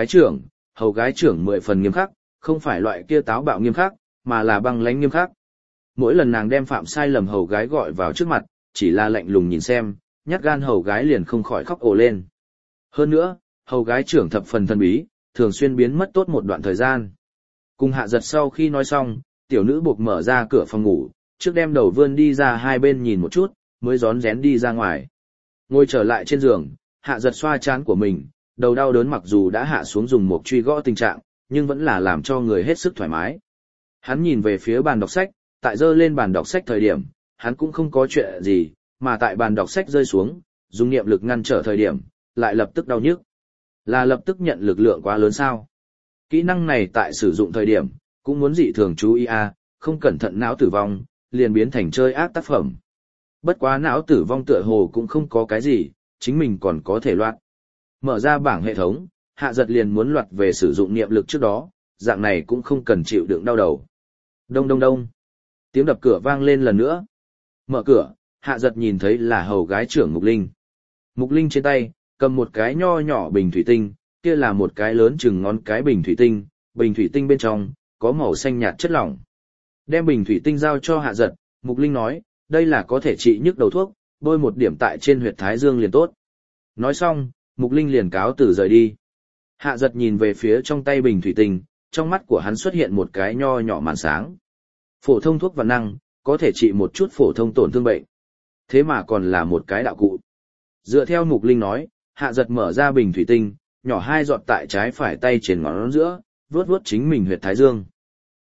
gái trưởng 10 phần nghiêm khắc, không phải loại kia táo bạo nghiêm khắc, mà là băng lãnh nghiêm khắc. Mỗi lần nàng đem phạm sai lầm hầu gái gọi vào trước mặt, chỉ là lạnh lùng nhìn xem, nhát gan hầu gái liền không khỏi khóc ồ lên. Hơn nữa, hầu gái trưởng thập phần thần bí, thường xuyên biến mất tốt một đoạn thời gian. Cùng Hạ Giật sau khi nói xong, tiểu nữ buộc mở ra cửa phòng ngủ, trước đem đầu vươn đi ra hai bên nhìn một chút, mới rón rén đi ra ngoài. Ngồi trở lại trên giường, Hạ Giật xoa trán của mình, đầu đau đớn mặc dù đã hạ xuống dùng một truy gõ tình trạng, nhưng vẫn là làm cho người hết sức thoải mái. Hắn nhìn về phía bàn đọc sách, tại giơ lên bàn đọc sách thời điểm, hắn cũng không có chuyện gì, mà tại bàn đọc sách rơi xuống, dùng niệm lực ngăn trở thời điểm, lại lập tức đau nhức. Là lập tức nhận lực lượng quá lớn sao? Kỹ năng này tại sử dụng thời điểm, cũng muốn dị thường chú ý không cẩn thận não tử vong, liền biến thành chơi ác tác phẩm. Bất quá não tử vong tựa hồ cũng không có cái gì, chính mình còn có thể loạt. Mở ra bảng hệ thống, Hạ Giật liền muốn loạt về sử dụng niệm lực trước đó, dạng này cũng không cần chịu đựng đau đầu. Đông đông đông. Tiếng đập cửa vang lên lần nữa. Mở cửa, Hạ Giật nhìn thấy là hầu gái trưởng Mục Linh. Mục Linh trên tay, cầm một cái nho nhỏ bình thủy tinh, kia là một cái lớn chừng ngón cái bình thủy tinh bên trong, có màu xanh nhạt chất lỏng. Đem bình thủy tinh giao cho Hạ Giật, Mục Linh nói, đây là có thể trị nhức đầu thuốc, bôi một điểm tại trên huyệt thái dương liền tốt. Nói xong, Mục Linh liền cáo từ rời đi. Hạ Giật nhìn về phía trong tay bình thủy tinh, trong mắt của hắn xuất hiện một cái nho nhỏ màn sáng. Phổ thông thuốc vạn năng, có thể trị một chút phổ thông tổn thương bệnh. Thế mà còn là một cái đạo cụ. Dựa theo Mục Linh nói, Hạ Giật mở ra bình thủy tinh, nhỏ 2 giọt tại trái phải tay trên ngón giữa, vuốt vuốt chính mình huyệt thái dương.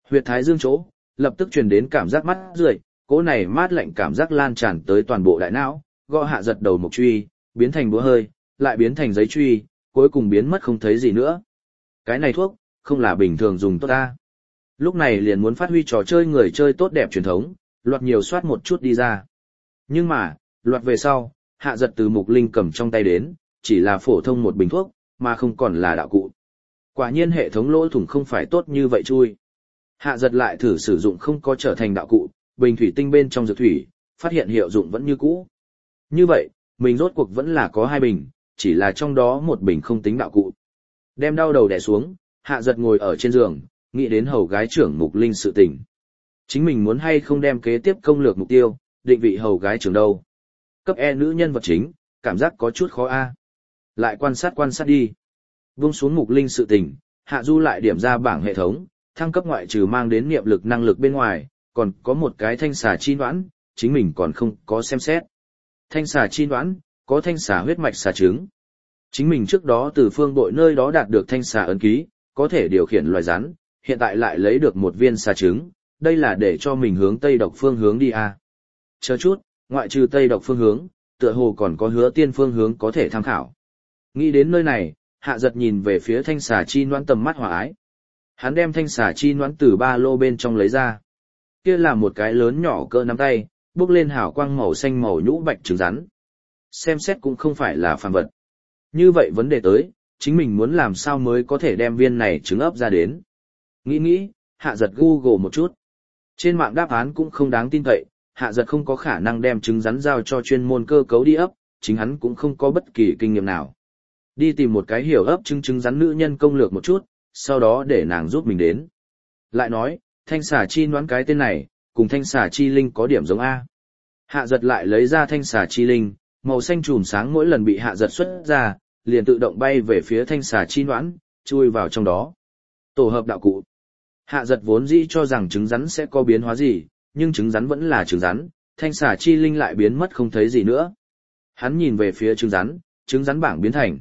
Huyệt thái dương chỗ, lập tức truyền đến cảm giác mát rượi, cỗ này mát lạnh cảm giác lan tràn tới toàn bộ đại não, gõ hạ giật đầu mộc truy, biến thành búa hơi, lại biến thành giấy truy, cuối cùng biến mất không thấy gì nữa. Cái này thuốc, không là bình thường dùng tốt ta. Lúc này liền muốn phát huy trò chơi người chơi tốt đẹp truyền thống, loạt nhiều soát một chút đi ra. Nhưng mà, loạt về sau, hạ giật từ mục linh cầm trong tay đến, chỉ là phổ thông một bình thuốc, mà không còn là đạo cụ. Quả nhiên hệ thống lỗ thủng không phải tốt như vậy chui. Hạ giật lại thử sử dụng không có trở thành đạo cụ, bình thủy tinh bên trong dược thủy, phát hiện hiệu dụng vẫn như cũ. Như vậy, mình rốt cuộc vẫn là có 2 bình, chỉ là trong đó một bình không tính đạo cụ. Đem đau đầu đè xuống, hạ giật ngồi ở trên giường, nghĩ đến hầu gái trưởng mục linh sự tình. Chính mình muốn hay không đem kế tiếp công lược mục tiêu, định vị hầu gái trưởng đâu. Cấp E nữ nhân vật chính, cảm giác có chút khó a. Lại quan sát đi. Vung xuống mục linh sự tình, hạ du lại điểm ra bảng hệ thống, thăng cấp ngoại trừ mang đến niệm lực năng lực bên ngoài, còn có một cái thanh xà chi đoán, chính mình còn không có xem xét. Thanh xà chi đoán, có thanh xà huyết mạch xà trứng. Chính mình trước đó từ phương bội nơi đó đạt được thanh xà ấn ký, có thể điều khiển loài rắn, hiện tại lại lấy được một viên xà trứng, đây là để cho mình hướng Tây Độc phương hướng đi à. Chờ chút, ngoại trừ Tây Độc phương hướng, tựa hồ còn có Hứa Tiên phương hướng có thể tham khảo. Nghĩ đến nơi này, hạ giật nhìn về phía thanh xà chi noãn tầm mắt hòa ái. Hắn đem thanh xà chi noãn từ ba lô bên trong lấy ra. Kia là một cái lớn nhỏ cỡ nắm tay, bốc lên hào quang màu xanh màu nhũ bạch trứng rắn. Xem xét cũng không phải là phàm vật. Như vậy vấn đề tới, chính mình muốn làm sao mới có thể đem viên này trứng ấp ra đến. Nghĩ, hạ giật Google một chút. Trên mạng đáp án cũng không đáng tin cậy, hạ giật không có khả năng đem trứng rắn giao cho chuyên môn cơ cấu đi ấp, chính hắn cũng không có bất kỳ kinh nghiệm nào. Đi tìm một cái hiểu ấp trứng rắn nữ nhân công lược một chút, sau đó để nàng giúp mình đến. Lại nói, thanh xà chi noãn cái tên này, cùng thanh xà chi linh có điểm giống A. Hạ giật lại lấy ra thanh xà chi linh, màu xanh chùm sáng mỗi lần bị hạ giật xuất ra, liền tự động bay về phía thanh xà chi noãn, chui vào trong đó. Tổ hợp đạo cụ. Hạ giật vốn dĩ cho rằng trứng rắn sẽ có biến hóa gì, nhưng trứng rắn vẫn là trứng rắn, thanh xà chi linh lại biến mất không thấy gì nữa. Hắn nhìn về phía trứng rắn bảng biến thành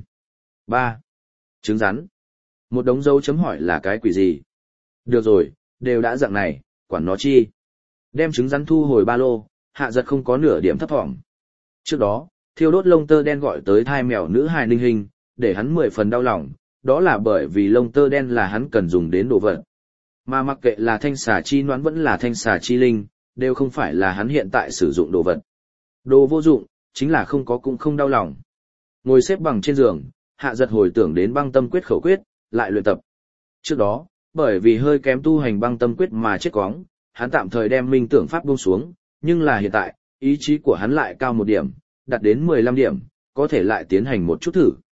3. Trứng rắn. Một đống dấu chấm hỏi là cái quỷ gì? Được rồi, đều đã dạng này, quản nó chi. Đem trứng rắn thu hồi ba lô, hạ giật không có nửa điểm thấp thỏm. Trước đó, thiêu đốt lông tơ đen gọi tới thai mèo nữ hài ninh hình, để hắn 10 phần đau lòng, đó là bởi vì lông tơ đen là hắn cần dùng đến đồ vật. Mà mặc kệ là thanh xà chi noãn vẫn là thanh xà chi linh, đều không phải là hắn hiện tại sử dụng đồ vật. Đồ vô dụng, chính là không có cũng không đau lòng. Ngồi xếp bằng trên giường, hạ giật hồi tưởng đến băng tâm quyết khẩu quyết, lại luyện tập. Trước đó, bởi vì hơi kém tu hành băng tâm quyết mà chết quóng, hắn tạm thời đem minh tưởng pháp buông xuống, nhưng là hiện tại, ý chí của hắn lại cao một điểm, đạt đến 15 điểm, có thể lại tiến hành một chút thử.